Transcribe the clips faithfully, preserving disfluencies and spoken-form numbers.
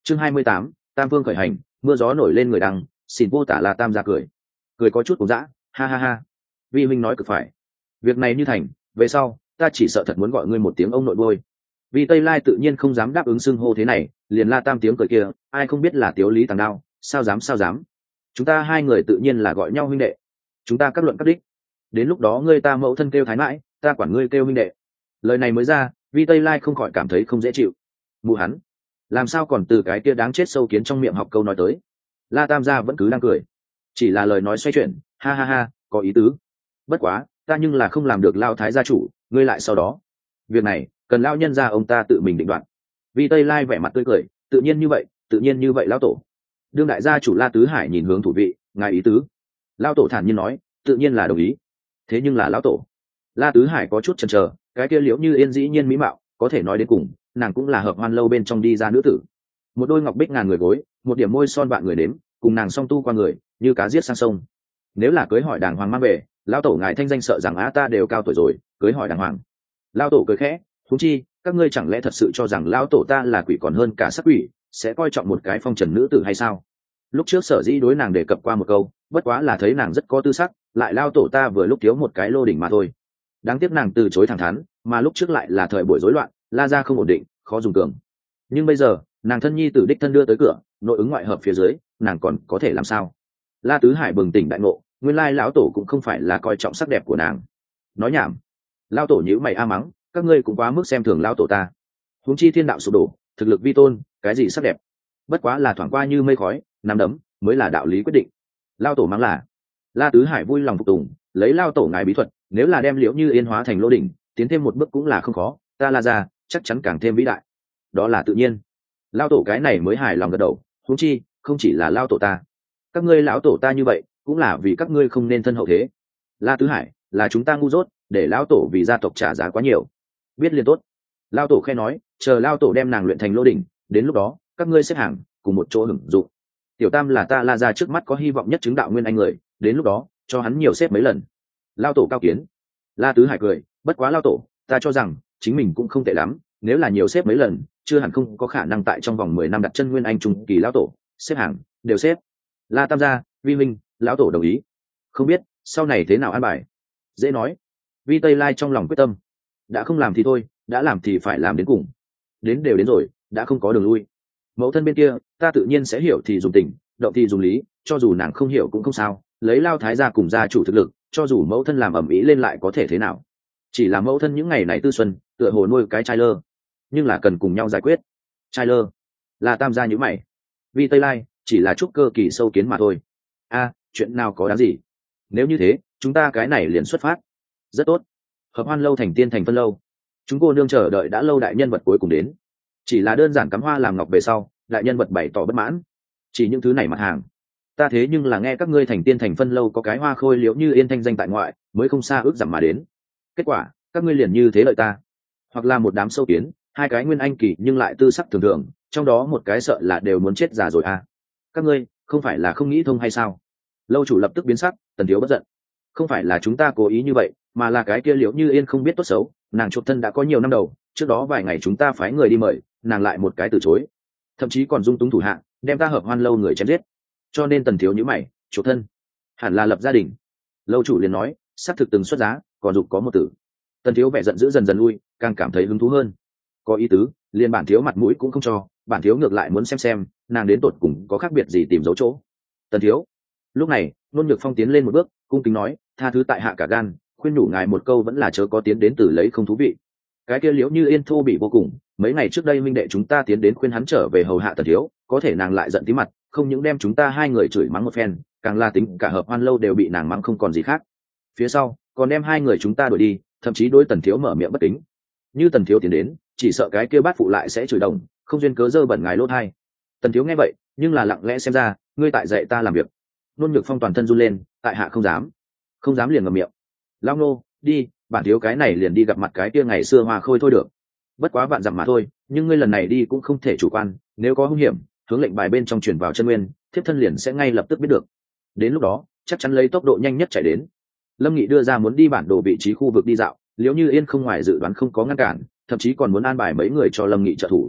chương hai mươi tám, tam vương khởi hành, mưa gió nổi lên người đăng, xin vô tả là tam ra cười cười có chút cũng dã, ha ha ha. Vi huynh nói cực phải, việc này như thành về sau ta chỉ sợ thật muốn gọi ngươi một tiếng ông nội bôi. Vì Tây Lai tự nhiên không dám đáp ứng xưng hô thế này, liền la tam tiếng cười kia, ai không biết là Tiếu Lý Tàng Đao, sao dám sao dám. Chúng ta hai người tự nhiên là gọi nhau huynh đệ, chúng ta các luận các đích, đến lúc đó ngươi ta mẫu thân kêu thái mãi, ta quản ngươi kêu huynh đệ. Lời này mới ra, Vi Tây Lai không khỏi cảm thấy không dễ chịu. Mụ hắn, làm sao còn từ cái kia đáng chết sâu kiến trong miệng học câu nói tới. La tam gia vẫn cứ đang cười, chỉ là lời nói xoay chuyển, ha ha ha, có ý tứ. Bất quá ta nhưng là không làm được lao thái gia chủ, ngươi lại sau đó việc này cần lao nhân ra ông ta tự mình định đoạt. Vi Tây Lai vẻ mặt tươi cười, tự nhiên như vậy, tự nhiên như vậy lão tổ. Đương đại gia chủ La Tứ Hải nhìn hướng thủ vị, ngài ý tứ. Lao tổ thản nhiên nói, tự nhiên là đồng ý. Thế nhưng là lão tổ. La Tứ Hải có chút chần chờ, cái kia liễu như yên dĩ nhiên mỹ mạo, có thể nói đến cùng nàng cũng là hợp hoan lâu bên trong đi ra nữ tử. Một đôi ngọc bích ngàn người gối, một điểm môi son vạn người đếm, cùng nàng song tu qua người như cá giết sang sông. Nếu là cưới hỏi đàng hoàng mang về, lão tổ ngài thanh danh sợ rằng á ta đều cao tuổi rồi, cưới hỏi đàng hoàng. Lão tổ cười khẽ, huống chi các ngươi chẳng lẽ thật sự cho rằng lão tổ ta là quỷ còn hơn cả sắc quỷ, sẽ coi trọng một cái phong trần nữ tử hay sao? Lúc trước sở dĩ đối nàng đề cập qua một câu, bất quá là thấy nàng rất có tư sắc, lại lão tổ ta vừa lúc thiếu một cái lô đỉnh mà thôi. Đáng tiếc nàng từ chối thẳng thắn, mà lúc trước lại là thời buổi rối loạn, La gia không ổn định, khó dùng cường. Nhưng bây giờ nàng thân nhi tử đích thân đưa tới cửa, nội ứng ngoại hợp phía dưới, nàng còn có thể làm sao? La Tứ Hải bừng tỉnh đại ngộ, nguyên lai lão tổ cũng không phải là coi trọng sắc đẹp của nàng. Nói nhảm. Lão tổ nhíu mày a mắng, các ngươi cũng quá mức xem thường lão tổ ta. Huống chi thiên đạo sụp đổ, thực lực vi tôn, cái gì sắc đẹp, bất quá là thoảng qua như mây khói, nắm đấm mới là đạo lý quyết định. Lão tổ mắng là. La Tứ Hải vui lòng phục tùng, lấy lão tổ ngài bí thuật, nếu là đem liễu như yên hóa thành lô đỉnh, tiến thêm một bước cũng là không khó, ta La gia chắc chắn càng thêm vĩ đại. Đó là tự nhiên. Lão tổ cái này mới hài lòng gật đầu, huống chi không chỉ là lão tổ ta, các ngươi lão tổ ta như vậy cũng là vì các ngươi không nên thân hậu thế. La Tứ Hải, là chúng ta ngu dốt, để lão tổ vì gia tộc trả giá quá nhiều. Biết liền tốt. Lão tổ khe nói, chờ lão tổ đem nàng luyện thành lô đỉnh, đến lúc đó các ngươi xếp hàng cùng một chỗ hưởng dụng. Tiểu Tam là ta La gia trước mắt có hy vọng nhất chứng đạo nguyên anh người, đến lúc đó cho hắn nhiều xếp mấy lần. Lão tổ cao kiến. La Tứ Hải cười, bất quá lão tổ, ta cho rằng chính mình cũng không tệ lắm, nếu là nhiều xếp mấy lần, chưa hẳn không có khả năng tại trong vòng mười năm đặt chân nguyên anh trung kỳ lão tổ, xếp hàng đều xếp. La Tam gia, Vi minh, lão tổ đồng ý. Không biết sau này thế nào an bài. Dễ nói. Vi Tây Lai trong lòng quyết tâm, đã không làm thì thôi, đã làm thì phải làm đến cùng. Đến đều đến rồi, đã không có đường lui. Mẫu thân bên kia ta tự nhiên sẽ hiểu thì dùng tình, động thì dùng lý, cho dù nàng không hiểu cũng không sao, lấy Lao thái gia cùng gia chủ thực lực, cho dù mẫu thân làm ẩm ý lên lại có thể thế nào. Chỉ là mẫu thân những ngày này tư xuân tựa hồ nuôi cái trai lơ, nhưng là cần cùng nhau giải quyết. Trai lơ là Tam gia nhữ mày. Vi Tây Lai chỉ là chút cơ kỳ sâu kiến mà thôi. A, chuyện nào có đáng gì. Nếu như thế chúng ta cái này liền xuất phát. Rất tốt. Hợp hoan lâu thành tiên thành phân lâu, chúng cô nương chờ đợi đã lâu, đại nhân vật cuối cùng đến. Chỉ là đơn giản cắm hoa làm ngọc về sau, đại nhân vật bày tỏ bất mãn. Chỉ những thứ này mặt hàng, ta thế nhưng là nghe các ngươi thành tiên thành phân lâu có cái hoa khôi liễu như yên thanh danh tại ngoại, mới không xa ước giảm mà đến. Kết quả các ngươi liền như thế lợi ta. Hoặc là một đám sâu kiến, hai cái nguyên anh kỳ nhưng lại tư sắc thường thường, trong đó một cái sợ là đều muốn chết già rồi à. Các ngươi không phải là không nghĩ thông hay sao? Lâu chủ lập tức biến sắc, Tần thiếu bất giận. Không phải là chúng ta cố ý như vậy, mà là cái kia liễu như yên không biết tốt xấu, nàng chuột thân đã có nhiều năm đầu, trước đó vài ngày chúng ta phái người đi mời, nàng lại một cái từ chối, thậm chí còn dung túng thủ hạ, đem ta hợp hoan lâu người chém giết. Cho nên Tần thiếu nhíu mày, chuột thân hẳn là lập gia đình. Lâu chủ liền nói, xác thực từng xuất giá, còn dục có một tử. Tần thiếu vẻ giận dữ dần dần lui, càng cảm thấy hứng thú hơn. Có ý tứ, liền bản thiếu mặt mũi cũng không cho, bản thiếu ngược lại muốn xem xem nàng đến tột cùng có khác biệt gì, tìm dấu chỗ. Tần thiếu. Lúc này Nôn Nhược Phong tiến lên một bước, cung kính nói, tha thứ tại hạ cả gan, khuyên nhủ ngài một câu vẫn là chớ có tiến đến từ lấy không thú vị. Cái kia liễu như yên thô bị vô cùng, mấy ngày trước đây minh đệ chúng ta tiến đến khuyên hắn trở về hầu hạ Tần thiếu, có thể nàng lại giận tí mặt, không những đem chúng ta hai người chửi mắng một phen, càng là tính cả hợp hoan lâu đều bị nàng mắng không còn gì khác. Phía sau còn đem hai người chúng ta đuổi đi, thậm chí đối Tần thiếu mở miệng bất kính. Như Tần thiếu tiến đến, chỉ sợ cái kia bát phụ lại sẽ chửi đồng, không duyên cớ dơ bẩn ngài lỗ thai. Tần thiếu nghe vậy, nhưng là lặng lẽ xem ra, ngươi tại dạy ta làm việc. Nôn Nhược Phong toàn thân run lên, tại hạ không dám. Không dám liền ngậm miệng. Lao nô, đi, bản thiếu cái này liền đi gặp mặt cái kia ngày xưa hoa khôi thôi được. Bất quá vạn dặm mà thôi, nhưng ngươi lần này đi cũng không thể chủ quan, nếu có hung hiểm, hướng lệnh bài bên trong truyền vào chân nguyên, thiếp thân liền sẽ ngay lập tức biết được. Đến lúc đó chắc chắn lấy tốc độ nhanh nhất chạy đến. Lâm Nghị đưa ra muốn đi bản đồ vị trí khu vực đi dạo, liễu như yên không ngoài dự đoán không có ngăn cản, thậm chí còn muốn an bài mấy người cho Lâm Nghị trợ thủ.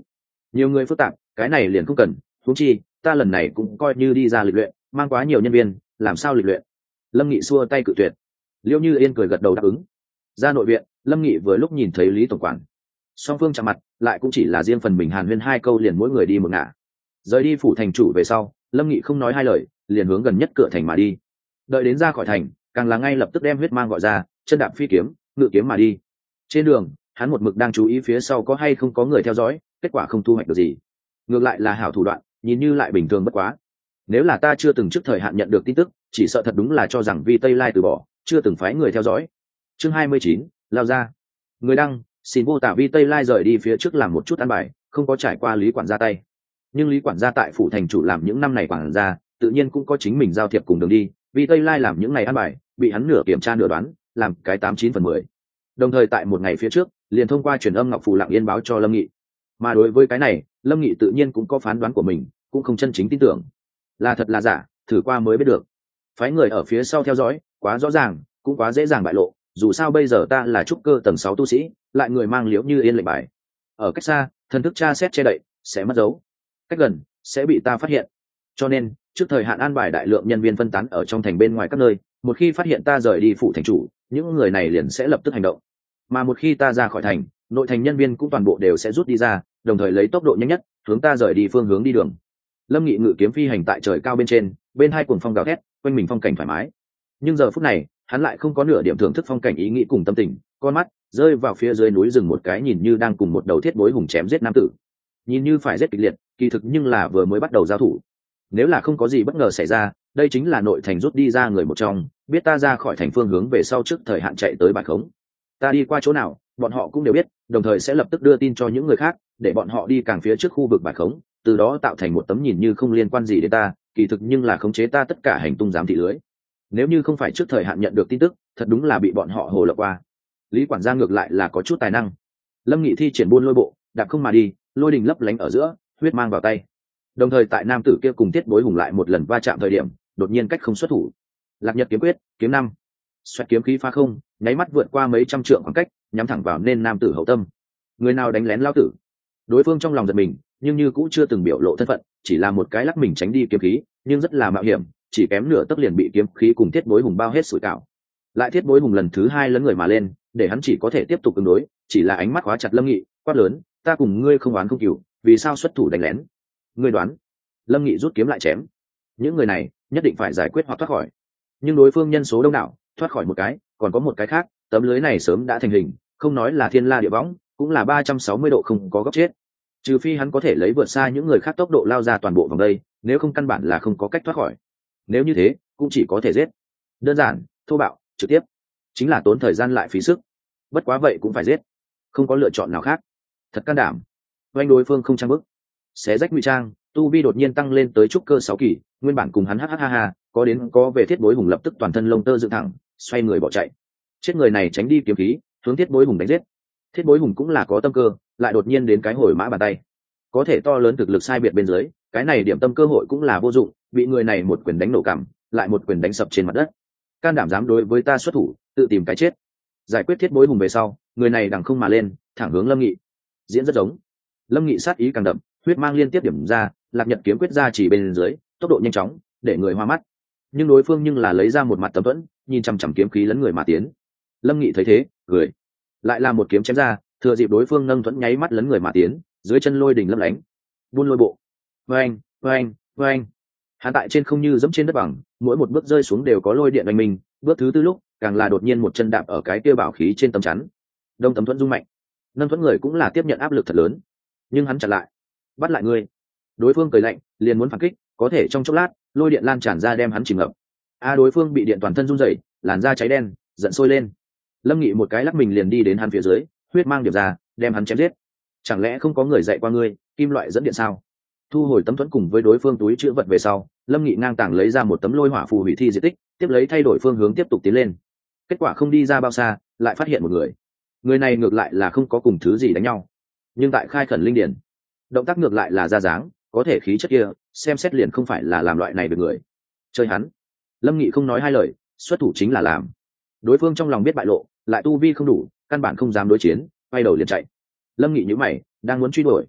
nhiều người phức tạp cái này liền không cần, huống chi ta lần này cũng coi như đi ra lịch luyện, mang quá nhiều nhân viên làm sao lịch luyện. Lâm Nghị xua tay cự tuyệt. Liễu Như Yên cười gật đầu đáp ứng. Ra nội viện, Lâm Nghị vừa lúc nhìn thấy Lý tổng quản, song phương chạm mặt lại cũng chỉ là riêng phần mình hàn huyên hai câu liền mỗi người đi một ngả. Rời đi phủ thành chủ về sau, Lâm Nghị không nói hai lời liền hướng gần nhất cửa thành mà đi. Đợi đến ra khỏi thành, càng là ngay lập tức đem huyết mang gọi ra, chân đạp phi kiếm ngự kiếm mà đi. Trên đường hắn một mực đang chú ý phía sau có hay không có người theo dõi, kết quả không thu hoạch được gì. Ngược lại là hảo thủ đoạn, nhìn như lại bình thường bất quá. Nếu là ta chưa từng trước thời hạn nhận được tin tức, chỉ sợ thật đúng là cho rằng Vi Tây Lai từ bỏ, chưa từng phái người theo dõi. Chương hai mươi chín, lao ra. Người đăng, xin vô tả Vi Tây Lai rời đi phía trước làm một chút ăn bài, không có trải qua Lý quản gia tay. Nhưng Lý quản gia tại phủ thành chủ làm những năm này quản gia, tự nhiên cũng có chính mình giao thiệp cùng đường đi. Vi Tây Lai làm những ngày ăn bài, bị hắn nửa kiểm tra nửa đoán, làm cái tám chín phần mười. Đồng thời tại một ngày phía trước, liền thông qua truyền âm ngọc phù lặng yên báo cho Lâm Nghị. Mà đối với cái này, Lâm Nghị tự nhiên cũng có phán đoán của mình, cũng không chân chính tin tưởng. Là thật là giả, thử qua mới biết được. Phái người ở phía sau theo dõi, quá rõ ràng, cũng quá dễ dàng bại lộ. Dù sao bây giờ ta là trúc cơ tầng sáu tu sĩ, lại người mang Liễu Như Yên lệnh bài. Ở cách xa, thần thức tra xét che đậy, sẽ mất dấu. Cách gần, sẽ bị ta phát hiện. Cho nên, trước thời hạn an bài đại lượng nhân viên phân tán ở trong thành bên ngoài các nơi, một khi phát hiện ta rời đi phủ thành chủ, những người này liền sẽ lập tức hành động. Mà một khi ta ra khỏi thành, nội thành nhân viên cũng toàn bộ đều sẽ rút đi ra, đồng thời lấy tốc độ nhanh nhất hướng ta rời đi phương hướng đi đường. Lâm Nghị ngự kiếm phi hành tại trời cao bên trên, bên hai cuồng phong gào thét, quanh mình phong cảnh thoải mái. Nhưng giờ phút này, hắn lại không có nửa điểm thưởng thức phong cảnh ý nghĩ cùng tâm tình, con mắt rơi vào phía dưới núi rừng một cái nhìn như đang cùng một đầu thiết bối hùng chém giết nam tử. Nhìn như phải giết kịch liệt, kỳ thực nhưng là vừa mới bắt đầu giao thủ. Nếu là không có gì bất ngờ xảy ra, đây chính là nội thành rút đi ra người một trong, biết ta ra khỏi thành phương hướng về sau trước thời hạn chạy tới bài khống. Ta đi qua chỗ nào, bọn họ cũng đều biết, đồng thời sẽ lập tức đưa tin cho những người khác, để bọn họ đi càng phía trước khu vực bài khống, từ đó tạo thành một tấm nhìn như không liên quan gì đến ta, kỳ thực nhưng là khống chế ta tất cả hành tung giám thị lưới. Nếu như không phải trước thời hạn nhận được tin tức, thật đúng là bị bọn họ hồ lộng qua. Lý quản gia ngược lại là có chút tài năng. Lâm Nghị thi triển buôn lôi bộ, đạp không mà đi, lôi đình lấp lánh ở giữa, huyết mang vào tay. Đồng thời tại nam tử kia cùng Tiết Bối Hùng lại một lần va chạm thời điểm, đột nhiên cách không xuất thủ. Lạc Nhật kiếm quyết, kiếm năm. Xoẹt kiếm khí phá không, nháy mắt vượt qua mấy trăm trượng khoảng cách, nhắm thẳng vào nên nam tử hậu tâm. Người nào đánh lén lao tử? Đối phương trong lòng giật mình, nhưng như cũng chưa từng biểu lộ thân phận, chỉ là một cái lắc mình tránh đi kiếm khí, nhưng rất là mạo hiểm, chỉ kém nửa tấc liền bị kiếm khí cùng Thiết Bối Hùng bao hết sủi cảo. Lại Thiết Bối Hùng lần thứ hai lấn người mà lên, để hắn chỉ có thể tiếp tục ứng đối, chỉ là ánh mắt khóa chặt Lâm Nghị, quát lớn, ta cùng ngươi không oán không cừu, vì sao xuất thủ đánh lén? Ngươi đoán? Lâm Nghị rút kiếm lại chém. Những người này nhất định phải giải quyết hoặc thoát khỏi, nhưng đối phương nhân số đông đảo, thoát khỏi một cái, còn có một cái khác, tấm lưới này sớm đã thành hình, không nói là thiên la địa võng, cũng là ba trăm sáu mươi độ không có góc chết. Trừ phi hắn có thể lấy vượt xa những người khác tốc độ lao ra toàn bộ vòng đây, nếu không căn bản là không có cách thoát khỏi. Nếu như thế, cũng chỉ có thể giết. Đơn giản, thô bạo, trực tiếp, chính là tốn thời gian lại phí sức. Bất quá vậy cũng phải giết, không có lựa chọn nào khác. Thật can đảm. Oanh đối phương không trang bức, xé rách ngụy trang, tu vi đột nhiên tăng lên tới trúc cơ sáu kỳ, nguyên bản cùng hắn hắc ha ha, có đến có về Thiết Bối Hùng lập tức toàn thân lông tơ dựng thẳng, xoay người bỏ chạy. Chết người này tránh đi kiếm khí, hướng Thiết Bối Hùng đánh giết. Thiết Bối Hùng cũng là có tâm cơ, lại đột nhiên đến cái hồi mã bàn tay. Có thể to lớn thực lực sai biệt bên dưới, cái này điểm tâm cơ hội cũng là vô dụng, bị người này một quyền đánh nổ cằm, lại một quyền đánh sập trên mặt đất. Can đảm dám đối với ta xuất thủ, tự tìm cái chết. Giải quyết Thiết Bối Hùng về sau, người này đằng không mà lên, thẳng hướng Lâm Nghị. Diễn rất giống. Lâm Nghị sát ý càng đậm, huyết mang liên tiếp điểm ra, Lạc Nhật kiếm quyết ra chỉ bên dưới, tốc độ nhanh chóng, để người hoa mắt. Nhưng đối phương nhưng là lấy ra một mặt tấm thuẫn, nhìn chằm chằm kiếm khí lấn người mà tiến. Lâm Nghị thấy thế, cười, lại là một kiếm chém ra, thừa dịp đối phương nâng thuẫn nháy mắt lấn người mà tiến, dưới chân lôi đỉnh lấp lánh, buôn lôi bộ, vang, vang, vang. Hắn tại trên không như dẫm trên đất bằng, mỗi một bước rơi xuống đều có lôi điện oanh minh, bước thứ tư lúc, càng là đột nhiên một chân đạp ở cái kia bảo khí trên tấm chắn. Đông tấm thuẫn rung mạnh, nâng thuẫn người cũng là tiếp nhận áp lực thật lớn, nhưng hắn chặn lại, bắt lại ngươi. Đối phương cười lạnh, liền muốn phản kích, có thể trong chốc lát, lôi điện lan tràn ra đem hắn chìm ngập. A đối phương bị điện toàn thân run rẩy, làn da cháy đen, giận sôi lên. Lâm Nghị một cái lắc mình liền đi đến hắn phía dưới, huyết mang điểm ra, đem hắn chém giết. Chẳng lẽ không có người dạy qua ngươi kim loại dẫn điện sao? Thu hồi tấm thuẫn cùng với đối phương túi chữ vật về sau, Lâm Nghị ngang tàng lấy ra một tấm lôi hỏa phù hủy thi di tích, tiếp lấy thay đổi phương hướng tiếp tục tiến lên. Kết quả không đi ra bao xa, lại phát hiện một người. Người này ngược lại là không có cùng thứ gì đánh nhau, nhưng tại khai khẩn linh điển, động tác ngược lại là ra dáng, có thể khí chất kia, xem xét liền không phải là làm loại này được người. Chơi hắn. Lâm Nghị không nói hai lời, xuất thủ chính là làm. Đối phương trong lòng biết bại lộ, lại tu vi không đủ, căn bản không dám đối chiến, quay đầu liền chạy. Lâm Nghị nhíu mày, đang muốn truy đuổi,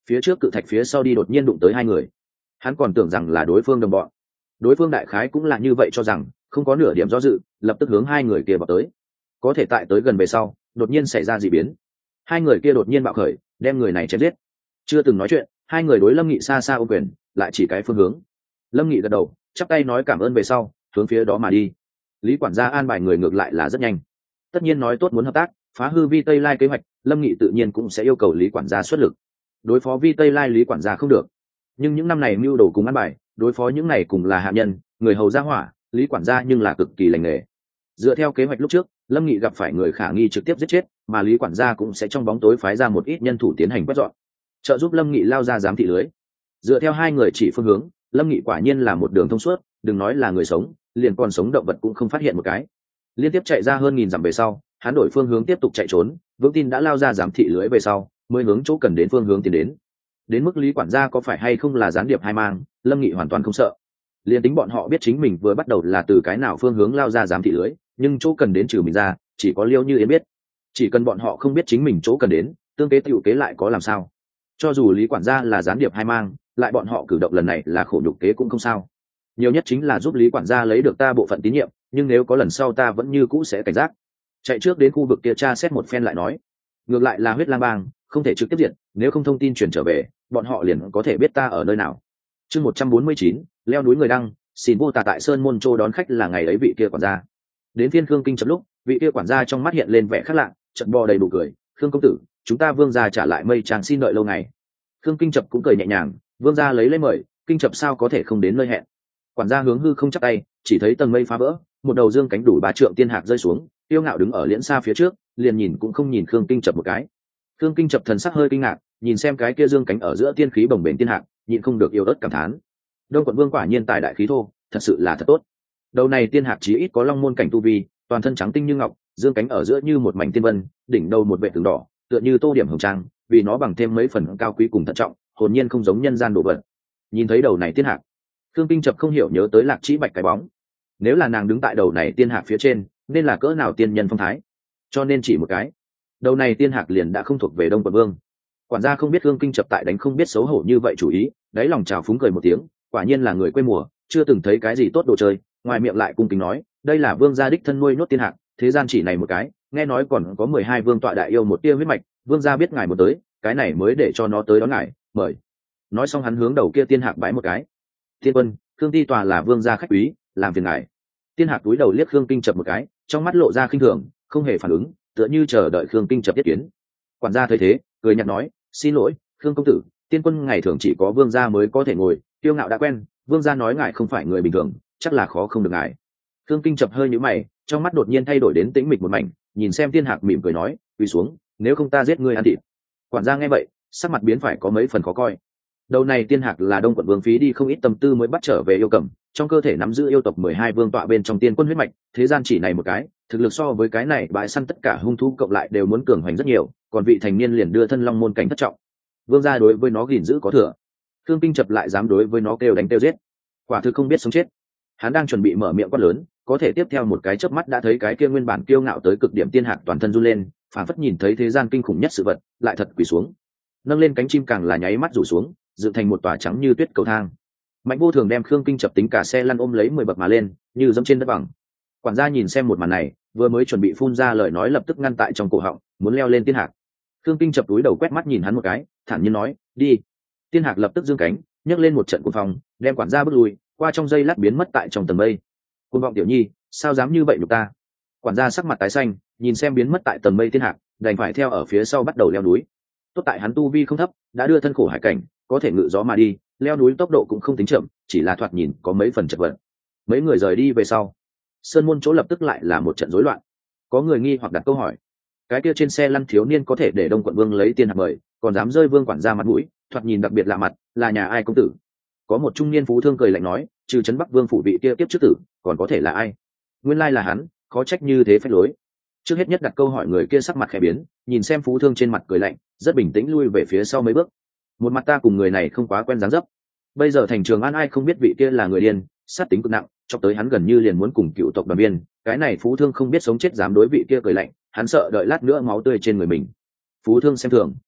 phía trước cự thạch phía sau đi đột nhiên đụng tới hai người, hắn còn tưởng rằng là đối phương đồng bọn. Đối phương đại khái cũng là như vậy cho rằng, không có nửa điểm do dự, lập tức hướng hai người kia vào tới. Có thể tại tới gần về sau, đột nhiên xảy ra dị biến, hai người kia đột nhiên bạo khởi, đem người này chém giết. Chưa từng nói chuyện, hai người đối Lâm Nghị xa xa ôm quyền, lại chỉ cái phương hướng. Lâm Nghị gật đầu, chắp tay nói cảm ơn về sau, hướng phía đó mà đi. Lý quản gia an bài người ngược lại là rất nhanh, tất nhiên nói tốt muốn hợp tác, phá hư Vi Tây Lai kế hoạch, Lâm Nghị tự nhiên cũng sẽ yêu cầu Lý quản gia xuất lực. Đối phó Vi Tây Lai Lý quản gia không được, nhưng những năm này mưu đồ cùng an bài, đối phó những này cùng là hạ nhân, người hầu gia hỏa, Lý quản gia nhưng là cực kỳ lành nghề. Dựa theo kế hoạch lúc trước, Lâm Nghị gặp phải người khả nghi trực tiếp giết chết, mà Lý quản gia cũng sẽ trong bóng tối phái ra một ít nhân thủ tiến hành quét dọn, trợ giúp Lâm Nghị lao ra giám thị lưới. Dựa theo hai người chỉ phương hướng, Lâm Nghị quả nhiên là một đường thông suốt, đừng nói là người sống, liền còn sống động vật cũng không phát hiện một cái. Liên tiếp chạy ra hơn nghìn dặm về sau, hắn đổi phương hướng tiếp tục chạy trốn, vững tin đã lao ra giám thị lưới về sau, mới hướng chỗ cần đến phương hướng tiến đến. Đến mức Lý quản gia có phải hay không là gián điệp hai mang, Lâm Nghị hoàn toàn không sợ. Liên tính bọn họ biết chính mình vừa bắt đầu là từ cái nào phương hướng lao ra giám thị lưới, nhưng chỗ cần đến trừ mình ra, chỉ có Liêu Như Yên biết. Chỉ cần bọn họ không biết chính mình chỗ cần đến, tương kế tiểu kế lại có làm sao? Cho dù Lý quản gia là gián điệp hai mang, lại bọn họ cử động lần này là khổ nhục kế cũng không sao. Nhiều nhất chính là giúp Lý quản gia lấy được ta bộ phận tín nhiệm, nhưng nếu có lần sau ta vẫn như cũ sẽ cảnh giác. Chạy trước đến khu vực kia tra xét một phen lại nói. Ngược lại là huyết lang bang, không thể trực tiếp diệt, nếu không thông tin truyền trở về, bọn họ liền có thể biết ta ở nơi nào. Chương một trăm bốn mươi chín, leo núi người đăng, xin vô tà tại Sơn Môn Châu đón khách là ngày ấy vị kia quản gia. Đến Thiên Khương Kinh chấm lúc, vị kia quản gia trong mắt hiện lên vẻ khác lạ, chợt bò đầy đủ cười, "Khương công tử, chúng ta Vương gia trả lại mây tràng xin đợi lâu ngày." Khương Kinh Chập cũng cười nhẹ nhàng, "Vương gia lấy lấy mời, Kinh Chập sao có thể không đến nơi hẹn." Quản gia hướng hư không chắp tay, chỉ thấy tầng mây phá vỡ, một đầu dương cánh đủ ba trượng tiên hạc rơi xuống, tiêu ngạo đứng ở liễn xa phía trước, liền nhìn cũng không nhìn Khương Kinh Chập một cái. Khương Kinh Chập thần sắc hơi kinh ngạc, nhìn xem cái kia dương cánh ở giữa tiên khí bồng bềnh tiên hạc, nhịn không được yêu ớt cảm thán. Đông quận vương quả nhiên tài đại khí thô, thật sự là thật tốt. Đầu này tiên hạc chí ít có long môn cảnh tu vi, toàn thân trắng tinh như ngọc, dương cánh ở giữa như một mảnh tiên vân, đỉnh đầu một vệ tường đỏ, tựa như tô điểm hồng trang, vì nó bằng thêm mấy phần cao quý cùng thận trọng, hồn nhiên không giống nhân gian đồ vật. Nhìn thấy đầu này tiên hạc, Khương Kinh Chập không hiểu nhớ tới Lạc Chỉ Bạch cái bóng. Nếu là nàng đứng tại đầu này tiên hạc phía trên, nên là cỡ nào tiên nhân phong thái. Cho nên chỉ một cái, đầu này tiên hạc liền đã không thuộc về Đông quận vương. Quản gia không biết Khương Kinh Chập tại đánh không biết xấu hổ như vậy chủ ý, đáy lòng trào phúng cười một tiếng, quả nhiên là người quê mùa, chưa từng thấy cái gì tốt đồ chơi, ngoài miệng lại cung kính nói, đây là vương gia đích thân nuôi nhốt tiên hạc, thế gian chỉ này một cái, nghe nói còn có mười hai vương tọa đại yêu một tia huyết mạch, vương gia biết ngài một tới, cái này mới để cho nó tới đón ngài, mời. Nói xong hắn hướng đầu kia tiên hạc bái một cái. Tiên quân, Khương ti tòa là vương gia khách quý, làm phiền ngài. Tiên hạc túi đầu liếc Khương Kinh Chập một cái, trong mắt lộ ra khinh thường, không hề phản ứng, tựa như chờ đợi Khương Kinh Chập tiếp kiến. Quản gia thấy thế, cười nhạt nói, xin lỗi, Khương công tử, tiên quân ngày thường chỉ có vương gia mới có thể ngồi, kiêu ngạo đã quen, vương gia nói ngài không phải người bình thường, chắc là khó không được ngài. Khương Kinh Chập hơi nhíu mày, trong mắt đột nhiên thay đổi đến tĩnh mịch một mảnh, nhìn xem tiên hạc mỉm cười nói, quỳ xuống, nếu không ta giết ngươi ăn thịt. Quản gia nghe vậy, sắc mặt biến phải có mấy phần khó coi. Đầu này tiên hạc là Đông quận vương phí đi không ít tâm tư mới bắt trở về yêu cầm, trong cơ thể nắm giữ yêu tộc mười hai vương tọa bên trong tiên quân huyết mạch, thế gian chỉ này một cái, thực lực so với cái này bãi săn tất cả hung thú cộng lại đều muốn cường hoành rất nhiều, còn vị thành niên liền đưa thân long môn cảnh thất trọng. Vương gia đối với nó gìn giữ có thừa, Khương Kinh Chập lại dám đối với nó kêu đánh kêu giết, quả thực không biết sống chết. Hắn đang chuẩn bị mở miệng quát lớn, có thể tiếp theo một cái chớp mắt đã thấy cái kia nguyên bản kiêu ngạo tới cực điểm tiên hạc toàn thân run lên, phảng phất nhìn thấy thế gian kinh khủng nhất sự vật, lại thật quỳ xuống, nâng lên cánh chim càng là nháy mắt rủ xuống, dựng thành một tòa trắng như tuyết cầu thang. Mạnh Vô Thường đem Khương Kinh Chập tính cả xe lăn ôm lấy mười bậc mà lên, như dẫm trên đất bằng. Quản gia nhìn xem một màn này, vừa mới chuẩn bị phun ra lời nói lập tức ngăn tại trong cổ họng, muốn leo lên tiên hạc. Khương Kinh Chập túi đầu quét mắt nhìn hắn một cái, thản nhiên nói, đi. Tiên hạc lập tức dương cánh, nhấc lên một trận cuồng phong, đem quản gia bước lui, qua trong giây lát biến mất tại trong tầng mây. Cuồng vọng tiểu nhi, sao dám như vậy nhục ta? Quản gia sắc mặt tái xanh, nhìn xem biến mất tại tầng mây tiên hạc, đành phải theo ở phía sau bắt đầu leo núi. Tốt tại hắn tu vi không thấp, đã đưa thân khổ hải cảnh, có thể ngự gió mà đi, leo núi tốc độ cũng không tính chậm, chỉ là thoạt nhìn có mấy phần chật vật. Mấy người rời đi về sau, Sơn Môn chỗ lập tức lại là một trận rối loạn. Có người nghi hoặc đặt câu hỏi, cái kia trên xe lăn thiếu niên có thể để Đông quận vương lấy tiên hạc mời, còn dám rơi vương quản gia mặt mũi, thoạt nhìn đặc biệt lạ mặt, là nhà ai công tử? Có một trung niên phú thương cười lạnh nói, trừ trấn Bắc vương phủ vị kia tiếp trước tử, còn có thể là ai? Nguyên lai là hắn, khó trách như thế phách lối. Trước hết nhất đặt câu hỏi người kia sắc mặt khẽ biến, nhìn xem phú thương trên mặt cười lạnh, rất bình tĩnh lui về phía sau mấy bước. Một mặt ta cùng người này không quá quen dáng dấp. Bây giờ thành Trường An ai không biết vị kia là người điên, sát tính cực nặng, cho tới hắn gần như liền muốn cùng cựu tộc đoàn viên. Cái này phú thương không biết sống chết dám đối vị kia cười lạnh, hắn sợ đợi lát nữa máu tươi trên người mình. Phú thương xem thường,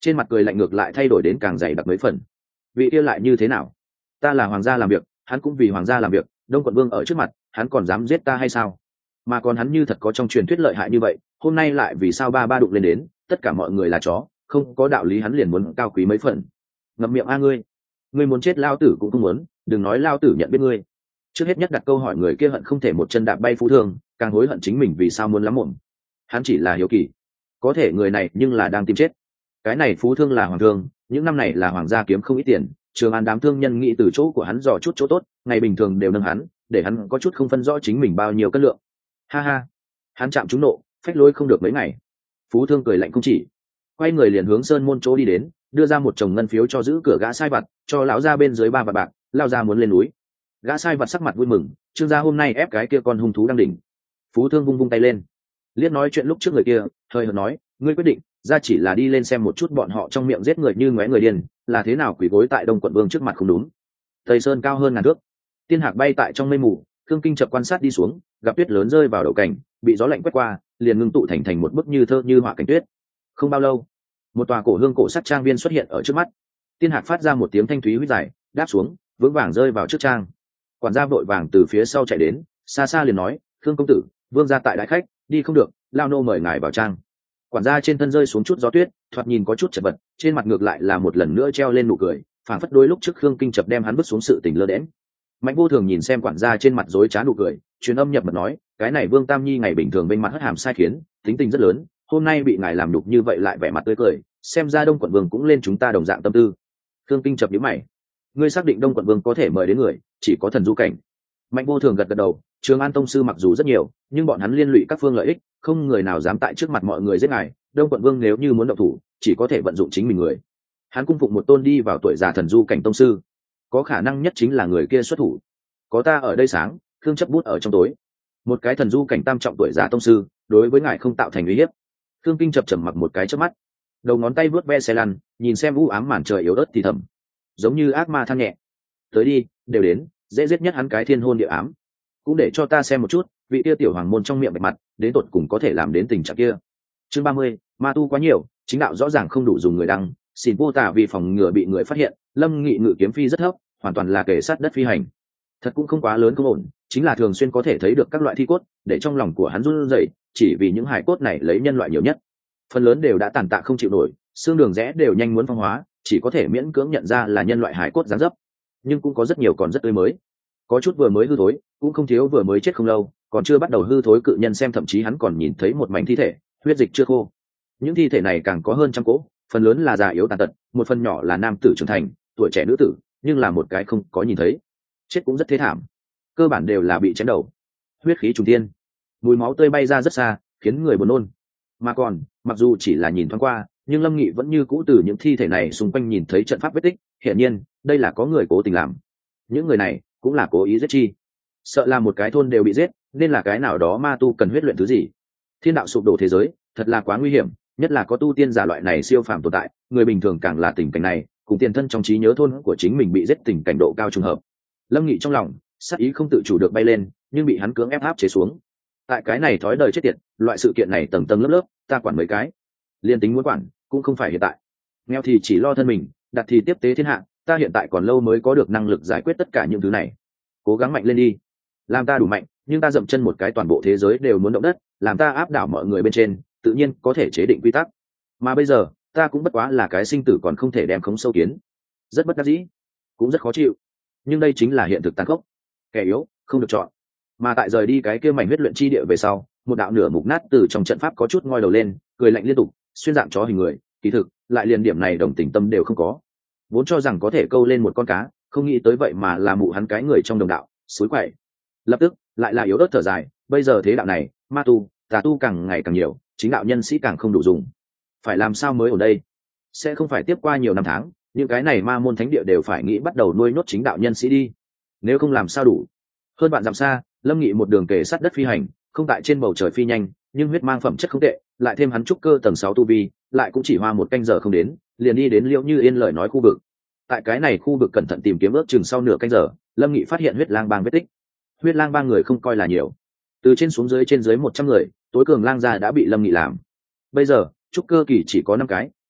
trên mặt cười lạnh ngược lại thay đổi đến càng dày đặc mấy phần. Vị kia lại như thế nào? Ta là hoàng gia làm việc, hắn cũng vì hoàng gia làm việc, Đông quận vương ở trước mặt, hắn còn dám giết ta hay sao? Mà còn hắn như thật có trong truyền thuyết lợi hại như vậy, hôm nay lại vì sao ba ba đụng lên đến, tất cả mọi người là chó, không có đạo lý hắn liền muốn cao quý mấy phần. Ngậm miệng a ngươi, ngươi muốn chết lao tử cũng không muốn, đừng nói lao tử nhận biết ngươi. Trước hết nhất đặt câu hỏi người kia hận không thể một chân đạp bay Phú Thương, càng hối hận chính mình vì sao muốn lắm mồm. Hắn chỉ là hiếu kỳ, có thể người này nhưng là đang tìm chết. Cái này Phú Thương là hoàng thương, những năm này là hoàng gia kiếm không ít tiền, Trường An đám thương nhân nghĩ từ chỗ của hắn dò chút chỗ tốt, ngày bình thường đều nâng hắn, để hắn có chút không phân rõ chính mình bao nhiêu cân lượng. Ha ha, hắn chạm trúng nộ, phách lối không được mấy ngày. Phú Thương cười lạnh không chỉ, quay người liền hướng sơn môn chỗ đi đến, đưa ra một chồng ngân phiếu cho giữ cửa gã sai vặt, cho lão gia bên dưới ba vạn bạc, lao ra muốn lên núi. Gã sai vặt sắc mặt vui mừng, Trương gia hôm nay ép cái kia con hung thú đang đỉnh. Phú Thương vung vung tay lên, liếc nói chuyện lúc trước người kia, hơi hợt nói, ngươi quyết định, ra chỉ là đi lên xem một chút bọn họ trong miệng giết người như ngoé người điên, là thế nào quỳ gối tại Đông quận vương trước mặt không đúng. Tây sơn cao hơn ngàn thước, tiên hạc bay tại trong mây mù, Khương Kinh chập quan sát đi xuống, gặp tuyết lớn rơi vào đầu cảnh, bị gió lạnh quét qua, liền ngưng tụ thành thành một bức như thơ như họa cảnh tuyết. Không bao lâu, một tòa cổ hương cổ sắc trang viên xuất hiện ở trước mắt. Tiên hạc phát ra một tiếng thanh thúy huýt dài, đáp xuống, vững vàng rơi vào trước trang. Quản gia vội vàng từ phía sau chạy đến, xa xa liền nói, Khương công tử, vương gia tại đại khách, đi không được, lao nô mời ngài vào trang. Quản gia trên thân rơi xuống chút gió tuyết, thoạt nhìn có chút chật vật, trên mặt ngược lại là một lần nữa treo lên nụ cười, phảng phất đôi lúc trước Khương Kinh chập đem hắn vứt xuống sự tình lơ đễnh. Mạnh Vô Thường nhìn xem quản gia trên mặt rối trá nụ cười, truyền âm nhập mật nói, cái này Vương Tam Nhi ngày bình thường bên mặt hất hàm sai khiến, tính tình rất lớn, hôm nay bị ngài làm nhục như vậy lại vẻ mặt tươi cười, xem ra Đông quận vương cũng lên chúng ta đồng dạng tâm tư. Khương Kinh chập nhíu mày, ngươi xác định Đông quận vương có thể mời đến người, chỉ có thần du cảnh. Mạnh Vô Thường gật gật đầu, Trường An tông sư mặc dù rất nhiều, nhưng bọn hắn liên lụy các phương lợi ích, không người nào dám tại trước mặt mọi người giết ngài. Đông quận vương nếu như muốn động thủ, chỉ có thể vận dụng chính mình người. Hắn cung phụng một tôn đi vào tuổi già thần du cảnh tông sư, có khả năng nhất chính là người kia xuất thủ. Có ta ở đây sáng, Khương chấp bút ở trong tối. Một cái thần du cảnh tam trọng tuổi già tông sư, đối với ngài không tạo thành uy hiếp. Khương Kinh chập chầm mặc một cái chớp mắt, đầu ngón tay vuốt ve xe lăn, nhìn xem u ám màn trời yếu ớt thì thầm, giống như ác ma than nhẹ. Tới đi, đều đến, dễ giết nhất hắn cái thiên hôn địa ám, cũng để cho ta xem một chút, vị kia tiểu hoàng môn trong miệng bạch mặt, đến tột cùng có thể làm đến tình trạng kia. Chương ba mươi, ma tu quá nhiều, chính đạo rõ ràng không đủ dùng người đăng, xin vô tả vì phòng ngừa bị người phát hiện, Lâm Nghị ngự kiếm phi rất thấp, hoàn toàn là kể sát đất phi hành. Thật cũng không quá lớn không ổn, chính là thường xuyên có thể thấy được các loại thi cốt, để trong lòng của hắn run rẩy, chỉ vì những hài cốt này lấy nhân loại nhiều nhất. Phần lớn đều đã tàn tạ không chịu nổi, xương đường rẽ đều nhanh muốn phong hóa, chỉ có thể miễn cưỡng nhận ra là nhân loại hài cốt dáng dấp. Nhưng cũng có rất nhiều còn rất tươi mới, có chút vừa mới hư thối, cũng không thiếu vừa mới chết không lâu, còn chưa bắt đầu hư thối cự nhân xem thậm chí hắn còn nhìn thấy một mảnh thi thể, huyết dịch chưa khô. Những thi thể này càng có hơn trăm cỗ, phần lớn là già yếu tàn tật, một phần nhỏ là nam tử trưởng thành, tuổi trẻ nữ tử, nhưng là một cái không có nhìn thấy. Chết cũng rất thê thảm, cơ bản đều là bị chém đầu, huyết khí trùng thiên, mùi máu tươi bay ra rất xa, khiến người buồn nôn. Mà còn, mặc dù chỉ là nhìn thoáng qua, nhưng Lâm Nghị vẫn như cũ từ những thi thể này xung quanh nhìn thấy trận pháp vết tích, hiển nhiên, đây là có người cố tình làm. Những người này cũng là cố ý giết chi, sợ là một cái thôn đều bị giết, nên là cái nào đó ma tu cần huyết luyện thứ gì. Thiên đạo sụp đổ thế giới, thật là quá nguy hiểm, nhất là có tu tiên giả loại này siêu phàm tồn tại, người bình thường càng là tình cảnh này, cùng tiền thân trong trí nhớ thôn của chính mình bị giết tình cảnh độ cao trùng hợp. Lâm Nghị trong lòng sát ý không tự chủ được bay lên, nhưng bị hắn cưỡng ép áp chế xuống. Tại cái này thói đời chết tiệt, loại sự kiện này tầng tầng lớp lớp, ta quản mấy cái, liên tính muốn quản cũng không phải hiện tại. Nghèo thì chỉ lo thân mình, đặt thì tiếp tế thiên hạ, ta hiện tại còn lâu mới có được năng lực giải quyết tất cả những thứ này. Cố gắng mạnh lên đi, làm ta đủ mạnh, nhưng ta dậm chân một cái toàn bộ thế giới đều muốn động đất, làm ta áp đảo mọi người bên trên, tự nhiên có thể chế định quy tắc. Mà bây giờ, ta cũng bất quá là cái sinh tử còn không thể đem khống sâu kiến. Rất bất đắc dĩ, cũng rất khó chịu, nhưng đây chính là hiện thực tàn khốc. Kẻ yếu không được chọn. Mà tại rời đi cái kia mảnh huyết luyện chi địa về sau, một đạo nửa mục nát từ trong trận pháp có chút ngoi đầu lên, cười lạnh liên tục, xuyên dạng chó hình người, kỳ thực lại liền điểm này đồng tình tâm đều không có. Vốn cho rằng có thể câu lên một con cá, không nghĩ tới vậy mà là mụ hắn cái người trong đồng đạo, suối quậy. Lập tức lại là yếu ớt thở dài, bây giờ thế đạo này, ma tu, tà tu càng ngày càng nhiều, chính đạo nhân sĩ càng không đủ dùng. Phải làm sao mới ở đây? Sẽ không phải tiếp qua nhiều năm tháng, những cái này ma môn thánh địa đều phải nghĩ bắt đầu nuôi nốt chính đạo nhân sĩ đi. Nếu không làm sao đủ? Hơn bạn dặm xa, Lâm Nghị một đường kề sát đất phi hành, không tại trên bầu trời phi nhanh, nhưng huyết mang phẩm chất không tệ, lại thêm hắn trúc cơ tầng sáu tu vi, lại cũng chỉ hoa một canh giờ không đến, liền đi đến Liễu Như Yên lời nói khu vực. Tại cái này khu vực cẩn thận tìm kiếm ước chừng sau nửa canh giờ, Lâm Nghị phát hiện huyết lang bang vết tích. Huyết lang bang người không coi là nhiều, từ trên xuống dưới trên dưới một trăm người, tối cường lang gia đã bị Lâm Nghị làm. Bây giờ trúc cơ kỳ chỉ có năm cái,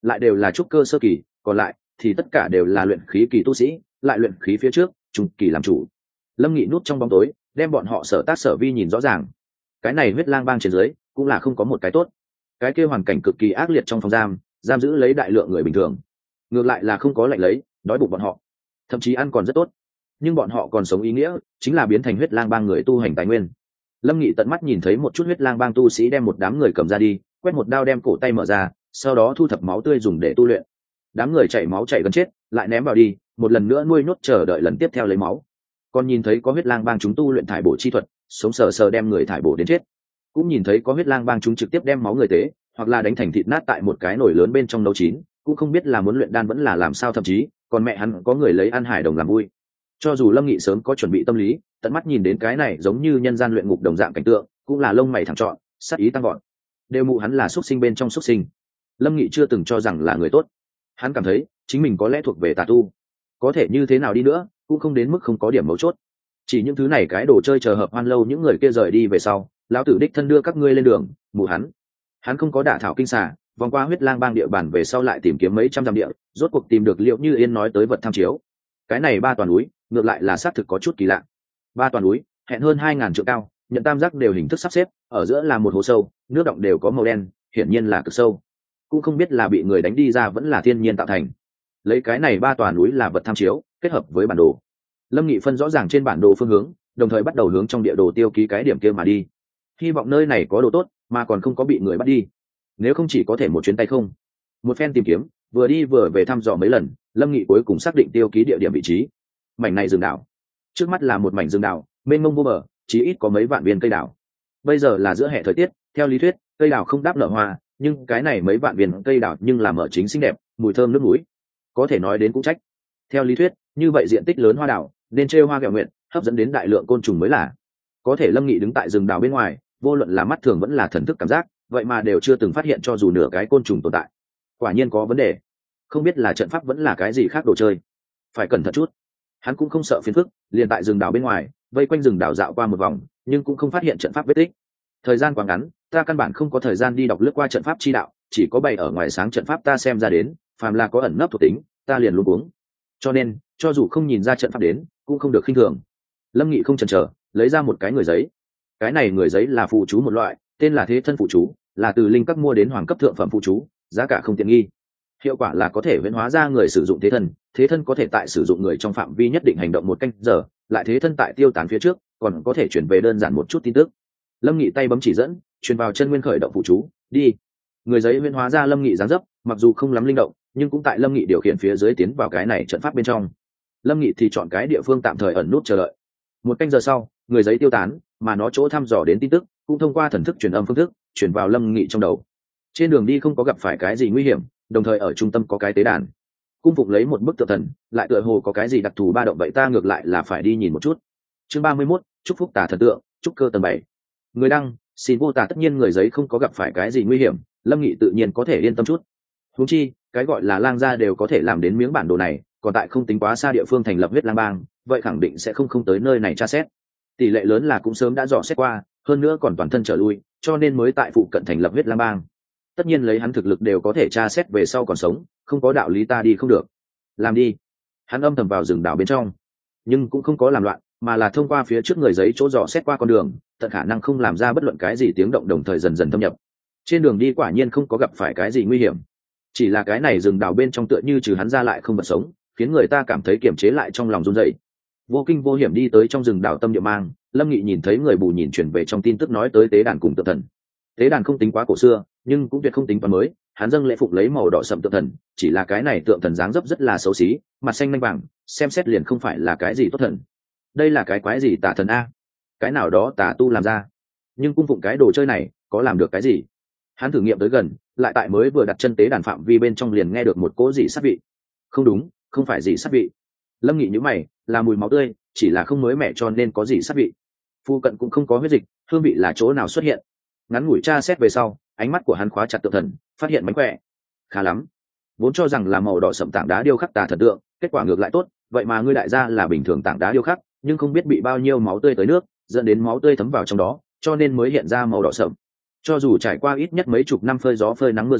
lại đều là trúc cơ sơ kỳ, còn lại thì tất cả đều là luyện khí kỳ tu sĩ, lại luyện khí phía trước trung kỳ làm chủ. Lâm Nghị núp trong bóng tối, đem bọn họ sở tác sở vi nhìn rõ ràng. Cái này huyết lang bang trên dưới cũng là không có một cái tốt. Cái kia hoàn cảnh cực kỳ ác liệt trong phòng giam, giam giữ lấy đại lượng người bình thường, ngược lại là không có lạnh lấy đói bụng bọn họ, thậm chí ăn còn rất tốt. Nhưng bọn họ còn sống ý nghĩa chính là biến thành huyết lang bang người tu hành tài nguyên. Lâm Nghị tận mắt nhìn thấy một chút huyết lang bang tu sĩ đem một đám người cầm ra đi, quét một đao đem cổ tay mở ra, sau đó thu thập máu tươi dùng để tu luyện. Đám người chảy máu chảy gần chết, lại ném vào đi, một lần nữa nuôi nhốt chờ đợi lần tiếp theo lấy máu. Còn nhìn thấy có huyết lang bang chúng tu luyện thải bổ chi thuật, sống sờ sờ đem người thải bổ đến chết. Cũng nhìn thấy có huyết lang bang chúng trực tiếp đem máu người tế, hoặc là đánh thành thịt nát tại một cái nồi lớn bên trong nấu chín, cũng không biết là muốn luyện đan vẫn là làm sao, thậm chí còn mẹ hắn có người lấy ăn hải đồng làm vui. Cho dù Lâm Nghị sớm có chuẩn bị tâm lý, tận mắt nhìn đến cái này giống như nhân gian luyện ngục đồng dạng cảnh tượng, cũng là lông mày thẳng trọn, sát ý tăng gọn. Đều mụ hắn là xuất sinh bên trong xuất sinh. Lâm Nghị chưa từng cho rằng là người tốt, hắn cảm thấy chính mình có lẽ thuộc về tà tu, có thể như thế nào đi nữa cũng không đến mức không có điểm mấu chốt. Chỉ những thứ này cái đồ chơi chờ hợp hoan lâu những người kia rời đi về sau, lão tử đích thân đưa các ngươi lên đường. Mụ hắn hắn không có đả thảo kinh xà, vòng qua huyết lang bang địa bàn về sau lại tìm kiếm mấy trăm dặm địa, rốt cuộc tìm được Liệu Như Yên nói tới vật tham chiếu. Cái này ba toàn núi ngược lại là xác thực có chút kỳ lạ. Ba toàn núi hẹn hơn hai ngàn trượng cao, nhận tam giác đều hình thức sắp xếp, ở giữa là một hồ sâu, nước động đều có màu đen, hiển nhiên là cực sâu, cũng không biết là bị người đánh đi ra vẫn là thiên nhiên tạo thành. Lấy cái này ba tòa núi là vật tham chiếu, kết hợp với bản đồ, Lâm Nghị phân rõ ràng trên bản đồ phương hướng, đồng thời bắt đầu hướng trong địa đồ tiêu ký cái điểm kia mà đi. Hy vọng nơi này có đồ tốt, mà còn không có bị người bắt đi. Nếu không chỉ có thể một chuyến tay không. Một phen tìm kiếm, vừa đi vừa về thăm dò mấy lần, Lâm Nghị cuối cùng xác định tiêu ký địa điểm vị trí. Mảnh này rừng đảo. Trước mắt là một mảnh rừng đảo, mênh mông vô bờ, chỉ ít có mấy vạn viên cây đảo. Bây giờ là giữa hè thời tiết, theo lý thuyết, cây đảo không đáp nở hoa, nhưng cái này mấy vạn viên cây đảo nhưng làm ở chính xinh đẹp, mùi thơm nước núi. Có thể nói đến cũng trách. Theo lý thuyết, như vậy diện tích lớn hoa đảo, nên trêu hoa ghẹo nguyện, hấp dẫn đến đại lượng côn trùng mới là. Có thể Lâm Nghị đứng tại rừng đảo bên ngoài, vô luận là mắt thường vẫn là thần thức cảm giác, vậy mà đều chưa từng phát hiện cho dù nửa cái côn trùng tồn tại. Quả nhiên có vấn đề. Không biết là trận pháp vẫn là cái gì khác đồ chơi. Phải cẩn thận chút. Hắn cũng không sợ phiền phức, liền tại rừng đảo bên ngoài, vây quanh rừng đảo dạo qua một vòng, nhưng cũng không phát hiện trận pháp vết tích. Thời gian quá ngắn, ta căn bản không có thời gian đi đọc lướt qua trận pháp chi đạo, chỉ có bày ở ngoài sáng trận pháp ta xem ra đến, phàm là có ẩn nấp thuộc tính, ta liền luống cuống. Cho nên, cho dù không nhìn ra trận pháp đến, cũng không được khinh thường. Lâm Nghị không chần chờ, lấy ra một cái người giấy. Cái này người giấy là phụ chú một loại, tên là thế thân phụ chú, là từ linh cấp mua đến hoàng cấp thượng phẩm phụ chú, giá cả không tiện nghi. Hiệu quả là có thể huyễn hóa ra người sử dụng thế thân, thế thân có thể tại sử dụng người trong phạm vi nhất định hành động một canh giờ, lại thế thân tại tiêu tán phía trước, còn có thể chuyển về đơn giản một chút tin tức. Lâm Nghị tay bấm chỉ dẫn, truyền vào chân nguyên khởi động phụ chú, đi. Người giấy huyễn hóa ra Lâm Nghị dáng dấp, mặc dù không lắm linh động, nhưng cũng tại Lâm Nghị điều khiển phía dưới tiến vào cái này trận pháp bên trong. Lâm Nghị thì chọn cái địa phương tạm thời ẩn nút chờ đợi. Một canh giờ sau, người giấy tiêu tán, mà nó chỗ thăm dò đến tin tức cũng thông qua thần thức truyền âm phương thức truyền vào Lâm Nghị trong đầu. Trên đường đi không có gặp phải cái gì nguy hiểm, đồng thời ở trung tâm có cái tế đàn, cung phục lấy một bức tượng thần, lại tựa hồ có cái gì đặc thù ba động, vậy ta ngược lại là phải đi nhìn một chút. Chương ba mươi mốt, chúc phúc tà thần tượng, chúc cơ tầng bảy. Người đăng, xin vô tà tất nhiên người giấy không có gặp phải cái gì nguy hiểm, Lâm Nghị tự nhiên có thể yên tâm chút. Huống chi, cái gọi là lang gia đều có thể làm đến miếng bản đồ này, còn tại không tính quá xa địa phương thành lập huyết lang bang, vậy khẳng định sẽ không không tới nơi này tra xét. Tỷ lệ lớn là cũng sớm đã dò xét qua, hơn nữa còn toàn thân trở lui, cho nên mới tại phụ cận thành lập huyết lang bang. Tất nhiên lấy hắn thực lực đều có thể tra xét về sau còn sống, không có đạo lý ta đi không được. Làm đi. Hắn âm thầm vào rừng đảo bên trong, nhưng cũng không có làm loạn, mà là thông qua phía trước người giấy chỗ dò xét qua con đường, tận khả năng không làm ra bất luận cái gì tiếng động, đồng thời dần dần thâm nhập. Trên đường đi quả nhiên không có gặp phải cái gì nguy hiểm, chỉ là cái này rừng đảo bên trong tựa như trừ hắn ra lại không vật sống, khiến người ta cảm thấy kiềm chế lại trong lòng run rẩy. Vô kinh vô hiểm đi tới trong rừng đảo tâm địa mang, Lâm Nghị nhìn thấy người bù nhìn chuyển về trong tin tức nói tới tế đàn cùng tượng thần. Tế đàn không tính quá cổ xưa, nhưng cũng tuyệt không tính quá mới, hắn dâng lễ phục lấy màu đỏ sậm tượng thần, chỉ là cái này tượng thần dáng dấp rất là xấu xí, mặt xanh lanh vàng, xem xét liền không phải là cái gì tốt thần. Đây là cái quái gì tà thần a? Cái nào đó tà tu làm ra. Nhưng cung phụng cái đồ chơi này, có làm được cái gì? Hắn thử nghiệm tới gần, lại tại mới vừa đặt chân tế đàn phạm vi bên trong liền nghe được một cỗ dị sát vị. Không đúng, không phải dị sát vị. Lâm Nghị nhíu mày, là mùi máu tươi, chỉ là không mới mẻ cho nên có gì sát vị. Phu cận cũng không có huyết dịch, hương vị là chỗ nào xuất hiện? Ngắn ngủi tra xét về sau, ánh mắt của hắn khóa chặt tượng thần, phát hiện mánh khỏe. Khá lắm. Vốn cho rằng là màu đỏ sậm tảng đá điêu khắc tà thần tượng, kết quả ngược lại tốt, vậy mà ngươi đại gia là bình thường tảng đá điêu khắc, nhưng không biết bị bao nhiêu máu tươi tới nước, dẫn đến máu tươi thấm vào trong đó, cho nên mới hiện ra màu đỏ sậm. Cho dù trải qua ít nhất mấy chục năm phơi gió phơi nắng mưa rơi,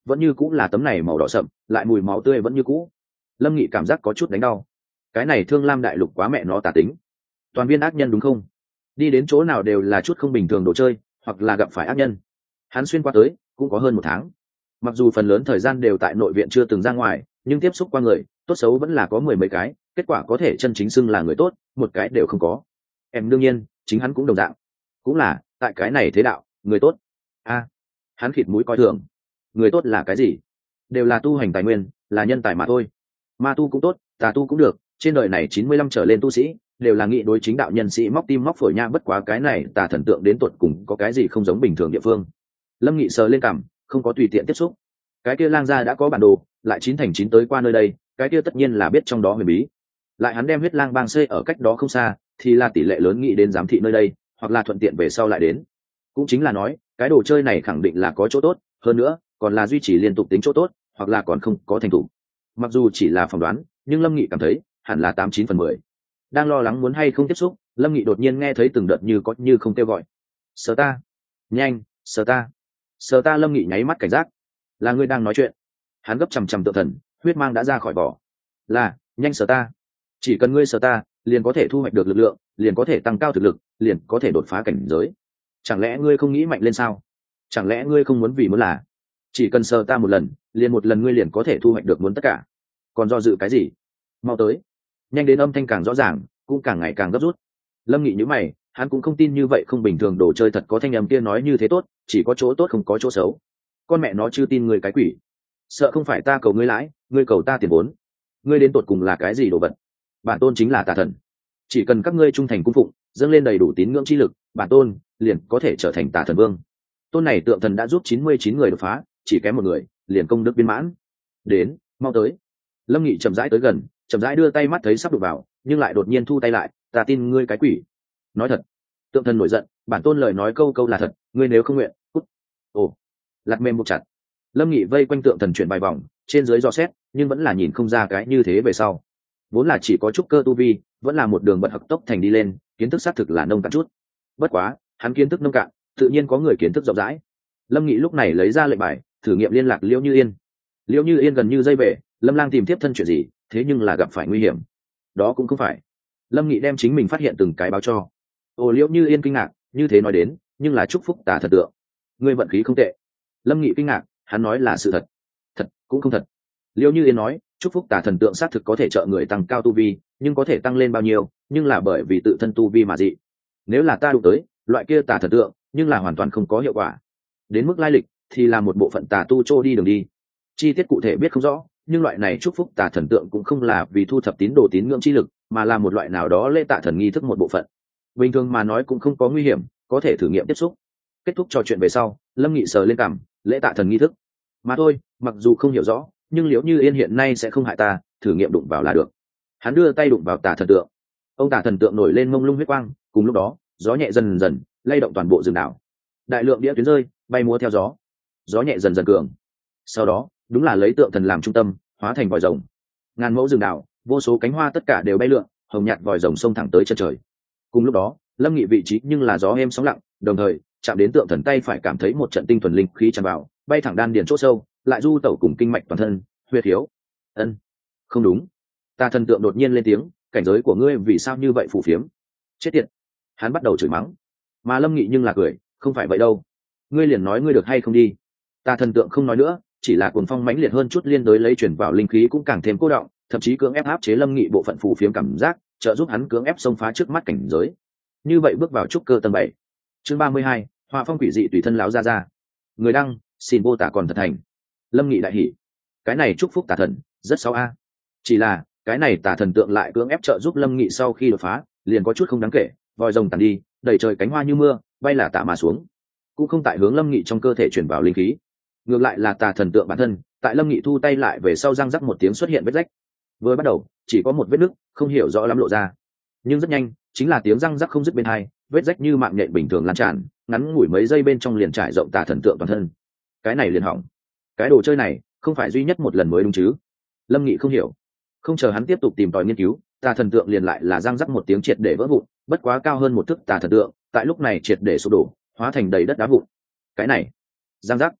vẫn như cũng là tấm này màu đỏ sậm, lại mùi máu tươi vẫn như cũ. Lâm Nghị cảm giác có chút đánh đau. Cái này Thương Lam đại lục quá mẹ nó tà tính, toàn viên ác nhân đúng không? Đi đến chỗ nào đều là chút không bình thường đồ chơi, hoặc là gặp phải ác nhân. Hắn xuyên qua tới cũng có hơn một tháng, mặc dù phần lớn thời gian đều tại nội viện chưa từng ra ngoài, nhưng tiếp xúc qua người tốt xấu vẫn là có mười mấy cái, kết quả có thể chân chính xưng là người tốt một cái đều không có. Em đương nhiên chính hắn cũng đồng dạng, cũng là tại cái này thế đạo người tốt a. Hắn khịt mũi coi thường. Người tốt là cái gì? Đều là tu hành tài nguyên, là nhân tài mà thôi. Ma tu cũng tốt, tà tu cũng được, trên đời này chín mươi lăm trở lên tu sĩ đều là nghị đối chính đạo nhân sĩ móc tim móc phổi nha. Bất quá cái này tà thần tượng đến tột cùng có cái gì không giống bình thường địa phương? Lâm Nghị sờ lên cằm, không có tùy tiện tiếp xúc. Cái kia lang gia đã có bản đồ, lại chín thành chín tới qua nơi đây, cái kia tất nhiên là biết trong đó huyền bí. Lại hắn đem huyết lang bang xây ở cách đó không xa, thì là tỷ lệ lớn nghĩ đến giám thị nơi đây, hoặc là thuận tiện về sau lại đến. Cũng chính là nói cái đồ chơi này khẳng định là có chỗ tốt, hơn nữa còn là duy trì liên tục tính chỗ tốt, hoặc là còn không có thành thủ. Mặc dù chỉ là phỏng đoán, nhưng Lâm Nghị cảm thấy hẳn là tám chín phần mười. Đang lo lắng muốn hay không tiếp xúc, Lâm Nghị đột nhiên nghe thấy từng đợt như có như không kêu gọi. Sờ ta, nhanh, sờ ta, sờ ta. Lâm Nghị nháy mắt cảnh giác. Là ngươi đang nói chuyện? Hắn gấp chằm chằm tượng thần, huyết mang đã ra khỏi vỏ. Là, nhanh sờ ta. Chỉ cần ngươi sờ ta, liền có thể thu hoạch được lực lượng, liền có thể tăng cao thực lực, liền có thể đột phá cảnh giới. Chẳng lẽ ngươi không nghĩ mạnh lên sao? Chẳng lẽ ngươi không muốn vì muốn là chỉ cần sờ ta một lần, liền một lần ngươi liền có thể thu hoạch được muốn tất cả? Còn do dự cái gì? Mau tới. Nhanh đến. Âm thanh càng rõ ràng, cũng càng ngày càng gấp rút. Lâm Nghị nhíu mày, hắn cũng không tin như vậy không bình thường đồ chơi thật có thanh âm kia nói như thế tốt, chỉ có chỗ tốt không có chỗ xấu. Con mẹ nó chưa tin người cái quỷ. Sợ không phải ta cầu ngươi lãi, ngươi cầu ta tiền vốn. Ngươi đến tột cùng là cái gì đồ vật? Bản tôn chính là tà thần, chỉ cần các ngươi trung thành cung phụng, dâng lên đầy đủ tín ngưỡng chi lực, bản tôn liền có thể trở thành tà thần vương. Tôn này tượng thần đã giúp chín mươi chín người đột phá, chỉ kém một người liền công đức viên mãn. Đến, mau tới. Lâm Nghị chậm rãi tới gần, chậm rãi đưa tay mắt thấy sắp đụng vào, nhưng lại đột nhiên thu tay lại. Ta tin ngươi cái quỷ. Nói thật. Tượng thần nổi giận, bản tôn lời nói câu câu là thật, ngươi nếu không nguyện, cút. Ồ, lạt mềm buộc chặt. Lâm Nghị vây quanh tượng thần chuyển bài vòng, trên dưới dò xét, nhưng vẫn là nhìn không ra cái như thế về sau. Vốn là chỉ có chút cơ tu vi, vẫn là một đường bật hặc tốc thành đi lên, kiến thức xác thực là nông cạn chút. Bất quá hắn kiến thức nông cạn, tự nhiên có người kiến thức rộng rãi. Lâm Nghị lúc này lấy ra lệnh bài, thử nghiệm liên lạc Liễu Như Yên. Liễu Như Yên gần như dây bể, Lâm Lang tìm tiếp thân chuyện gì, thế nhưng là gặp phải nguy hiểm. Đó cũng không phải. Lâm Nghị đem chính mình phát hiện từng cái báo cho. Ồ, Liễu Như Yên kinh ngạc, như thế nói đến, nhưng là chúc phúc tà thật tượng. Ngươi vận khí không tệ. Lâm Nghị kinh ngạc, hắn nói là sự thật. Thật cũng không thật. Liễu Như Yên nói, chúc phúc tà thần tượng xác thực có thể trợ người tăng cao tu vi, nhưng có thể tăng lên bao nhiêu, nhưng là bởi vì tự thân tu vi mà dị. Nếu là ta đụng tới loại kia tà thần tượng, nhưng là hoàn toàn không có hiệu quả. Đến mức lai lịch thì là một bộ phận tà tu trô đi đường đi, chi tiết cụ thể biết không rõ, nhưng loại này chúc phúc tà thần tượng cũng không là vì thu thập tín đồ tín ngưỡng chi lực, mà là một loại nào đó lễ tạ thần nghi thức một bộ phận. Bình thường mà nói cũng không có nguy hiểm, có thể thử nghiệm tiếp xúc. Kết thúc trò chuyện về sau, Lâm Nghị sờ lên cằm, lễ tạ thần nghi thức mà thôi, mặc dù không hiểu rõ, nhưng Liễu Như Yên hiện nay sẽ không hại ta, thử nghiệm đụng vào là được. Hắn đưa tay đụng vào tà thần tượng. Ông tà thần tượng nổi lên mông lung huyết quang, cùng lúc đó gió nhẹ dần dần lay động toàn bộ rừng đảo, đại lượng đĩa tuyến rơi bay múa theo gió, gió nhẹ dần dần cường. Sau đó đúng là lấy tượng thần làm trung tâm, hóa thành vòi rồng. Ngàn mẫu rừng đảo, vô số cánh hoa tất cả đều bay lượn, hồng nhạt vòi rồng xông thẳng tới chân trời. Cùng lúc đó Lâm Nghị vị trí nhưng là gió êm sóng lặng, đồng thời chạm đến tượng thần tay phải cảm thấy một trận tinh thuần linh khí tràn vào, bay thẳng đan điền chỗ sâu, lại du tẩu cùng kinh mạch toàn thân, huyết hiếu. Ân, không đúng. Tà thần tượng đột nhiên lên tiếng, cảnh giới của ngươi vì sao như vậy phù phiếm? Chết tiệt. Hắn bắt đầu chửi mắng. Mà Lâm Nghị nhưng là cười, không phải vậy đâu. Ngươi liền nói ngươi được hay không đi. Tà thần tượng không nói nữa, chỉ là cuồng phong mãnh liệt hơn chút, liên đối lấy chuyển vào linh khí cũng càng thêm cô động, thậm chí cưỡng ép áp chế Lâm Nghị bộ phận phù phiếm cảm giác, trợ giúp hắn cưỡng ép xông phá trước mắt cảnh giới. Như vậy bước vào trúc cơ tầng bảy. Chương ba mươi hai, Họa phong quỷ dị tùy thân láo ra ra. Người đăng, xin vô tả còn thật thành. Lâm Nghị đại hỉ. Cái này chúc phúc tà thần rất xấu a. Chỉ là cái này tà thần tượng lại cưỡng ép trợ giúp Lâm Nghị sau khi đột phá, liền có chút không đáng kể, vòi rồng tàn đi, đầy trời cánh hoa như mưa, bay là tả mà xuống, cũng không tại hướng Lâm Nghị trong cơ thể chuyển vào linh khí. Ngược lại là tà thần tượng bản thân, tại Lâm Nghị thu tay lại về sau răng rắc một tiếng xuất hiện vết rách. Vừa bắt đầu chỉ có một vết nứt, không hiểu rõ lắm lộ ra, nhưng rất nhanh chính là tiếng răng rắc không dứt bên hai, vết rách như mạng nhện bình thường lan tràn, ngắn ngủi mấy giây bên trong liền trải rộng tà thần tượng toàn thân. Cái này liền hỏng. Cái đồ chơi này không phải duy nhất một lần mới đúng chứ? Lâm Nghị không hiểu. Không chờ hắn tiếp tục tìm tòi nghiên cứu, tà thần tượng liền lại là răng rắc một tiếng triệt để vỡ vụn, bất quá cao hơn một thước tà thần tượng tại lúc này triệt để sụp đổ, hóa thành đầy đất đá vụn. Cái này, răng rắc.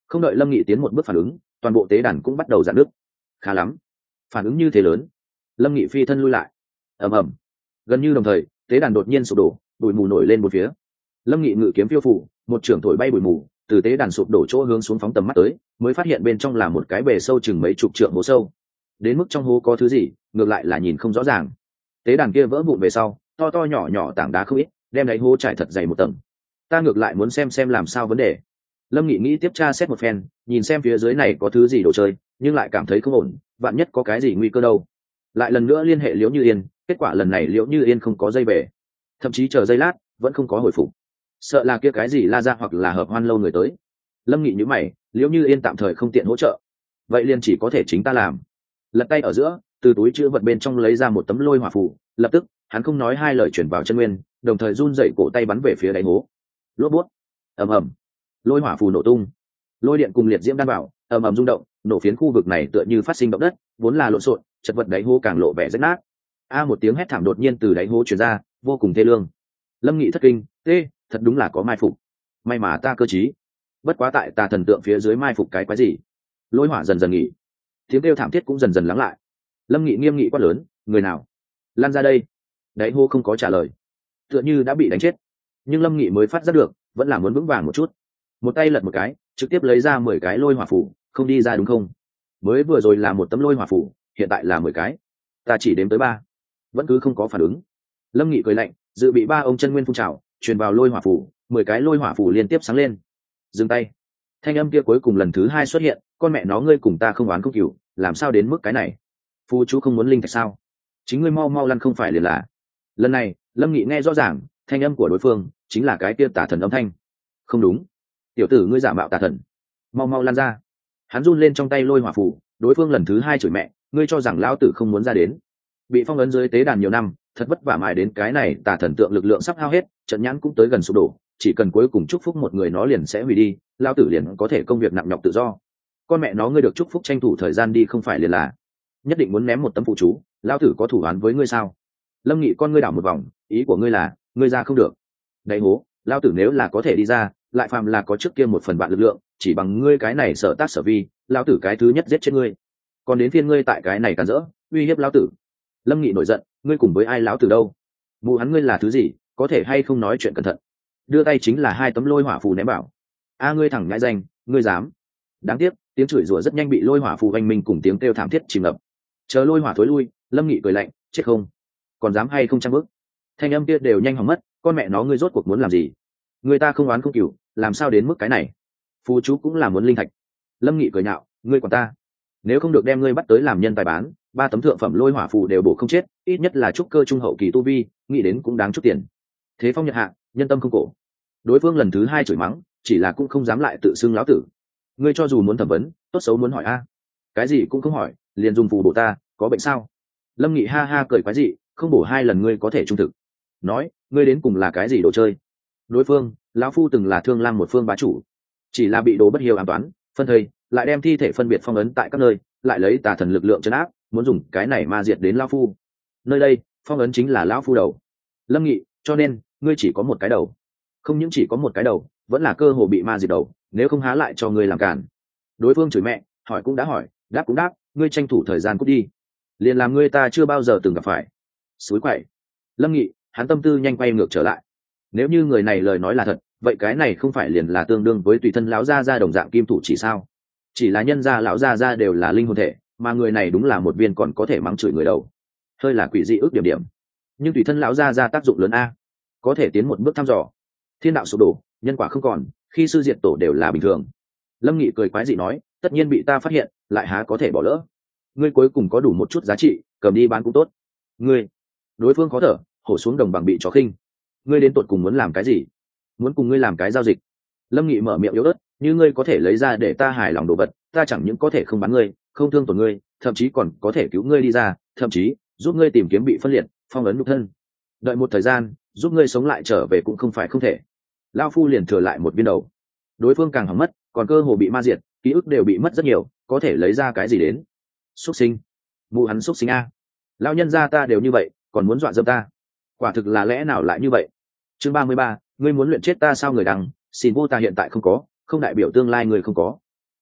Không đợi Lâm Nghị tiến một bước phản ứng, toàn bộ tế đàn cũng bắt đầu rạn nước. Khá lắm, phản ứng như thế lớn. Lâm Nghị phi thân lui lại. Ầm ầm. Gần như đồng thời, tế đàn đột nhiên sụp đổ, bụi mù nổi lên một phía. Lâm Nghị ngự kiếm phiêu phù, một trường thổi bay bụi mù, từ tế đàn sụp đổ chỗ hướng xuống phóng tầm mắt tới, mới phát hiện bên trong là một cái bề sâu chừng mấy chục trượng hố sâu. Đến mức trong hố có thứ gì, ngược lại là nhìn không rõ ràng. Tế đàn kia vỡ vụn về sau, to to nhỏ nhỏ tảng đá không ít, đem đáy hố trải thật dày một tầng. Ta ngược lại muốn xem xem làm sao vấn đề. Lâm Nghị nghĩ tiếp tra xét một phen, nhìn xem phía dưới này có thứ gì đồ chơi, nhưng lại cảm thấy không ổn, vạn nhất có cái gì nguy cơ đâu. Lại lần nữa liên hệ Liễu Như Yên, kết quả lần này Liễu Như Yên không có dây về, thậm chí chờ giây lát vẫn không có hồi phục. Sợ là kia cái gì la ra hoặc là hợp hoan lâu người tới. Lâm Nghị nhíu mày, Liễu Như Yên tạm thời không tiện hỗ trợ, vậy liền chỉ có thể chính ta làm. Lật tay ở giữa, từ túi chữ vật bên trong lấy ra một tấm lôi hỏa phù, lập tức hắn không nói hai lời chuyển vào chân nguyên, đồng thời run dậy cổ tay bắn về phía đáy hố. Lốp bút, ầm ầm, lôi hỏa phù nổ tung, lôi điện cùng liệt diễm đan vào, ầm ầm rung động, nổ phiến khu vực này tựa như phát sinh động đất, vốn là lộn xộn, chật vật đáy hố càng lộ vẻ rách nát. A một tiếng hét thảm đột nhiên từ đáy hố truyền ra, vô cùng thê lương. Lâm Nghị thất kinh, "Ê, thật đúng là có mai phục. May mà ta cơ trí. Bất quá tại tà thần tượng phía dưới mai phục cái quái gì?" Lôi hỏa dần dần nghỉ, tiếng kêu thảm thiết cũng dần dần lắng lại. Lâm Nghị nghiêm nghị quát lớn, "Người nào? Lan ra đây!" Đáy hố không có trả lời, tựa như đã bị đánh chết. Nhưng Lâm Nghị mới phát giác được, vẫn là muốn vững vàng một chút. Một tay lật một cái, trực tiếp lấy ra mười cái lôi hỏa phủ, "Không đi ra đúng không? Mới vừa rồi là một tấm lôi hỏa phủ, hiện tại là mười cái. Ta chỉ đếm tới ba." Vẫn cứ không có phản ứng. Lâm Nghị cười lạnh, dự bị ba ông chân nguyên phun trào, truyền vào lôi hỏa phủ, mười cái lôi hỏa phủ liên tiếp sáng lên. Dừng tay. Thanh âm kia cuối cùng lần thứ hai xuất hiện, "Con mẹ nó ngươi cùng ta không oán không cừu, làm sao đến mức cái này? Phu chú không muốn linh thạch sao? Chính ngươi mau mau lăn không phải liền là." Lần này, Lâm Nghị nghe rõ ràng, thanh âm của đối phương chính là cái kia tà thần âm thanh. "Không đúng, tiểu tử ngươi giả mạo tà thần, mau mau lăn ra." Hắn run lên trong tay lôi hỏa phủ, đối phương lần thứ hai chửi mẹ, "Ngươi cho rằng lão tử không muốn ra đến?" Bị phong ấn dưới tế đàn nhiều năm, thật vất vả mài đến cái này tà thần tượng lực lượng sắp hao hết, trận nhãn cũng tới gần sụp đổ, chỉ cần cuối cùng chúc phúc một người nó liền sẽ hủy đi, lão tử liền có thể công việc nặng nhọc tự do. Con mẹ nó ngươi được chúc phúc tranh thủ thời gian đi không phải liền là? Nhất định muốn ném một tấm phụ chú, lão tử có thủ án với ngươi sao? Lâm Nghị con ngươi đảo một vòng, ý của ngươi là ngươi ra không được? Đáy hố, lão tử nếu là có thể đi ra, lại phàm là có trước kia một phần bạn lực lượng, chỉ bằng ngươi cái này sở tác sở vi, lão tử cái thứ nhất giết chết ngươi. Còn đến phiên ngươi tại cái này cản rỡ, uy hiếp lão tử. Lâm Nghị nổi giận, ngươi cùng với ai lão tử đâu? Mụ hắn ngươi là thứ gì, có thể hay không nói chuyện cẩn thận? Đưa tay chính là hai tấm lôi hỏa phù ném bảo. A ngươi thẳng ngãi danh, ngươi dám? Đáng tiếc, tiếng chửi rủa rất nhanh bị lôi hỏa phù oanh minh cùng tiếng kêu thảm thiết chìm ngập. Chờ lôi hỏa thối lui, Lâm Nghị cười lạnh, chết không? Còn dám hay không trăm bước? Thanh âm kia đều nhanh hỏng mất, con mẹ nó ngươi rốt cuộc muốn làm gì? Người ta không oán không cừu, làm sao đến mức cái này? Phù chú cũng là muốn linh thạch. Lâm Nghị cười nhạo, ngươi quản ta? Nếu không được đem ngươi bắt tới làm nhân tài bán, ba tấm thượng phẩm lôi hỏa phù đều bổ không chết, ít nhất là trúc cơ trung hậu kỳ tu vi, nghĩ đến cũng đáng chút tiền. Thế phong nhật hạ, nhân tâm không cổ. Đối phương lần thứ hai chửi mắng, chỉ là cũng không dám lại tự xưng lão tử. Ngươi cho dù muốn thẩm vấn, tốt xấu muốn hỏi a, cái gì cũng không hỏi, liền dùng phù bổ ta, có bệnh sao? Lâm Nghị ha ha cười quái dị, không bổ hai lần ngươi có thể trung thực. Nói, ngươi đến cùng là cái gì đồ chơi? Đối phương, lão phu từng là Thương Lam một phương bá chủ, chỉ là bị đồ bất hiếu ám toán, phân thây, lại đem thi thể phân biệt phong ấn tại các nơi, lại lấy tà thần lực lượng trấn áp, muốn dùng cái này ma diệt đến lão phu. Nơi đây, phong ấn chính là lão phu đầu. Lâm Nghị, cho nên ngươi chỉ có một cái đầu. Không những chỉ có một cái đầu, vẫn là cơ hồ bị ma diệt đầu, nếu không há lại cho ngươi làm cản. Đối phương chửi mẹ, hỏi cũng đã hỏi, đáp cũng đáp, ngươi tranh thủ thời gian cút đi, liền làm ngươi ta chưa bao giờ từng gặp phải. Suối quậy. Lâm Nghị, hắn tâm tư nhanh quay ngược trở lại. Nếu như người này lời nói là thật, vậy cái này không phải liền là tương đương với tùy thân lão gia gia đồng dạng kim thủ chỉ sao? Chỉ là nhân gia lão gia gia đều là linh hồn thể, mà người này đúng là một viên còn có thể mắng chửi người đầu, hơi là quỷ dị ước điểm điểm. Nhưng tùy thân lão gia gia tác dụng lớn a, có thể tiến một bước thăm dò. Thiên đạo sụp đổ, nhân quả không còn, khi sư diệt tổ đều là bình thường. Lâm Nghị cười quái dị nói, tất nhiên bị ta phát hiện, lại há có thể bỏ lỡ. Ngươi cuối cùng có đủ một chút giá trị, cầm đi bán cũng tốt. Ngươi, đối phương khó thở, hổ xuống đồng bằng bị chó khinh. Ngươi đến tột cùng muốn làm cái gì? Muốn cùng ngươi làm cái giao dịch? Lâm Nghị mở miệng yếu ớt, như ngươi có thể lấy ra để ta hài lòng đồ vật, ta chẳng những có thể không bán ngươi, không thương tổn ngươi, thậm chí còn có thể cứu ngươi đi ra, thậm chí giúp ngươi tìm kiếm bị phân liệt, phong ấn nhục thân. Đợi một thời gian, giúp ngươi sống lại trở về cũng không phải không thể. Lão phu liền thừa lại một viên đầu. Đối phương càng hỏng mất, còn cơ hồ bị ma diệt, ký ức đều bị mất rất nhiều, có thể lấy ra cái gì đến? Súc sinh, mụ hắn súc sinh a! Lão nhân gia ta đều như vậy, còn muốn dọa dẫm ta, quả thực là lẽ nào lại như vậy? Chương ba mươi ba, ngươi muốn luyện chết ta sao? Người đằng, xin vô ta hiện tại không có, không đại biểu tương lai người không có.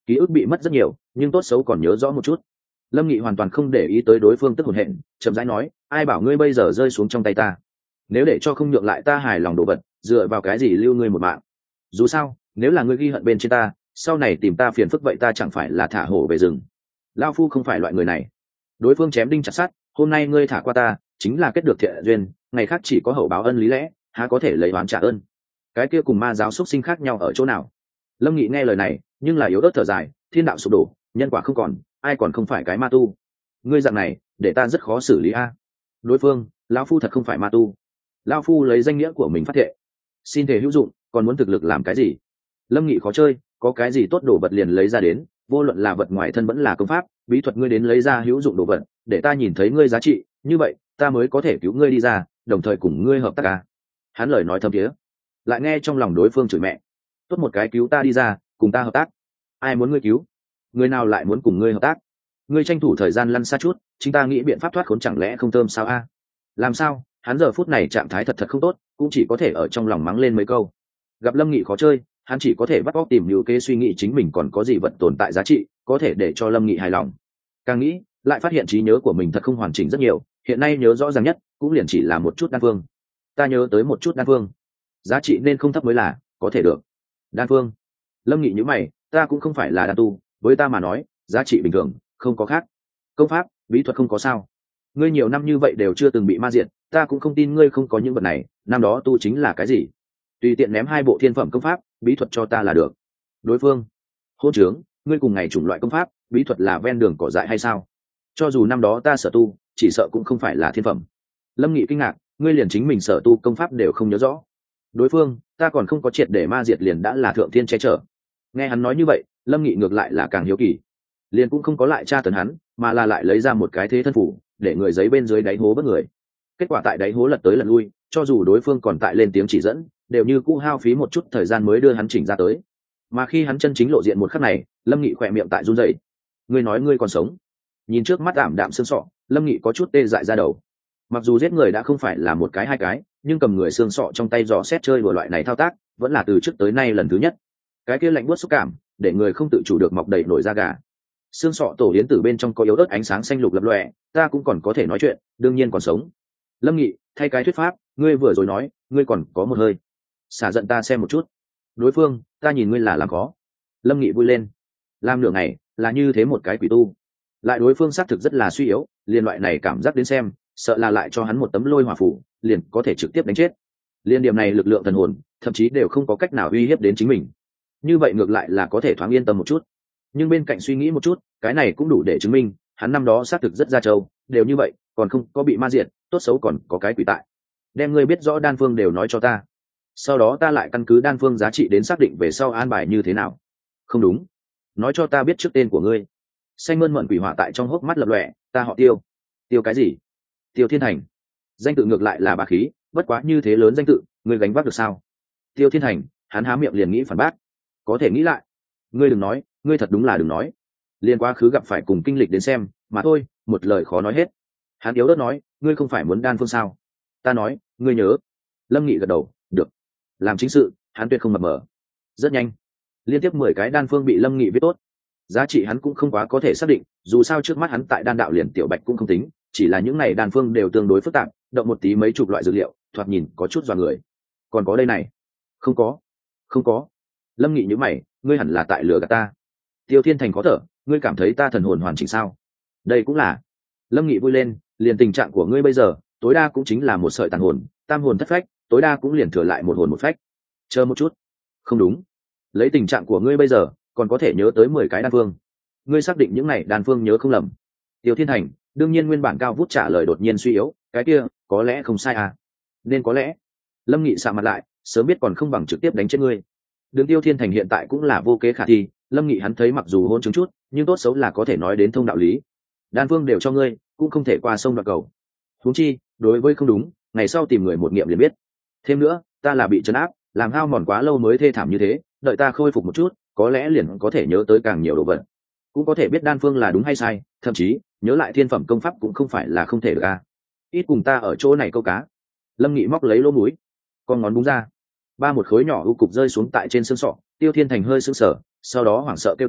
ký ức bị mất rất nhiều nhưng tốt xấu còn nhớ rõ một chút. Lâm Nghị hoàn toàn không để ý tới đối phương tức hồn hển, chậm rãi nói, ai bảo ngươi bây giờ rơi xuống trong tay ta, nếu để cho không nhượng lại ta hài lòng đồ vật, dựa vào cái gì lưu ngươi một mạng? Dù sao nếu là ngươi ghi hận bên trên ta, sau này tìm ta phiền phức vậy ta chẳng phải là thả hổ về rừng. Lao phu không phải loại người này. Đối phương chém đinh chặt sắt, hôm nay ngươi thả qua ta chính là kết được thiện duyên, ngày khác chỉ có hậu báo ân lý lẽ, há có thể lấy oán trả ơn. Cái kia cùng ma giáo xuất sinh khác nhau ở chỗ nào? Lâm Nghị nghe lời này nhưng là yếu ớt thở dài, thiên đạo sụp đổ, nhân quả không còn, ai còn không phải cái ma tu? Ngươi dạng này để ta rất khó xử lý a. Đối phương, lão phu thật không phải ma tu. Lão phu lấy danh nghĩa của mình phát thệ, xin thể hữu dụng, còn muốn thực lực làm cái gì? Lâm Nghị khó chơi, có cái gì tốt đồ vật liền lấy ra đến, vô luận là vật ngoài thân vẫn là công pháp bí thuật, ngươi đến lấy ra hữu dụng đồ vật để ta nhìn thấy ngươi giá trị, như vậy ta mới có thể cứu ngươi đi ra, đồng thời cùng ngươi hợp tác à. Hắn lời nói thâm thiế, lại nghe trong lòng đối phương chửi mẹ. Tốt một cái cứu ta đi ra, cùng ta hợp tác. Ai muốn ngươi cứu? Người nào lại muốn cùng ngươi hợp tác? Ngươi tranh thủ thời gian lăn xa chút, chính ta nghĩ biện pháp thoát khốn chẳng lẽ không thơm sao a? Làm sao? Hắn giờ phút này trạng thái thật thật không tốt, cũng chỉ có thể ở trong lòng mắng lên mấy câu. Gặp Lâm Nghị khó chơi, hắn chỉ có thể bắt óc tìm nhiều kế suy nghĩ chính mình còn có gì vật tồn tại giá trị có thể để cho Lâm Nghị hài lòng. Càng nghĩ lại phát hiện trí nhớ của mình thật không hoàn chỉnh rất nhiều, hiện nay nhớ rõ ràng nhất cũng liền chỉ là một chút đan phương. Ta nhớ tới một chút đan phương, giá trị nên không thấp mới là có thể được. Đan phương? Lâm Nghị nhíu mày, ta cũng không phải là đan tu, với ta mà nói giá trị bình thường, không có khác. Công pháp bí thuật không có sao? Ngươi nhiều năm như vậy đều chưa từng bị ma diệt, ta cũng không tin ngươi không có những vật này. Năm đó tu chính là cái gì? Tùy tiện ném hai bộ thiên phẩm công pháp bí thuật cho ta là được. Đối phương, hôn trướng, ngươi cùng ngày chủng loại công pháp bí thuật là ven đường cỏ dại hay sao? Cho dù năm đó ta sở tu chỉ sợ cũng không phải là thiên phẩm. Lâm Nghị kinh ngạc, ngươi liền chính mình sở tu công pháp đều không nhớ rõ. Đối phương, ta còn không có triệt để ma diệt liền đã là thượng thiên che chở. Nghe hắn nói như vậy, Lâm Nghị ngược lại là càng hiếu kỳ, liền cũng không có lại tra tấn hắn, mà là lại lấy ra một cái thế thân phủ để người giấy bên dưới đáy hố bất người. Kết quả tại đáy hố lật tới lật lui, cho dù đối phương còn tại lên tiếng chỉ dẫn, đều như cũ hao phí một chút thời gian mới đưa hắn chỉnh ra tới. Mà khi hắn chân chính lộ diện một khắc này, Lâm Nghị khỏe miệng tại run rẩy. Ngươi nói ngươi còn sống? Nhìn trước mắt ảm đạm xương sọ, Lâm Nghị có chút tê dại ra đầu. Mặc dù giết người đã không phải là một cái hai cái, nhưng cầm người xương sọ trong tay dò xét chơi đùa loại này thao tác vẫn là từ trước tới nay lần thứ nhất. Cái kia lạnh buốt xúc cảm để người không tự chủ được mọc đầy nổi da gà. Xương sọ tổ yến tử bên trong có yếu ớt ánh sáng xanh lục lập lòe, ta cũng còn có thể nói chuyện, đương nhiên còn sống. Lâm Nghị, thay cái thuyết pháp, ngươi vừa rồi nói ngươi còn có một hơi, xả giận ta xem một chút. Đối phương, ta nhìn ngươi là làm khó. Lâm Nghị vui lên, làm nửa ngày là như thế một cái quỷ tu, lại đối phương xác thực rất là suy yếu, liên loại này cảm giác đến xem sợ là lại cho hắn một tấm lôi hỏa phủ liền có thể trực tiếp đánh chết. Liên điểm này lực lượng thần hồn thậm chí đều không có cách nào uy hiếp đến chính mình, như vậy ngược lại là có thể thoáng yên tâm một chút. Nhưng bên cạnh suy nghĩ một chút, cái này cũng đủ để chứng minh hắn năm đó xác thực rất ra trâu, đều như vậy còn không có bị ma diệt, tốt xấu còn có cái quỷ tại. Đem ngươi biết rõ đan phương đều nói cho ta, sau đó ta lại căn cứ đan phương giá trị đến xác định về sau an bài như thế nào. Không đúng, nói cho ta biết trước tên của ngươi. Xanh mơn mận quỷ hỏa tại trong hốc mắt lập lòe, ta họ Tiêu. Tiêu cái gì? Tiêu Thiên Thành. Danh tự ngược lại là bá khí, bất quá như thế lớn danh tự ngươi gánh vác được sao? Tiêu Thiên Thành. Hắn há miệng liền nghĩ phản bác, có thể nghĩ lại. Ngươi đừng nói, ngươi thật đúng là đừng nói, liên quá khứ gặp phải cùng kinh lịch đến xem mà thôi, một lời khó nói hết. Hắn yếu ớt nói, ngươi không phải muốn đan phương sao? Ta nói, ngươi nhớ. Lâm Nghị gật đầu, được. Làm chính sự hắn tuyệt không mập mờ. Rất nhanh liên tiếp mười cái đan phương bị Lâm Nghị viết tốt, giá trị hắn cũng không quá có thể xác định, dù sao trước mắt hắn tại đan đạo liền tiểu bạch cũng không tính, chỉ là những này đan phương đều tương đối phức tạp, động một tí mấy chục loại dược liệu, thoạt nhìn có chút dọa người. Còn có đây này? Không có, không có. Lâm Nghị nhíu mày, ngươi hẳn là tại lửa gạt ta. Tiêu Thiên Thành khó thở, ngươi cảm thấy ta thần hồn hoàn chỉnh sao? Đây cũng là. Lâm Nghị vui lên, liền tình trạng của ngươi bây giờ tối đa cũng chính là một sợi tàn hồn, tam hồn thất phách, tối đa cũng liền thừa lại một hồn một phách. Chờ một chút, không đúng, lấy tình trạng của ngươi bây giờ còn có thể nhớ tới mười cái đan phương, ngươi xác định những này đan phương nhớ không lầm? Tiêu Thiên Thành đương nhiên nguyên bản cao vút trả lời đột nhiên suy yếu, cái kia có lẽ không sai à? Nên có lẽ. Lâm Nghị sạ mặt lại, sớm biết còn không bằng trực tiếp đánh chết ngươi. Đường Tiêu Thiên Thành hiện tại cũng là vô kế khả thi, Lâm Nghị hắn thấy mặc dù hôn chứng chút nhưng tốt xấu là có thể nói đến thông đạo lý. Đan phương đều cho ngươi cũng không thể qua sông đoạt cầu, huống chi đối với không đúng ngày sau tìm người một nghiệm liền biết. Thêm nữa ta là bị trấn áp làm hao mòn quá lâu mới thê thảm như thế, đợi ta khôi phục một chút có lẽ liền có thể nhớ tới càng nhiều đồ vật, cũng có thể biết đan phương là đúng hay sai, thậm chí nhớ lại thiên phẩm công pháp cũng không phải là không thể được à. Ít cùng ta ở chỗ này câu cá. Lâm Nghị móc lấy lỗ mũi, con ngón búng ra, ba một khối nhỏ u cục rơi xuống tại trên xương sọ. Tiêu Thiên Thành hơi sững sờ, sau đó hoảng sợ kêu to,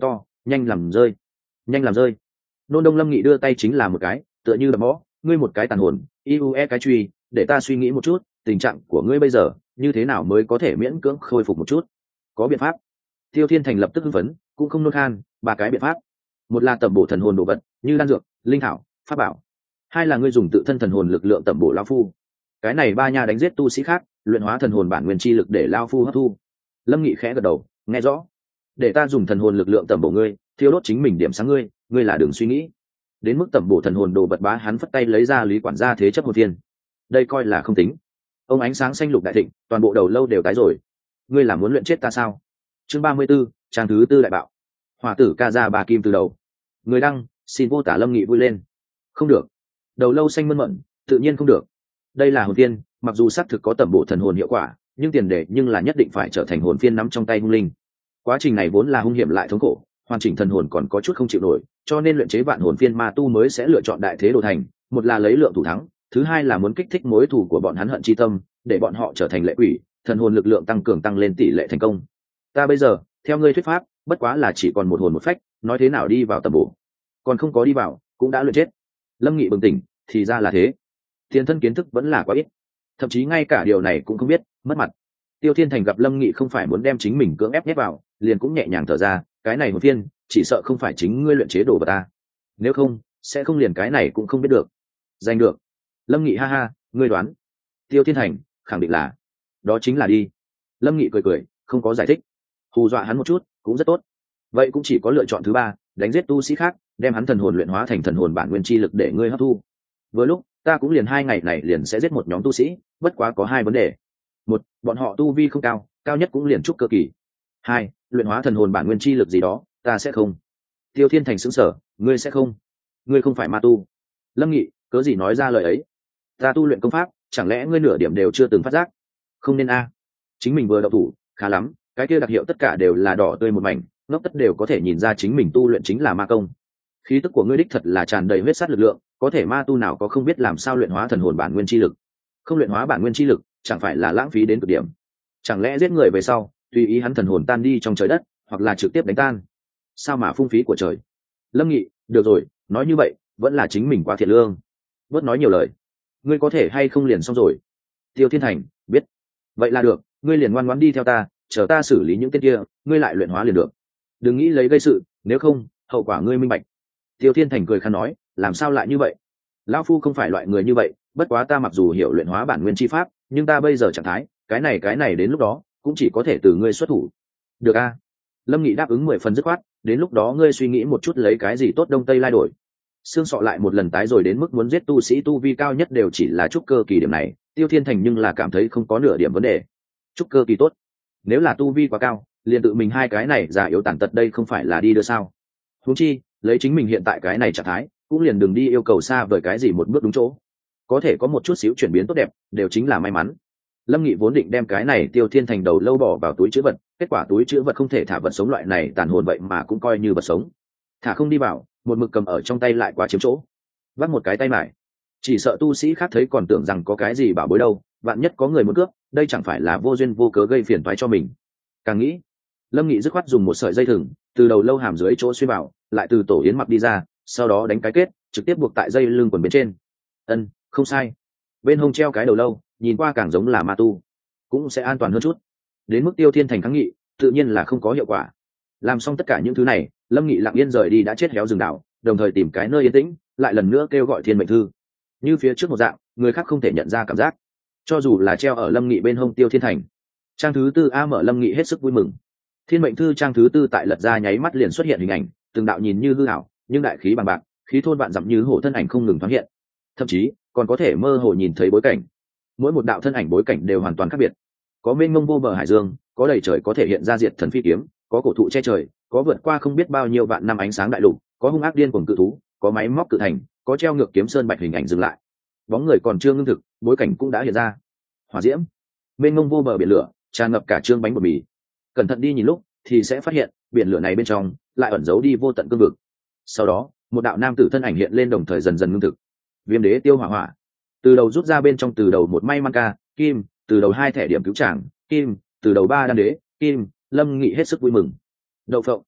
nhanh làm rơi, nhanh làm rơi. Nôn Đông Lâm Nghị đưa tay chính là một cái, tựa như đập mõ, ngươi một cái tàn hồn, iue cái truy, để ta suy nghĩ một chút, tình trạng của ngươi bây giờ như thế nào mới có thể miễn cưỡng khôi phục một chút. Có biện pháp. Tiêu Thiên Thành lập tức hưng phấn, cũng không nôn khan, ba cái biện pháp. Một là tẩm bổ thần hồn đồ vật, như đan dược, linh thảo, pháp bảo. Hai là ngươi dùng tự thân thần hồn lực lượng tẩm bổ lão phu. Cái này ba nha đánh giết tu sĩ khác, luyện hóa thần hồn bản nguyên chi lực để lão phu hấp thu. Lâm Nghị khẽ gật đầu, nghe rõ. Để ta dùng thần hồn lực lượng tẩm bổ ngươi, thiêu đốt chính mình điểm sáng ngươi, ngươi là đừng suy nghĩ. Đến mức tẩm bổ thần hồn đồ vật bá hắn phất tay lấy ra lý quản gia thế chấp hồn thiên. Đây coi là không tính. Ông ánh sáng xanh lục đại thịnh, toàn bộ đầu lâu đều tái rồi. Ngươi là muốn luyện chết ta sao? Chương ba mươi 34, trang thứ tư đại bạo. Hỏa tử ca ra bà kim từ đầu. Người đăng, xin vô tả Lâm Nghị vui lên. Không được. Đầu lâu xanh mơn mận, tự nhiên không được. Đây là hồn phiên, mặc dù xác thực có tẩm bổ thần hồn hiệu quả, nhưng tiền đề nhưng là nhất định phải trở thành hồn phiên nắm trong tay hung linh. Quá trình này vốn là hung hiểm lại thống khổ, hoàn chỉnh thần hồn còn có chút không chịu nổi, cho nên luyện chế vạn hồn phiên ma tu mới sẽ lựa chọn đại thế đồ thành, một là lấy lượng thủ thắng, thứ hai là muốn kích thích mối thù của bọn hắn hận chi tâm, để bọn họ trở thành lệ quỷ, thần hồn lực lượng tăng cường tăng lên tỷ lệ thành công. Ta bây giờ, theo ngươi thuyết pháp, bất quá là chỉ còn một hồn một phách, nói thế nào đi vào tầm bổ, còn không có đi vào, cũng đã luyện chết. Lâm Nghị bừng tỉnh, thì ra là thế. Tiền thân kiến thức vẫn là quá ít, thậm chí ngay cả điều này cũng không biết, mất mặt. Tiêu Thiên Thành gặp Lâm Nghị không phải muốn đem chính mình cưỡng ép nhét vào, liền cũng nhẹ nhàng thở ra, cái này hồn phiên, chỉ sợ không phải chính ngươi luyện chế đồ vật ta. Nếu không, sẽ không liền cái này cũng không biết được. Giành được. Lâm Nghị ha ha, ngươi đoán. Tiêu Thiên Thành, khẳng định là. Đó chính là đi. Lâm Nghị cười cười, không có giải thích. Hù dọa hắn một chút, cũng rất tốt. Vậy cũng chỉ có lựa chọn thứ ba, đánh giết tu sĩ khác, đem hắn thần hồn luyện hóa thành thần hồn bản nguyên chi lực để ngươi hấp thu. Vừa lúc, ta cũng liền hai ngày này liền sẽ giết một nhóm tu sĩ, bất quá có hai vấn đề. Một, bọn họ tu vi không cao, cao nhất cũng liền trúc cơ kỳ. Hai, luyện hóa thần hồn bản nguyên chi lực gì đó, ta sẽ không. Tiêu Thiên Thành sững sờ, ngươi sẽ không? Ngươi không phải ma tu. Lâm Nghị, cớ gì nói ra lời ấy? Ta tu luyện công pháp, chẳng lẽ ngươi nửa điểm đều chưa từng phát giác? Không nên a. Chính mình vừa đậu thủ, khá lắm, cái kia đặc hiệu tất cả đều là đỏ tươi một mảnh, ngốc tất đều có thể nhìn ra chính mình tu luyện chính là ma công. Khí tức của ngươi đích thật là tràn đầy huyết sát lực lượng, có thể ma tu nào có không biết làm sao luyện hóa thần hồn bản nguyên chi lực. Không luyện hóa bản nguyên chi lực, chẳng phải là lãng phí đến cực điểm. Chẳng lẽ giết người về sau, tùy ý hắn thần hồn tan đi trong trời đất, hoặc là trực tiếp đánh tan? Sao mà phung phí của trời. Lâm Nghị, được rồi, nói như vậy, vẫn là chính mình quá thiệt lương. Bớt nói nhiều lời. Ngươi có thể hay không liền xong rồi? Tiêu Thiên Thành, biết. Vậy là được, ngươi liền ngoan ngoãn đi theo ta, chờ ta xử lý những tên kia, ngươi lại luyện hóa liền được. Đừng nghĩ lấy gây sự, nếu không, hậu quả ngươi minh bạch. Tiêu Thiên Thành cười khăn nói, làm sao lại như vậy? Lão phu không phải loại người như vậy, bất quá ta mặc dù hiểu luyện hóa bản nguyên chi pháp, nhưng ta bây giờ trạng thái, cái này cái này đến lúc đó, cũng chỉ có thể từ ngươi xuất thủ. Được a? Lâm Nghị đáp ứng mười phần dứt khoát, đến lúc đó ngươi suy nghĩ một chút lấy cái gì tốt đông tây lai đổi. Xương sọ lại một lần tái rồi đến mức muốn giết tu sĩ tu vi cao nhất đều chỉ là trúc cơ kỳ điểm này, Tiêu Thiên Thành nhưng là cảm thấy không có nửa điểm vấn đề. Trúc cơ kỳ tốt. Nếu là tu vi quá cao, liền tự mình hai cái này già yếu tàn tật đây không phải là đi đưa sao? Huống chi, lấy chính mình hiện tại cái này trạng thái, cũng liền đừng đi yêu cầu xa vời cái gì một bước đúng chỗ. Có thể có một chút xíu chuyển biến tốt đẹp, đều chính là may mắn. Lâm Nghị vốn định đem cái này Tiêu Thiên Thành đầu lâu bỏ vào túi chữ vật, kết quả túi chữ vật không thể thả vật sống loại này tàn hồn vậy mà cũng coi như vật sống. Thả không đi vào, một mực cầm ở trong tay lại quá chiếm chỗ. Vắt một cái tay mải, chỉ sợ tu sĩ khác thấy còn tưởng rằng có cái gì bảo bối đâu, vạn nhất có người muốn cướp, đây chẳng phải là vô duyên vô cớ gây phiền toái cho mình. Càng nghĩ, Lâm Nghị dứt khoát dùng một sợi dây thừng từ đầu lâu hàm dưới chỗ xuyên vào, lại từ tổ yến mặc đi ra, sau đó đánh cái kết, trực tiếp buộc tại dây lưng quần bên trên. Ân, không sai. Bên hông treo cái đầu lâu, nhìn qua càng giống là ma tu, cũng sẽ an toàn hơn chút. Đến mức Tiêu Thiên Thành kháng nghị, tự nhiên là không có hiệu quả. Làm xong tất cả những thứ này, Lâm Nghị lặng yên rời đi đã chết héo rừng đảo, đồng thời tìm cái nơi yên tĩnh, lại lần nữa kêu gọi Thiên Mệnh Thư. Như phía trước một dạng, người khác không thể nhận ra cảm giác. Cho dù là treo ở Lâm Nghị bên hông Tiêu Thiên Thành. Trang thứ tư a mở Lâm Nghị hết sức vui mừng. Thiên Mệnh Thư trang thứ tư tại lật ra nháy mắt liền xuất hiện hình ảnh, từng đạo nhìn như hư ảo, nhưng đại khí bằng bạc, khí thôn vạn dặm như hổ thân ảnh không ngừng thoáng hiện. Thậm chí, còn có thể mơ hồ nhìn thấy bối cảnh. Mỗi một đạo thân ảnh bối cảnh đều hoàn toàn khác biệt. Có mênh mông vô bờ hải dương, có đầy trời có thể hiện ra diệt thần phi kiếm, có cổ thụ che trời, có vượt qua không biết bao nhiêu vạn năm ánh sáng đại lục, có hung ác điên cuồng cự thú, có máy móc cự thành, có treo ngược kiếm sơn bạch hình ảnh dừng lại. Bóng người còn chưa ngưng thực, bối cảnh cũng đã hiện ra. Hỏa diễm, mênh mông vô bờ biển lửa, tràn ngập cả trương bánh bột mì. Cẩn thận đi nhìn lúc, thì sẽ phát hiện, biển lửa này bên trong lại ẩn giấu đi vô tận cương vực. Sau đó, một đạo nam tử thân ảnh hiện lên đồng thời dần dần ngưng thực. Viêm đế tiêu hỏa hỏa, từ đầu rút ra bên trong từ đầu một may măng ca, kim, từ đầu hai thẻ điểm cứu tràng, kim, từ đầu ba đan đế, kim. Lâm Nghị hết sức vui mừng. Đậu phộng,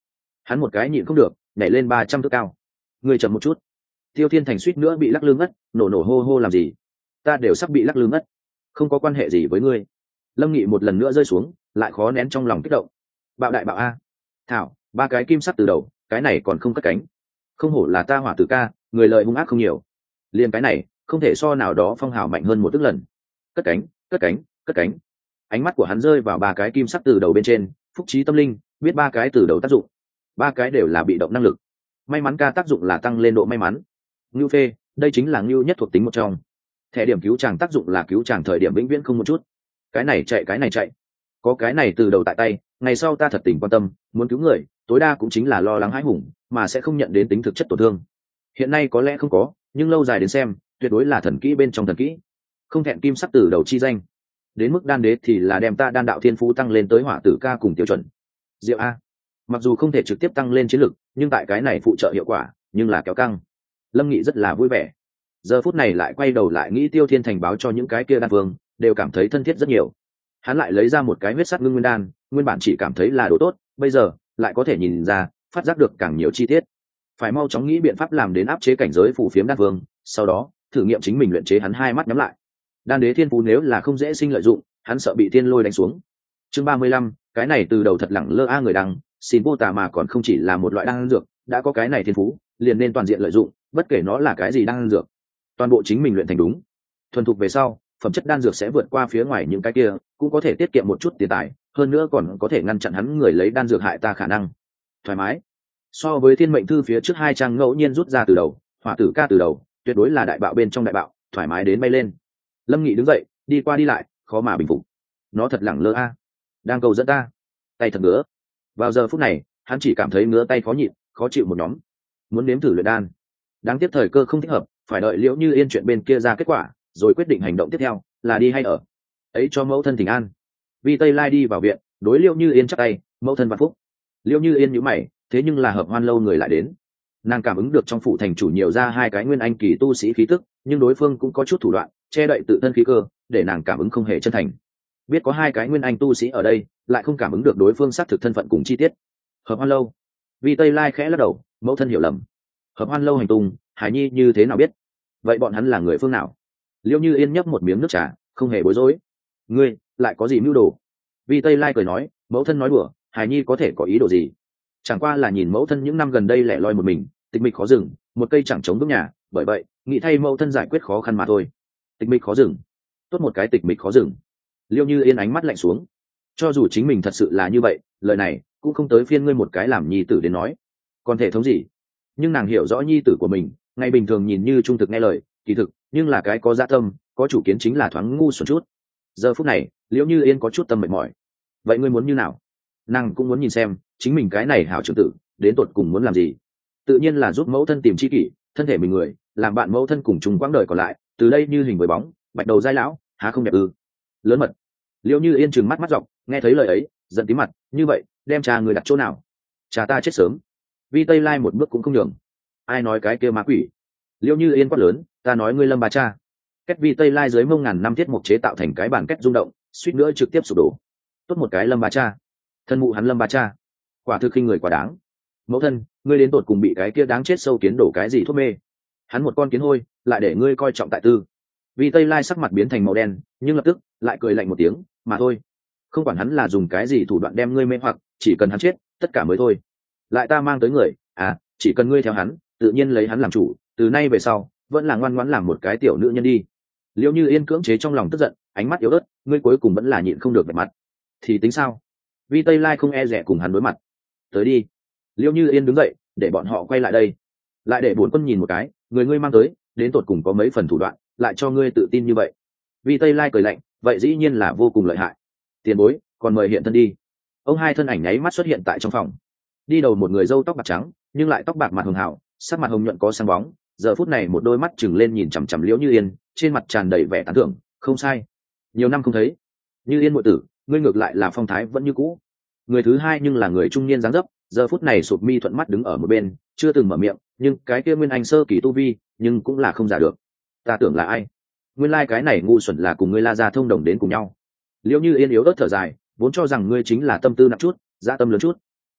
hắn một cái nhịn không được nhảy lên ba trăm thước cao. Người chậm một chút. Tiêu Thiên Thành suýt nữa bị lắc lư ngất, nổ nổ hô hô làm gì, ta đều sắp bị lắc lư ngất. Không có quan hệ gì với ngươi. Lâm Nghị một lần nữa rơi xuống, lại khó nén trong lòng kích động. Bạo đại bạo a, thảo, ba cái kim sắc từ đầu, cái này còn không cất cánh. Không hổ là ta Hỏa Tử ca, người lợi hung ác không nhiều. Liên cái này không thể so nào đó phong hào mạnh hơn một tức lần. Cất cánh, cất cánh, cất cánh. Ánh mắt của hắn rơi vào ba cái kim sắc từ đầu bên trên, phúc trí tâm linh biết ba cái từ đầu tác dụng, ba cái đều là bị động năng lực. May mắn ca tác dụng là tăng lên độ may mắn. Ngưu phê, đây chính là ngưu nhất thuộc tính một trong. Thẻ điểm cứu chàng tác dụng là cứu chàng thời điểm vĩnh viễn không một chút. Cái này chạy cái này chạy, có cái này từ đầu tại tay, ngày sau ta thật tình quan tâm, muốn cứu người, tối đa cũng chính là lo lắng hãi hùng, mà sẽ không nhận đến tính thực chất tổn thương. Hiện nay có lẽ không có, nhưng lâu dài đến xem, tuyệt đối là thần kỹ bên trong thần kỹ. Không thẹn kim sắc từ đầu chi danh. Đến mức đan đế thì là đem ta đan đạo thiên phú tăng lên tới Hỏa Tử ca cùng tiêu chuẩn. Diệu a, mặc dù không thể trực tiếp tăng lên chiến lực, nhưng tại cái này phụ trợ hiệu quả, nhưng là kéo căng. Lâm Nghị rất là vui vẻ. Giờ phút này lại quay đầu lại nghĩ Tiêu Thiên Thành báo cho những cái kia đan vương, đều cảm thấy thân thiết rất nhiều. Hắn lại lấy ra một cái huyết sắt ngưng nguyên đan, nguyên bản chỉ cảm thấy là đồ tốt, bây giờ lại có thể nhìn ra, phát giác được càng nhiều chi tiết. Phải mau chóng nghĩ biện pháp làm đến áp chế cảnh giới phù phiếm đan vương, sau đó thử nghiệm chính mình luyện chế. Hắn hai mắt nhắm lại. Đan đế thiên phú nếu là không dễ sinh lợi dụng, hắn sợ bị thiên lôi đánh xuống. Chương ba mươi lăm, cái này từ đầu thật lẳng lơ a người đăng, xin vô tà mà còn không chỉ là một loại đan dược, đã có cái này thiên phú, liền nên toàn diện lợi dụng, bất kể nó là cái gì đan dược, toàn bộ chính mình luyện thành đúng, thuần thục về sau, phẩm chất đan dược sẽ vượt qua phía ngoài những cái kia, cũng có thể tiết kiệm một chút tiền tài, hơn nữa còn có thể ngăn chặn hắn người lấy đan dược hại ta khả năng. Thoải mái. So với thiên mệnh thư phía trước hai trang ngẫu nhiên rút ra từ đầu, Hỏa Tử ca từ đầu, tuyệt đối là đại bạo bên trong đại bạo, thoải mái đến bay lên. Lâm Nghị đứng dậy, đi qua đi lại, khó mà bình phục. Nó thật lẳng lơ a, đang cầu dẫn ta, tay thật ngứa. Vào giờ phút này, hắn chỉ cảm thấy ngứa tay khó nhịn, khó chịu một nhóm, muốn nếm thử luyện đan. Đáng tiếc thời cơ không thích hợp, phải đợi Liễu Như Yên chuyện bên kia ra kết quả, rồi quyết định hành động tiếp theo, là đi hay ở. Ấy cho mẫu thân thỉnh an. Vi Tây Lai đi vào viện, đối Liễu Như Yên chắp tay, mẫu thân vạn phúc. Liễu Như Yên nhíu mày, thế nhưng là Hợp Hoan lâu người lại đến. Nàng cảm ứng được trong phủ thành chủ nhiều ra hai cái nguyên anh kỳ tu sĩ khí tức, nhưng đối phương cũng có chút thủ đoạn, che đậy tự thân khí cơ, để nàng cảm ứng không hề chân thành. Biết có hai cái nguyên anh tu sĩ ở đây, lại không cảm ứng được đối phương xác thực thân phận cùng chi tiết. Hợp Hoan lâu. Vi Tây Lai khẽ lắc đầu, mẫu thân hiểu lầm. Hợp Hoan lâu hành tung, Hải Nhi như thế nào biết? Vậy bọn hắn là người phương nào? Liễu Như Yên nhấp một miếng nước trà, không hề bối rối. Ngươi lại có gì mưu đồ? Vi Tây Lai cười nói, mẫu thân nói đùa, Hải Nhi có thể có ý đồ gì? Chẳng qua là nhìn mẫu thân những năm gần đây lẻ loi một mình, tịch mịch khó dừng, một cây chẳng chống bước nhà, bởi vậy nghĩ thay mẫu thân giải quyết khó khăn mà thôi. Tịch mịch khó dừng, tốt một cái tịch mịch khó dừng. Liễu Như Yên ánh mắt lạnh xuống. Cho dù chính mình thật sự là như vậy, lời này cũng không tới phiên ngươi một cái làm nhi tử đến nói. Còn thể thống gì? Nhưng nàng hiểu rõ nhi tử của mình, ngày bình thường nhìn như trung thực nghe lời, kỳ thực nhưng là cái có dạ tâm, có chủ kiến chính là thoáng ngu xuẩn chút. Giờ phút này, Liễu Như Yên có chút tâm mệt mỏi. Vậy ngươi muốn như nào? Nàng cũng muốn nhìn xem chính mình cái này hảo trưởng tử đến tột cùng muốn làm gì. Tự nhiên là giúp mẫu thân tìm chi kỷ, thân thể mình người, làm bạn mẫu thân cùng chung quãng đời còn lại, từ đây như hình với bóng, bạch đầu dai lão, há không đẹp ư? Lớn mật. Liễu Như Yên trừng mắt mắt dọc, nghe thấy lời ấy, giận tí mặt, như vậy, đem cha người đặt chỗ nào? Cha ta chết sớm. Vi Tây Lai một bước cũng không nhường. Ai nói cái kia ma quỷ? Liễu Như Yên quát lớn, ta nói ngươi Lâm bà cha. Kết Vi Tây Lai dưới mông ngàn năm thiết mục chế tạo thành cái bản kết rung động, suýt nữa trực tiếp sụp đổ. Tốt một cái Lâm bà cha. Thân mụ hắn Lâm bà cha, quả thực khinh người quá đáng. Mẫu thân, ngươi đến tột cùng bị cái kia đáng chết sâu kiến đổ cái gì thuốc mê? Hắn một con kiến hôi, lại để ngươi coi trọng tại tư. Vi Tây Lai sắc mặt biến thành màu đen, nhưng lập tức lại cười lạnh một tiếng, mà thôi. Không quản hắn là dùng cái gì thủ đoạn đem ngươi mê hoặc, chỉ cần hắn chết, tất cả mới thôi. Lại ta mang tới người, à, chỉ cần ngươi theo hắn, tự nhiên lấy hắn làm chủ, từ nay về sau, vẫn là ngoan ngoãn làm một cái tiểu nữ nhân đi. Liễu Như Yên cưỡng chế trong lòng tức giận, ánh mắt yếu ớt, ngươi cuối cùng vẫn là nhịn không được vẻ mặt. Thì tính sao? Vi Tây Lai không e dè cùng hắn đối mặt. Tới đi. Liễu Như Yên đứng dậy, để bọn họ quay lại đây. Lại để bổn quân nhìn một cái, người ngươi mang tới, đến tột cùng có mấy phần thủ đoạn, lại cho ngươi tự tin như vậy. Vi Tây Lai cười lạnh, vậy dĩ nhiên là vô cùng lợi hại. Tiền bối, còn mời hiện thân đi. Ông hai thân ảnh nháy mắt xuất hiện tại trong phòng. Đi đầu một người râu tóc bạc trắng, nhưng lại tóc bạc mặt hường hảo, sắc mặt hồng nhuận có sáng bóng, giờ phút này một đôi mắt chừng lên nhìn chằm chằm Liễu Như Yên, trên mặt tràn đầy vẻ tán thưởng, không sai. Nhiều năm không thấy, Như Yên muội tử, ngươi ngược lại là phong thái vẫn như cũ. Người thứ hai nhưng là người trung niên dáng dấp, giờ phút này sụp mi thuận mắt đứng ở một bên, chưa từng mở miệng, nhưng cái kia nguyên anh sơ kỳ tu vi, nhưng cũng là không giả được. Ta tưởng là ai? Nguyên lai like cái này ngu xuẩn là cùng ngươi La gia thông đồng đến cùng nhau. Liễu Như Yên yếu ớt thở dài, vốn cho rằng ngươi chính là tâm tư nặng chút, dạ tâm lớn chút.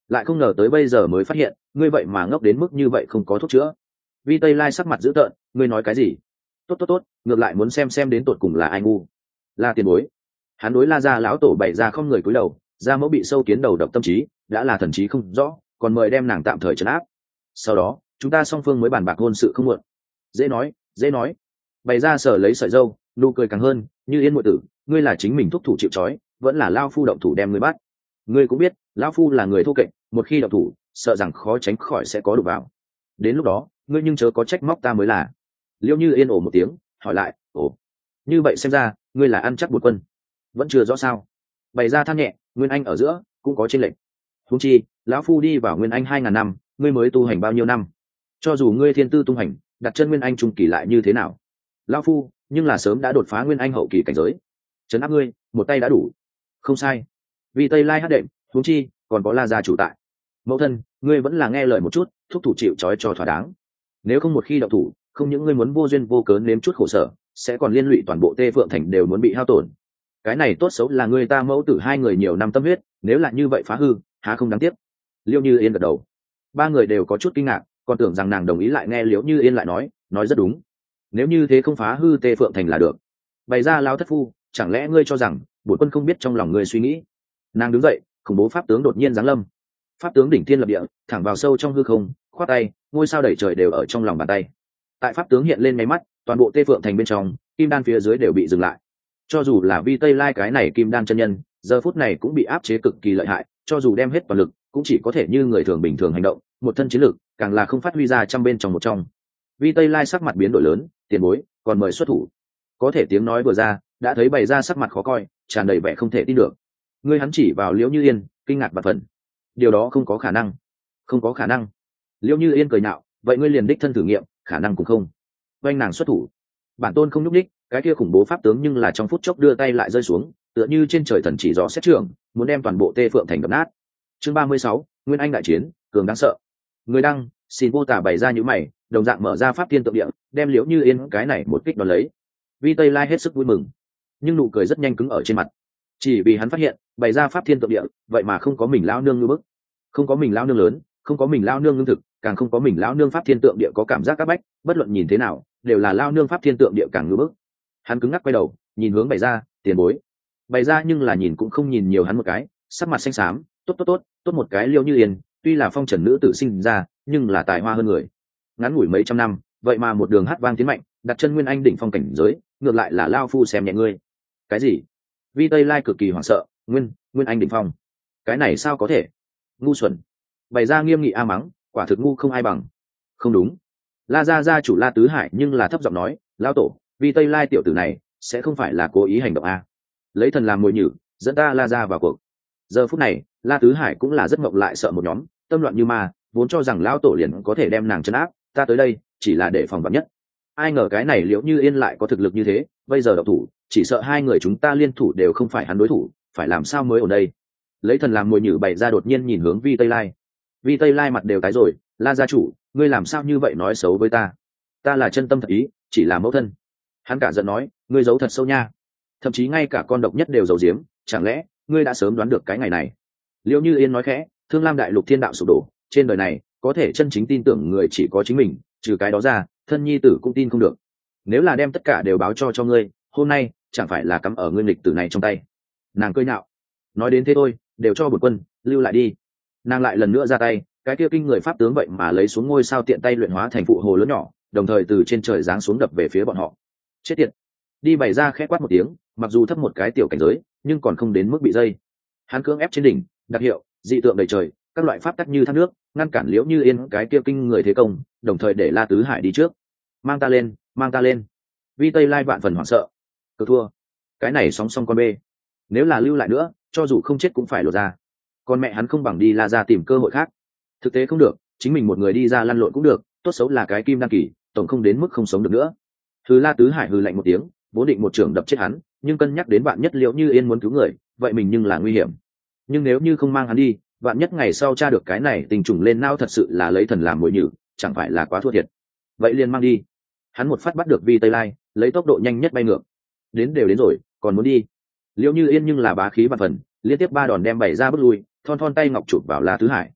lại không ngờ tới bây giờ mới phát hiện ngươi vậy mà ngốc đến mức như vậy không có thuốc chữa. Vi Tây Lai sắc mặt dữ tợn, ngươi nói cái gì? Tốt tốt tốt, ngược lại muốn xem xem đến tột cùng là ai ngu. La tiền bối. Hắn đối La gia lão tổ bày ra không người cúi đầu, gia mẫu bị sâu kiến đầu độc tâm trí, đã là thần trí không rõ, còn mời đem nàng tạm thời trấn áp. Sau đó, chúng ta song phương mới bàn bạc hôn sự không muộn. Dễ nói, dễ nói. Bày ra sở lấy sợi dâu, nụ cười càng hơn, Như Yên muội tử, ngươi là chính mình thúc thủ chịu trói, vẫn là lao phu động thủ đem ngươi bắt. Ngươi cũng biết, lão phu là người thô kệch, một khi động thủ, sợ rằng khó tránh khỏi sẽ có đụng vào. Đến lúc đó, ngươi nhưng chớ có trách móc ta mới là. Liễu Như Yên ồ một tiếng, hỏi lại, ồ, như vậy xem ra, ngươi là ăn chắc bột quân, vẫn chưa rõ sao? Bày ra than nhẹ, Nguyên Anh ở giữa cũng có chênh lệch. Huống chi, lão phu đi vào Nguyên Anh hai ngàn năm, ngươi mới tu hành bao nhiêu năm? Cho dù ngươi thiên tư tung hành, đặt chân Nguyên Anh trung kỳ lại như thế nào? Lão phu, nhưng là sớm đã đột phá Nguyên Anh hậu kỳ cảnh giới, trấn áp ngươi, một tay đã đủ. Không sai. Vì Tây Lai hát đệm, huống chi, còn có La gia chủ tại. Mẫu thân, ngươi vẫn là nghe lời một chút, thúc thủ chịu trói cho thỏa đáng. Nếu không một khi động thủ, không những ngươi muốn vô duyên vô cớ nếm chút khổ sở, sẽ còn liên lụy toàn bộ Tê Phượng thành đều muốn bị hao tổn. Cái này tốt xấu là người ta mẫu tử hai người nhiều năm tâm huyết, nếu là như vậy phá hư, há không đáng tiếc. Liễu Như Yên gật đầu. Ba người đều có chút kinh ngạc, còn tưởng rằng nàng đồng ý lại nghe Liễu Như Yên lại nói, nói rất đúng. Nếu như thế không phá hư Tê Phượng thành là được. Bày ra lao thất phu, chẳng lẽ ngươi cho rằng bổn quân không biết trong lòng ngươi suy nghĩ? Nàng đứng dậy, khủng bố pháp tướng đột nhiên giáng lâm. Pháp tướng đỉnh thiên lập địa, thẳng vào sâu trong hư không, khoát tay, ngôi sao đầy trời đều ở trong lòng bàn tay. Tại pháp tướng hiện lên mấy mắt, toàn bộ Tê Phượng thành bên trong, kim đan phía dưới đều bị dừng lại. Cho dù là Vi Tây Lai cái này kim đan chân nhân, giờ phút này cũng bị áp chế cực kỳ lợi hại, cho dù đem hết toàn lực, cũng chỉ có thể như người thường bình thường hành động, một thân chiến lực, càng là không phát huy ra trăm bên trong một trong. Vi Tây Lai sắc mặt biến đổi lớn, tiền bối, còn mời xuất thủ. Có thể tiếng nói vừa ra, đã thấy bày ra sắc mặt khó coi, tràn đầy vẻ không thể tin được. Ngươi hắn chỉ vào Liễu Như Yên, kinh ngạc bạt phần. Điều đó không có khả năng, không có khả năng. Liễu Như Yên cười nhạo, vậy ngươi liền đích thân thử nghiệm, khả năng cũng không. Vanh nàng xuất thủ. Bản tôn không nhúc nhích, cái kia khủng bố pháp tướng nhưng là trong phút chốc đưa tay lại rơi xuống, tựa như trên trời thần chỉ gió xét trưởng, muốn đem toàn bộ Tê Phượng thành đập nát. Chương ba mươi sáu, Nguyên Anh đại chiến, cường đáng sợ. Người đăng, xin vô tả bày ra như mày, đồng dạng mở ra pháp thiên tượng địa, đem Liễu Như Yên cái này một kích đón lấy. Vi Tây Lai hết sức vui mừng, nhưng nụ cười rất nhanh cứng ở trên mặt, chỉ vì hắn phát hiện bày ra pháp thiên tượng địa, vậy mà không có mình lão nương ngư bức, không có mình lão nương lớn, không có mình lão nương lương thực, càng không có mình lão nương pháp thiên tượng địa có cảm giác các bách, bất luận nhìn thế nào đều là lão nương pháp thiên tượng địa càng ngư bức. Hắn cứng ngắc quay đầu nhìn hướng bày ra, tiền bối. Bày ra nhưng là nhìn cũng không nhìn nhiều hắn một cái, sắc mặt xanh xám, tốt tốt tốt tốt một cái Liễu Như Yên, tuy là phong trần nữ tự sinh ra, nhưng là tài hoa hơn người. Ngắn ngủi mấy trăm năm, vậy mà một đường hát vang tiến mạnh, đặt chân Nguyên Anh đỉnh phong cảnh giới, ngược lại là lao phu xem nhẹ ngươi. Cái gì? Vi Tây Lai cực kỳ hoảng sợ, nguyên Nguyên Anh đỉnh phong, cái này sao có thể? Ngu xuẩn. Bày ra nghiêm nghị a mắng, quả thực ngu không ai bằng. Không đúng. La gia gia chủ La Tứ Hải nhưng là thấp giọng nói, lão tổ, Vi Tây Lai tiểu tử này sẽ không phải là cố ý hành động a? Lấy thần làm mồi nhử, dẫn ta La gia vào cuộc. Giờ phút này, La Tứ Hải cũng là rất mộng lại sợ một nhóm, tâm loạn như ma, vốn cho rằng lão tổ liền có thể đem nàng trấn áp, ta tới đây chỉ là để phòng vạn nhất. Ai ngờ cái này Liễu Như Yên lại có thực lực như thế, bây giờ độc thủ, chỉ sợ hai người chúng ta liên thủ đều không phải hắn đối thủ, phải làm sao mới ở đây? Lấy thần làm mồi nhử bày ra đột nhiên nhìn hướng Vi Tây Lai. Vi Tây Lai mặt đều tái rồi, La gia chủ, ngươi làm sao như vậy nói xấu với ta? Ta là chân tâm thật ý, chỉ là mẫu thân. Hắn cả giận nói, ngươi giấu thật sâu nha, thậm chí ngay cả con độc nhất đều giấu giếm, chẳng lẽ ngươi đã sớm đoán được cái ngày này? Liễu Như Yên nói khẽ, Thương Lam đại lục thiên đạo sụp đổ, trên đời này có thể chân chính tin tưởng người chỉ có chính mình, trừ cái đó ra, thân nhi tử cũng tin không được. Nếu là đem tất cả đều báo cho cho ngươi, hôm nay chẳng phải là cắm ở ngươi lịch tử này trong tay. Nàng cười nhạo, nói đến thế thôi, đều cho bổn quân lưu lại đi. Nàng lại lần nữa ra tay, cái kia kinh người pháp tướng vậy mà lấy xuống ngôi sao tiện tay luyện hóa thành phụ hồ lớn nhỏ, đồng thời từ trên trời giáng xuống đập về phía bọn họ. Chết tiệt. Đi bày ra khẽ quát một tiếng, mặc dù thấp một cái tiểu cảnh giới, nhưng còn không đến mức bị dây. Hắn cưỡng ép trên đỉnh, đặc hiệu, dị tượng đầy trời, các loại pháp tắc như thác nước, ngăn cản Liễu Như Yên cái kia kinh người thế công, đồng thời để La Tứ Hải đi trước. Mang ta lên, mang ta lên. Vi Tây Lai vạn phần hoảng sợ. Cứ thua. Cái này sóng song con bê. Nếu là lưu lại nữa, cho dù không chết cũng phải lột ra. Con mẹ hắn không bằng đi La ra tìm cơ hội khác. Thực tế không được, chính mình một người đi ra lăn lộn cũng được, tốt xấu là cái kim đăng kỳ, tổng không đến mức không sống được nữa. Hừ, La Tứ Hải hừ lạnh một tiếng, vốn định một trường đập chết hắn, nhưng cân nhắc đến bạn nhất Liễu Như Yên muốn cứu người, vậy mình nhưng là nguy hiểm. Nhưng nếu như không mang hắn đi, vạn nhất ngày sau tra được cái này tình trùng lên nao thật sự là lấy thần làm mồi nhử, chẳng phải là quá thua thiệt. Vậy liền mang đi. Hắn một phát bắt được Vi Tây Lai, lấy tốc độ nhanh nhất bay ngược. Đến đều đến rồi, còn muốn đi. Liễu Như Yên nhưng là bá khí vạn phần, liên tiếp ba đòn đem bày ra bước lui, thon thon tay ngọc chụp vào La Tứ Hải.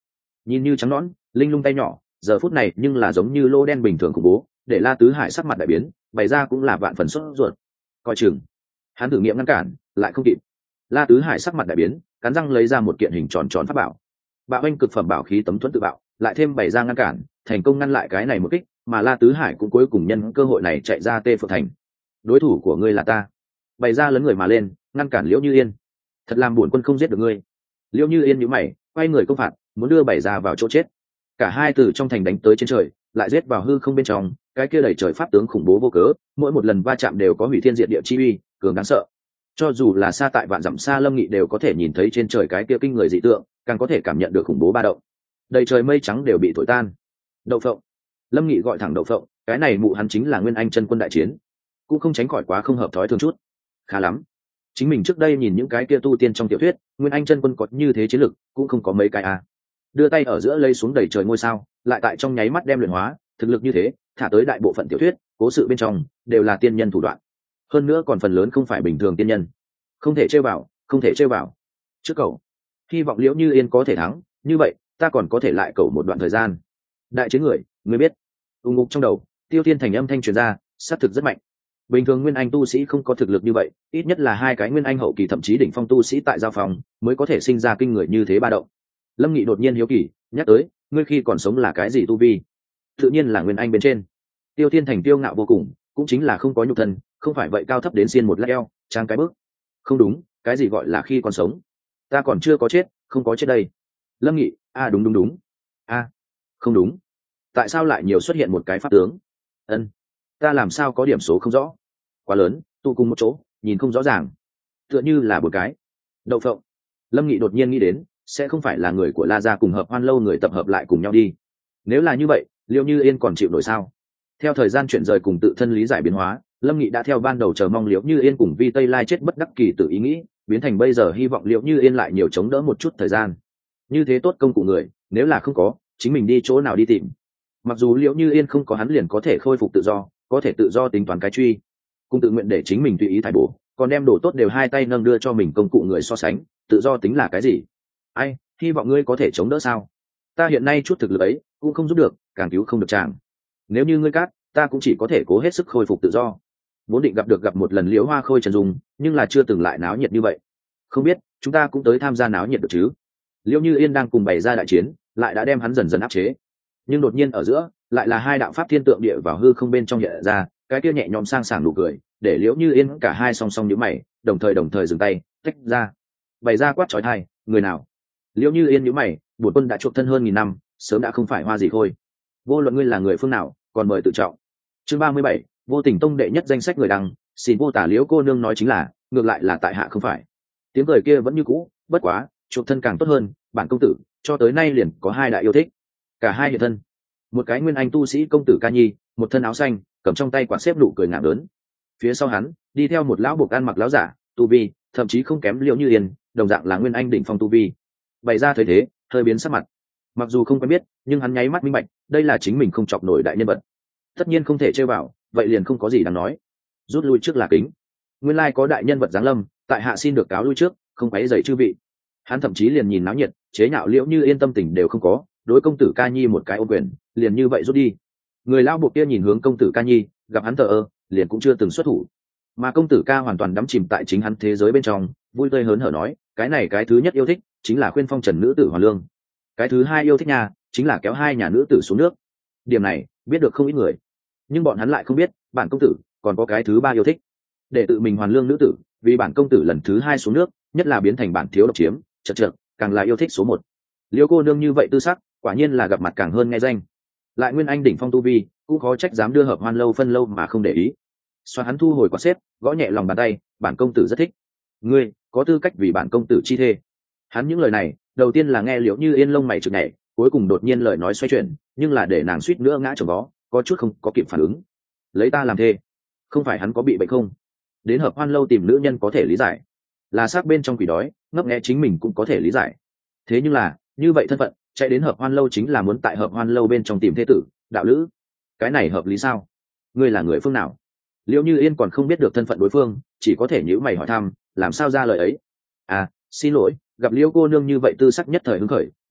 nhìn như trắng nõn linh lung tay nhỏ giờ phút này nhưng là giống như lô đen bình thường khủng bố, để La Tứ Hải sắc mặt đại biến, bày ra cũng là vạn phần sốt ruột. Coi chừng, hắn thử nghiệm ngăn cản, lại không kịp. La Tứ Hải sắc mặt đại biến, cắn răng lấy ra một kiện hình tròn tròn pháp bảo. Bạo anh cực phẩm bảo khí tấm thuẫn tự bạo, lại thêm bày ra ngăn cản, thành công ngăn lại cái này một kích, mà La Tứ Hải cũng cuối cùng nhân cơ hội này chạy ra Tê Phượng Thành. Đối thủ của ngươi là ta. Bày ra lớn người mà lên, ngăn cản Liễu Như Yên. Thật làm buồn quân không giết được ngươi. Liễu Như Yên nhíu mày, quay người công phạt, muốn đưa bày ra vào chỗ chết. Cả hai từ trong thành đánh tới trên trời, lại giết vào hư không bên trong, cái kia đẩy trời pháp tướng khủng bố vô cớ, mỗi một lần va chạm đều có hủy thiên diệt địa chi uy, cường đáng sợ. Cho dù là xa tại vạn dặm xa Lâm Nghị đều có thể nhìn thấy trên trời cái kia kinh người dị tượng, càng có thể cảm nhận được khủng bố ba động. Đầy trời mây trắng đều bị thổi tan. Đậu phộng. Lâm Nghị gọi thẳng đậu phộng, cái này mụ hắn chính là Nguyên Anh chân quân đại chiến, cũng không tránh khỏi quá không hợp thói thường chút. Khá lắm. Chính mình trước đây nhìn những cái kia tu tiên trong tiểu thuyết, Nguyên Anh chân quân có như thế chiến lực, cũng không có mấy cái à. Đưa tay ở giữa lấy xuống đầy trời ngôi sao, lại tại trong nháy mắt đem luyện hóa, thực lực như thế, thả tới đại bộ phận tiểu thuyết, cố sự bên trong đều là tiên nhân thủ đoạn. Hơn nữa còn phần lớn không phải bình thường tiên nhân. Không thể chơi vào, không thể chơi vào. Trước cầu, hy vọng Liễu Như Yên có thể thắng, như vậy, ta còn có thể lại cầu một đoạn thời gian. Đại chiến người, ngươi biết. Ung ngục trong đầu, Tiêu Thiên Thành âm thanh truyền ra, sát thực rất mạnh. Bình thường nguyên anh tu sĩ không có thực lực như vậy, ít nhất là hai cái nguyên anh hậu kỳ thậm chí đỉnh phong tu sĩ tại giao phòng mới có thể sinh ra kinh người như thế ba động. Lâm Nghị đột nhiên hiếu kỳ nhắc tới, ngươi khi còn sống là cái gì tu vi? Tự nhiên là nguyên anh bên trên. Tiêu Thiên Thành tiêu ngạo vô cùng, cũng chính là không có nhục thân, không phải vậy cao thấp đến xiên một lát eo, trang cái bước. Không đúng, cái gì gọi là khi còn sống? Ta còn chưa có chết, không có chết đây. Lâm Nghị, a à, đúng đúng đúng. A, à, không đúng. Tại sao lại nhiều xuất hiện một cái pháp tướng? Ân, ta làm sao có điểm số không rõ? Quá lớn, tụ cùng một chỗ, nhìn không rõ ràng. Tựa như là một cái. Đậu phộng. Lâm Nghị đột nhiên nghĩ đến, sẽ không phải là người của La Gia cùng Hợp Hoan lâu người tập hợp lại cùng nhau đi. Nếu là như vậy, Liễu Như Yên còn chịu nổi sao? Theo thời gian chuyển rời cùng tự thân lý giải biến hóa, Lâm Nghị đã theo ban đầu chờ mong Liễu Như Yên cùng Vi Tây Lai chết bất đắc kỳ tự ý nghĩ, biến thành bây giờ hy vọng Liễu Như Yên lại nhiều chống đỡ một chút thời gian. Như thế tốt công cụ người, nếu là không có, chính mình đi chỗ nào đi tìm? Mặc dù Liễu Như Yên không có hắn liền có thể khôi phục tự do, có thể tự do tính toán cái truy, cũng tự nguyện để chính mình tùy ý thải bổ, còn đem đồ tốt đều hai tay nâng đưa cho mình công cụ người so sánh, tự do tính là cái gì? Ai, hy vọng ngươi có thể chống đỡ sao? Ta hiện nay chút thực lực ấy cũng không giúp được, càng cứu không được chàng. Nếu như ngươi cát, ta cũng chỉ có thể cố hết sức khôi phục tự do. Vốn định gặp được gặp một lần Liễu Hoa Khôi Trần Dung, nhưng là chưa từng lại náo nhiệt như vậy. Không biết, chúng ta cũng tới tham gia náo nhiệt được chứ? Liễu Như Yên đang cùng bày ra đại chiến, lại đã đem hắn dần dần áp chế. Nhưng đột nhiên ở giữa, lại là hai đạo pháp thiên tượng địa vào hư không bên trong hiện ra, cái kia nhẹ nhõm sang sảng nụ cười, để Liễu Như Yên cả hai song song nhíu mày, đồng thời đồng thời dừng tay, tách ra. Bày ra quát chói tai, người nào? Liễu Như Yên nhíu mày, bổn quân đã chuộc thân hơn nghìn năm, sớm đã không phải hoa gì khôi. Vô luận ngươi là người phương nào, còn mời tự trọng. Chương ba mươi bảy, Vô Tình Tông đệ nhất danh sách người đăng, xin vô tả Liễu cô nương nói chính là, ngược lại là tại hạ không phải. Tiếng cười kia vẫn như cũ, bất quá, chuộc thân càng tốt hơn, bản công tử cho tới nay liền có hai đại yêu thích. Cả hai hiện thân. Một cái nguyên anh tu sĩ công tử Ca Nhi, một thân áo xanh, cầm trong tay quạt xếp nụ cười ngạo lớn. Phía sau hắn, đi theo một lão buộc ăn mặc lão giả, tu vi, thậm chí không kém Liễu Như Yên, đồng dạng là nguyên anh đỉnh phong tu vi. Bày ra thấy thế, hơi biến sắc mặt. Mặc dù không quen biết, nhưng hắn nháy mắt minh bạch, đây là chính mình không chọc nổi đại nhân vật. Tất nhiên không thể chơi vào, vậy liền không có gì đáng nói. Rút lui trước là kính. Nguyên lai có đại nhân vật giáng lâm, tại hạ xin được cáo lui trước, không quấy rầy chư vị. Hắn thậm chí liền nhìn náo nhiệt, chế nhạo Liễu Như Yên tâm tình đều không có, đối công tử Ca Nhi một cái ô quyền, liền như vậy rút đi. Người lao buộc kia nhìn hướng công tử Ca Nhi, gặp hắn thờ ơ, liền cũng chưa từng xuất thủ. Mà công tử Ca hoàn toàn đắm chìm tại chính hắn thế giới bên trong, vui tươi hớn hở nói, cái này cái thứ nhất yêu thích chính là khuyên phong trần nữ tử Hoàn Lương. Cái thứ hai yêu thích nhà chính là kéo hai nhà nữ tử xuống nước. Điểm này biết được không ít người, nhưng bọn hắn lại không biết bản công tử còn có cái thứ ba yêu thích, để tự mình hoàn lương nữ tử, vì bản công tử lần thứ hai xuống nước, nhất là biến thành bản thiếu độc chiếm, chật chật, càng là yêu thích số một. Liễu cô nương như vậy tư sắc, quả nhiên là gặp mặt càng hơn nghe danh. Lại nguyên anh đỉnh phong tu vi, cũng khó trách dám đưa Hợp Hoan lâu phân lâu mà không để ý. Xoa hắn thu hồi quả xếp, gõ nhẹ lòng bàn tay, bản công tử rất thích. Ngươi có tư cách vì bản công tử chi thê. Hắn những lời này, đầu tiên là nghe Liễu Như Yên lông mày chực nhảy, cuối cùng đột nhiên lời nói xoay chuyển, nhưng là để nàng suýt nữa ngã chồng vó, có chút không có kịp phản ứng. Lấy ta làm thê, không phải hắn có bị bệnh không? Đến Hợp Hoan lâu tìm nữ nhân có thể lý giải, là xác bên trong quỷ đói, ngấp nghé chính mình cũng có thể lý giải. Thế nhưng là, như vậy thân phận, chạy đến Hợp Hoan lâu chính là muốn tại Hợp Hoan lâu bên trong tìm thê tử, đạo lữ. Cái này hợp lý sao? Ngươi là người phương nào? Liễu Như Yên còn không biết được thân phận đối phương, chỉ có thể nhíu mày hỏi thăm, làm sao ra lời ấy? À, xin lỗi, gặp Liễu cô nương như vậy tư sắc nhất thời hứng khởi,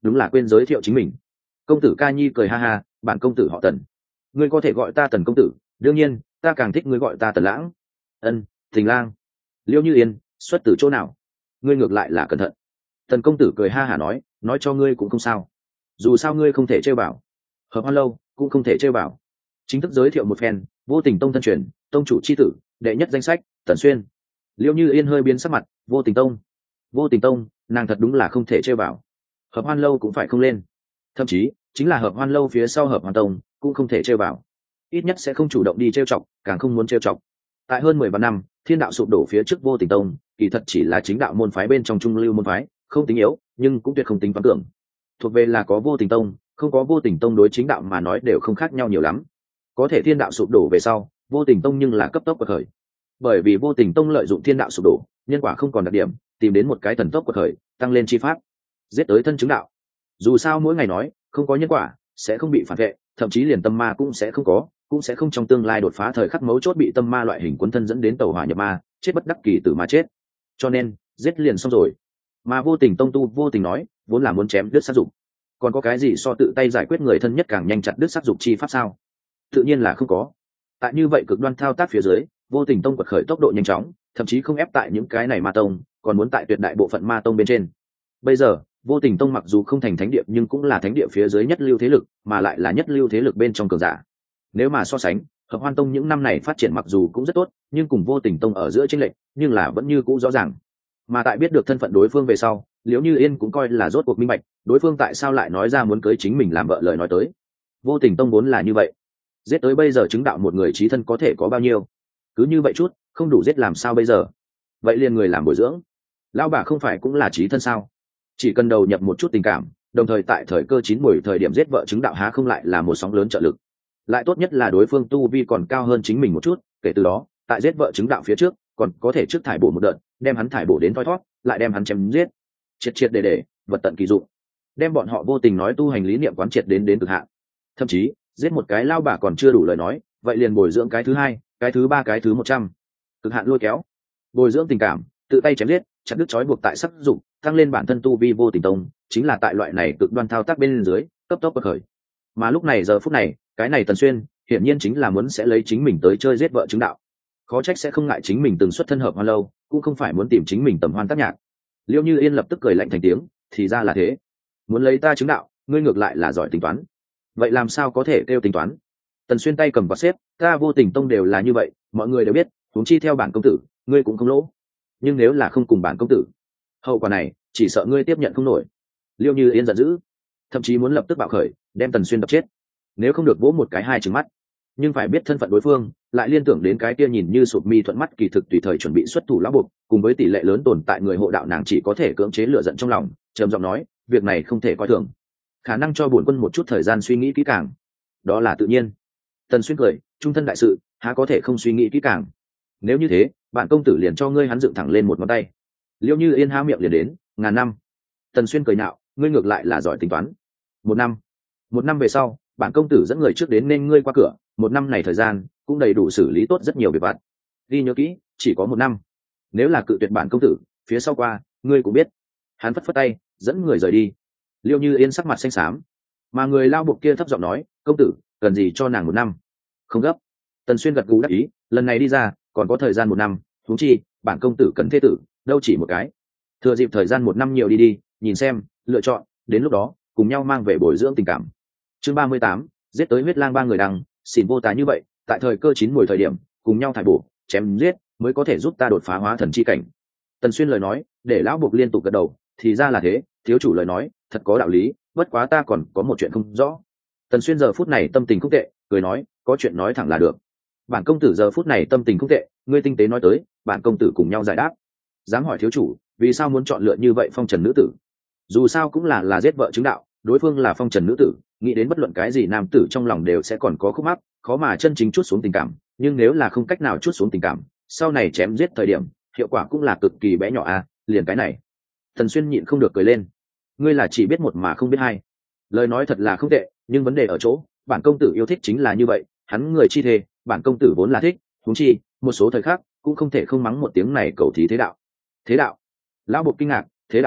đúng là quên giới thiệu chính mình. Công tử Ca Nhi cười ha ha, bản công tử họ Tần, ngươi có thể gọi ta Tần công tử, đương nhiên ta càng thích ngươi gọi ta Tần lãng. Ân, Tình lang. Liêu Như Yên, xuất từ chỗ nào? Ngươi ngược lại là cẩn thận. Tần công tử cười ha hả nói, nói cho ngươi cũng không sao, dù sao ngươi không thể chơi bảo, hợp hoan lâu cũng không thể chơi bảo. Chính thức giới thiệu một phen, Vô Tình Tông thân truyền, tông chủ chi tử, đệ nhất danh sách, Tần Xuyên. Liêu Như Yên hơi biến sắc mặt, Vô Tình Tông, Vô Tình Tông, nàng thật đúng là không thể chơi bảo, hợp hoan lâu cũng phải không lên, thậm chí chính là hợp hoan lâu phía sau hợp hoan tông cũng không thể chơi bảo, ít nhất sẽ không chủ động đi trêu chọc, càng không muốn trêu chọc. Tại hơn mười ba năm thiên đạo sụp đổ phía trước, Vô Tình Tông kỳ thật chỉ là chính đạo môn phái bên trong trung lưu môn phái, không tính yếu nhưng cũng tuyệt không tính toán cường, thuộc về là có Vô Tình Tông không có Vô Tình Tông đối chính đạo mà nói đều không khác nhau nhiều lắm. Có thể thiên đạo sụp đổ về sau, Vô Tình Tông nhưng là cấp tốc quật khởi, bởi vì Vô Tình Tông lợi dụng thiên đạo sụp đổ, nhân quả không còn đặc điểm, tìm đến một cái thần tốc quật khởi, tăng lên chi pháp, giết tới thân chứng đạo. Dù sao mỗi ngày nói không có nhân quả sẽ không bị phản vệ, thậm chí liền tâm ma cũng sẽ không có, cũng sẽ không trong tương lai đột phá thời khắc mấu chốt bị tâm ma loại hình cuốn thân dẫn đến tẩu hỏa nhập ma, chết bất đắc kỳ tử mà chết. Cho nên giết liền xong rồi. Mà Vô Tình Tông tu Vô Tình nói vốn là muốn chém đứt sát dục, còn có cái gì so tự tay giải quyết người thân nhất càng nhanh chặt đứt sát dục chi pháp sao? Tự nhiên là không có. Tại như vậy cực đoan thao tác phía dưới, Vô Tình Tông quật khởi tốc độ nhanh chóng, thậm chí không ép tại những cái này ma tông, còn muốn tại tuyệt đại bộ phận ma tông bên trên. Bây giờ Vô Tình Tông mặc dù không thành thánh địa nhưng cũng là thánh địa phía dưới nhất lưu thế lực, mà lại là nhất lưu thế lực bên trong cường giả. Nếu mà so sánh, Hợp Hoan Tông những năm này phát triển mặc dù cũng rất tốt, nhưng cùng Vô Tình Tông ở giữa chênh lệch, nhưng là vẫn như cũ rõ ràng. Mà tại biết được thân phận đối phương về sau, Liễu Như Yên cũng coi là rốt cuộc minh bạch, đối phương tại sao lại nói ra muốn cưới chính mình làm vợ lời nói tới. Vô Tình Tông vốn là như vậy, giết tới bây giờ chứng đạo một người chí thân có thể có bao nhiêu? Cứ như vậy chút, không đủ giết làm sao bây giờ? Vậy liền người làm bồi dưỡng. Lão bà không phải cũng là chí thân sao? Chỉ cần đầu nhập một chút tình cảm, đồng thời tại thời cơ chín muồi thời điểm giết vợ chứng đạo há không lại là một sóng lớn trợ lực. Lại tốt nhất là đối phương tu vi còn cao hơn chính mình một chút, kể từ đó tại giết vợ chứng đạo phía trước còn có thể trước thải bổ một đợt, đem hắn thải bổ đến thoi thoát, lại đem hắn chém giết, triệt triệt để để vật tận kỳ dụng, đem bọn họ Vô Tình nói tu hành lý niệm quán triệt đến đến cực hạn. Thậm chí giết một cái lao bà còn chưa đủ lời nói, vậy liền bồi dưỡng cái thứ hai, cái thứ ba, cái thứ một trăm, cực hạn lôi kéo, bồi dưỡng tình cảm, tự tay chém giết, chặt đứt trói buộc tại sắc dụng, tăng lên bản thân tu vi. Vô Tình Tông chính là tại loại này cực đoan thao tác bên dưới cấp tốc bậc khởi. Mà lúc này giờ phút này, cái này Tần Xuyên hiển nhiên chính là muốn sẽ lấy chính mình tới chơi giết vợ chứng đạo, khó trách sẽ không ngại chính mình từng xuất thân Hợp Hoan lâu, cũng không phải muốn tìm chính mình tầm hoan tác nhạc. Liêu Như Yên lập tức cười lạnh thành tiếng, thì ra là thế, muốn lấy ta chứng đạo, ngươi ngược lại là giỏi tính toán, vậy làm sao có thể kêu tính toán? Tần Xuyên tay cầm quạt xếp, ta Vô Tình Tông đều là như vậy, mọi người đều biết, huống chi theo bản công tử, ngươi cũng không lỗ. Nhưng nếu là không cùng bản công tử, hậu quả này chỉ sợ ngươi tiếp nhận không nổi. Liêu Như Yên giận dữ, thậm chí muốn lập tức bạo khởi, đem Tần Xuyên đập chết, nếu không được vỗ một cái hai trừng mắt. Nhưng phải biết thân phận đối phương, lại liên tưởng đến cái kia nhìn như sụp mi thuận mắt kỳ thực tùy thời chuẩn bị xuất thủ lão buộc, cùng với tỷ lệ lớn tồn tại người hộ đạo, nàng chỉ có thể cưỡng chế lửa giận trong lòng, trầm giọng nói, việc này không thể coi thường, khả năng cho bổn quân một chút thời gian suy nghĩ kỹ càng. Đó là tự nhiên. Tần Xuyên cười, trung thân đại sự há có thể không suy nghĩ kỹ càng, nếu như thế bạn công tử liền cho ngươi hắn dựng thẳng lên một ngón tay. Liêu Như Yên há miệng liền đến ngàn năm. Tần Xuyên cười nhạo, ngươi ngược lại là giỏi tính toán. Một năm, một năm về sau, bản công tử dẫn người trước đến nên ngươi qua cửa, một năm này thời gian cũng đầy đủ xử lý tốt rất nhiều việc vặt. Ghi nhớ kỹ, chỉ có một năm. Nếu là cự tuyệt bản công tử, phía sau qua, ngươi cũng biết. Hắn phất phất tay, dẫn người rời đi. Liêu Như Yên sắc mặt xanh xám, mà người lao buộc kia thấp giọng nói, công tử cần gì cho nàng một năm? Không gấp. Tần Xuyên gật gù đáp ý, lần này đi ra còn có thời gian một năm, huống chi bản công tử cần thế tử đâu chỉ một cái, thừa dịp thời gian một năm nhiều đi đi, nhìn xem lựa chọn, đến lúc đó cùng nhau mang về bồi dưỡng tình cảm. Chương ba mươi tám, giết tới huyết lang ba người đằng, xỉn vô tá như vậy, tại thời cơ chín mùi thời điểm cùng nhau thải bổ chém giết mới có thể giúp ta đột phá hóa thần chi cảnh. Tần Xuyên lời nói để lão buộc liên tục gật đầu, thì ra là thế, thiếu chủ lời nói thật có đạo lý, bất quá ta còn có một chuyện không rõ. Tần Xuyên giờ phút này tâm tình không tệ, cười nói, có chuyện nói thẳng là được. Bản công tử giờ phút này tâm tình không tệ, ngươi tinh tế nói tới, bản công tử cùng nhau giải đáp. Dám hỏi thiếu chủ, vì sao muốn chọn lựa như vậy phong trần nữ tử? Dù sao cũng là là giết vợ chứng đạo, đối phương là phong trần nữ tử, nghĩ đến bất luận cái gì nam tử trong lòng đều sẽ còn có khúc mắc, khó mà chân chính chút xuống tình cảm, nhưng nếu là không cách nào chút xuống tình cảm, sau này chém giết thời điểm, hiệu quả cũng là cực kỳ bé nhỏ à, liền cái này. Tần Xuyên nhịn không được cười lên, ngươi là chỉ biết một mà không biết hai. Lời nói thật là không tệ, nhưng vấn đề ở chỗ, bản công tử yêu thích chính là như vậy, hắn người chi thề, bản công tử vốn là thích, huống chi một số thời khắc cũng không thể không mắng một tiếng này cầu thí thế đạo. Thế đạo? Lão buộc kinh ngạc, thế đạo này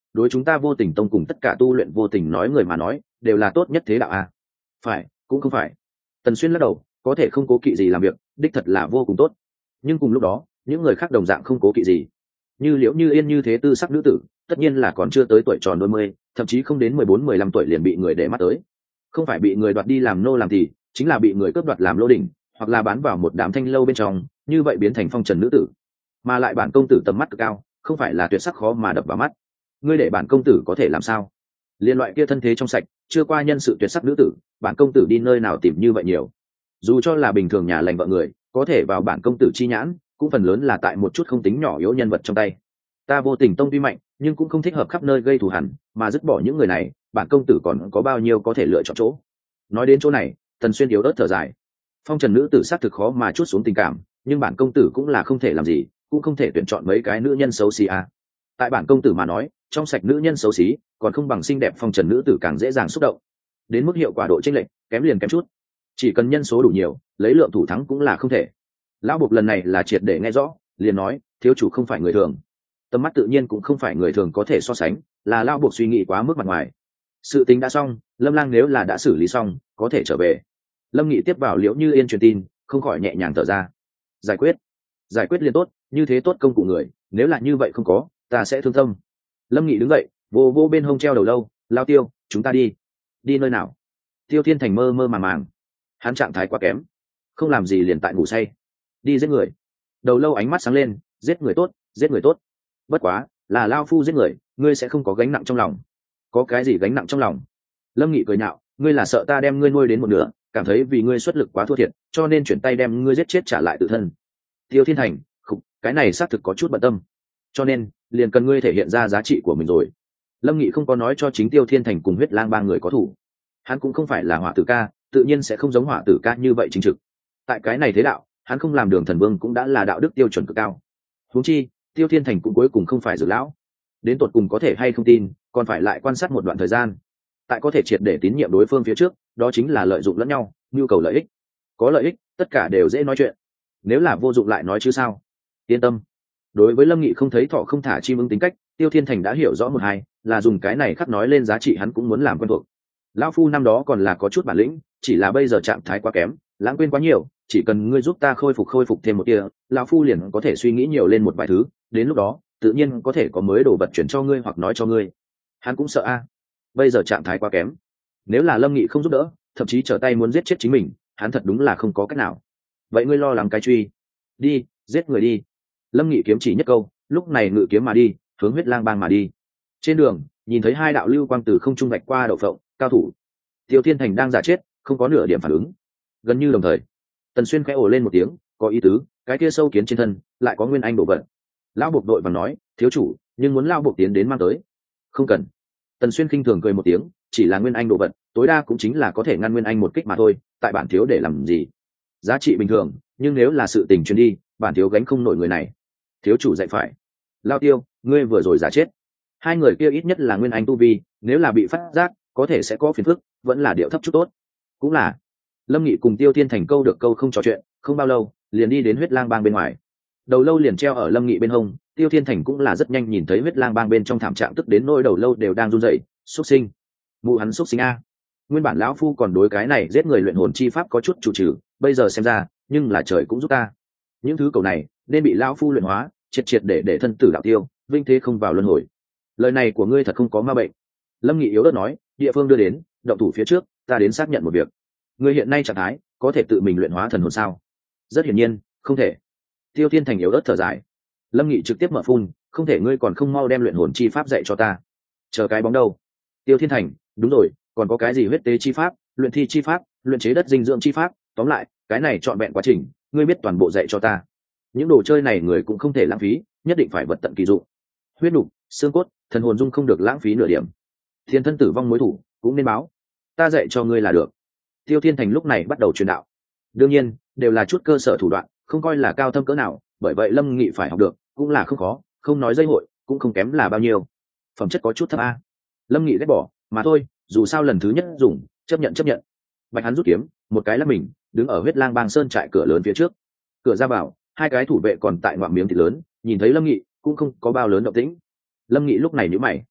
đối chúng ta vô tình tông cùng tất cả tu luyện vô tình nói người mà nói đều là tốt nhất thế đạo a. Phải, cũng không phải. Tần Xuyên lắc đầu, có thể không cố kỵ gì làm việc, đích thật là vô cùng tốt. Nhưng cùng lúc đó, những người khác đồng dạng không cố kỵ gì. Như Liễu Như Yên như thế tư sắc nữ tử, tất nhiên là còn chưa tới tuổi tròn đôi mươi, thậm chí không đến mười bốn mười lăm tuổi liền bị người để mắt tới. Không phải bị người đoạt đi làm nô làm thì, chính là bị người cướp đoạt làm lô đỉnh, hoặc là bán vào một đám thanh lâu bên trong, như vậy biến thành phong trần nữ tử. Mà lại bản công tử tầm mắt cực cao, không phải là tuyệt sắc khó mà đập vào mắt. Ngươi để bản công tử có thể làm sao? Liên loại kia thân thế trong sạch, chưa qua nhân sự tuyệt sắc nữ tử, bản công tử đi nơi nào tìm như vậy nhiều? Dù cho là bình thường nhà lành vợ người, có thể vào bản công tử chi nhãn, cũng phần lớn là tại một chút không tính nhỏ yếu nhân vật trong tay. Ta vô tình tông tuy mạnh, nhưng cũng không thích hợp khắp nơi gây thù hằn, mà dứt bỏ những người này, bản công tử còn có bao nhiêu có thể lựa chọn chỗ. Nói đến chỗ này, Tần Xuyên yếu ớt thở dài. Phong trần nữ tử xác thực khó mà chút xuống tình cảm, nhưng bản công tử cũng là không thể làm gì, cũng không thể tuyển chọn mấy cái nữ nhân xấu xí à. Tại bản công tử mà nói, trong sạch nữ nhân xấu xí, còn không bằng xinh đẹp phong trần nữ tử càng dễ dàng xúc động. Đến mức hiệu quả độ chênh lệch, kém liền kém chút. Chỉ cần nhân số đủ nhiều, lấy lượng thủ thắng cũng là không thể. Lão Bục lần này là triệt để nghe rõ, liền nói, thiếu chủ không phải người thường. Tầm mắt tự nhiên cũng không phải người thường có thể so sánh, là Lão Bục suy nghĩ quá mức mặt ngoài. Sự tính đã xong, Lâm Lang nếu là đã xử lý xong, có thể trở về. Lâm Nghị tiếp vào Liễu Như Yên truyền tin, không khỏi nhẹ nhàng thở ra. Giải quyết, giải quyết liền tốt, như thế tốt công cụ người, nếu là như vậy không có, ta sẽ thương tâm. Lâm Nghị đứng dậy, vô vô bên hông treo đầu lâu, Lao Tiêu, chúng ta đi. Đi nơi nào? Tiêu Thiên Thành mơ mơ màng màng, hắn trạng thái quá kém, không làm gì liền tại ngủ say. Đi giết người. Đầu lâu ánh mắt sáng lên, giết người tốt, giết người tốt. Bất quá, là Lao Phu giết người, ngươi sẽ không có gánh nặng trong lòng. Có cái gì gánh nặng trong lòng? Lâm Nghị cười nhạo, ngươi là sợ ta đem ngươi nuôi đến một nửa, cảm thấy vì ngươi xuất lực quá thua thiệt, cho nên chuyển tay đem ngươi giết chết trả lại tự thân. Tiêu Thiên Thành, khục, cái này xác thực có chút bận tâm, cho nên liền cần ngươi thể hiện ra giá trị của mình rồi. Lâm Nghị không có nói cho chính Tiêu Thiên Thành cùng Huyết Lang ba người có thủ, hắn cũng không phải là Hỏa Tử Ca, tự nhiên sẽ không giống Hỏa Tử Ca như vậy chính trực. Tại cái này thế đạo, hắn không làm Đường Thần Vương cũng đã là đạo đức tiêu chuẩn cực cao. Huống chi, Tiêu Thiên Thành cũng cuối cùng không phải Dược lão, đến tột cùng có thể hay không tin, còn phải lại quan sát một đoạn thời gian. Tại có thể triệt để tín nhiệm đối phương phía trước, đó chính là lợi dụng lẫn nhau, nhu cầu lợi ích. Có lợi ích, tất cả đều dễ nói chuyện. Nếu là vô dụng lại nói chứ sao? Yên tâm. Đối với Lâm Nghị không thấy thọ không thả chim ưng tính cách, Tiêu Thiên Thành đã hiểu rõ một hai, là dùng cái này khắc nói lên giá trị hắn cũng muốn làm quen thuộc. Lão Phu năm đó còn là có chút bản lĩnh, chỉ là bây giờ trạng thái quá kém, lãng quên quá nhiều, chỉ cần ngươi giúp ta khôi phục khôi phục thêm một tia, lão Phu liền có thể suy nghĩ nhiều lên một vài thứ, đến lúc đó, tự nhiên có thể có mới đồ vật chuyển cho ngươi hoặc nói cho ngươi. Hắn cũng sợ a, bây giờ trạng thái quá kém, nếu là Lâm Nghị không giúp đỡ, thậm chí trở tay muốn giết chết chính mình, hắn thật đúng là không có cách nào. Vậy ngươi lo lắng cái truy? Đi, giết người đi. Lâm Nghị kiếm chỉ nhất câu, lúc này ngự kiếm mà đi, hướng Huyết Lang bang mà đi. Trên đường, nhìn thấy hai đạo lưu quang từ không trung vạch qua đậu phộng, cao thủ. Tiêu Thiên Thành đang giả chết, không có nửa điểm phản ứng. Gần như đồng thời, Tần Xuyên khẽ ồ lên một tiếng, có ý tứ, cái kia sâu kiến trên thân lại có nguyên anh đổ vận. Lão Buộc đội vàng nói, thiếu chủ, nhưng muốn Lão Buộc tiến đến mang tới. Không cần. Tần Xuyên khinh thường cười một tiếng, chỉ là nguyên anh đổ vận, tối đa cũng chính là có thể ngăn nguyên anh một kích mà thôi, tại bản thiếu để làm gì? Giá trị bình thường, nhưng nếu là sự tình truyền đi, bản thiếu gánh không nổi người này. Thiếu chủ dạy phải. Lao Tiêu, ngươi vừa rồi giả chết. Hai người kia ít nhất là nguyên anh tu vi, nếu là bị phát giác, có thể sẽ có phiền phức, vẫn là điệu thấp chút tốt. Cũng là. Lâm Nghị cùng Tiêu Thiên Thành câu được câu không trò chuyện, không bao lâu, liền đi đến Huyết Lang bang bên ngoài. Đầu lâu liền treo ở Lâm Nghị bên hông, Tiêu Thiên Thành cũng là rất nhanh nhìn thấy Huyết Lang bang bên trong thảm trạng, tức đến nỗi đầu lâu đều đang run rẩy. Xuất sinh, mụ hắn xuất sinh a. Nguyên bản lão phu còn đối cái này giết người luyện hồn chi pháp có chút chủ trừ, bây giờ xem ra, nhưng là trời cũng giúp ta. Những thứ cầu này nên bị lão phu luyện hóa, triệt triệt để để thân tử đạo tiêu, vinh thế không vào luân hồi. Lời này của ngươi thật không có ma bệnh. Lâm Nghị yếu ớt nói, địa phương đưa đến, động thủ phía trước, ta đến xác nhận một việc. Ngươi hiện nay trạng thái có thể tự mình luyện hóa thần hồn sao? Rất hiển nhiên, không thể. Tiêu Thiên Thành yếu ớt thở dài. Lâm Nghị trực tiếp mở phun, không thể, ngươi còn không mau đem luyện hồn chi pháp dạy cho ta. Chờ cái bóng đâu? Tiêu Thiên Thành, đúng rồi, còn có cái gì huyết tế chi pháp, luyện thi chi pháp, luyện chế đất dinh dưỡng chi pháp, tóm lại, cái này trọn vẹn quá trình, ngươi biết toàn bộ dạy cho ta. Những đồ chơi này người cũng không thể lãng phí, nhất định phải vật tận kỳ dụng. Huyết nục, xương cốt, thần hồn dung không được lãng phí nửa điểm. Thiên thân tử vong mối thủ cũng nên báo, ta dạy cho ngươi là được. Tiêu Thiên Thành lúc này bắt đầu truyền đạo. Đương nhiên, đều là chút cơ sở thủ đoạn, không coi là cao thâm cỡ nào, bởi vậy Lâm Nghị phải học được, cũng là không khó, không nói dây hội, cũng không kém là bao nhiêu. Phẩm chất có chút thấp a. Lâm Nghị ghét bỏ, mà thôi, dù sao lần thứ nhất dùng, chấp nhận chấp nhận. Bạch hắn rút kiếm, một cái là mình, đứng ở Huyết Lang bang sơn trại cửa lớn phía trước. Cửa ra vào, hai cái thủ vệ còn tại ngoạm miếng thịt lớn, nhìn thấy Lâm Nghị, cũng không có bao lớn động tĩnh. Lâm Nghị lúc này nhíu mày,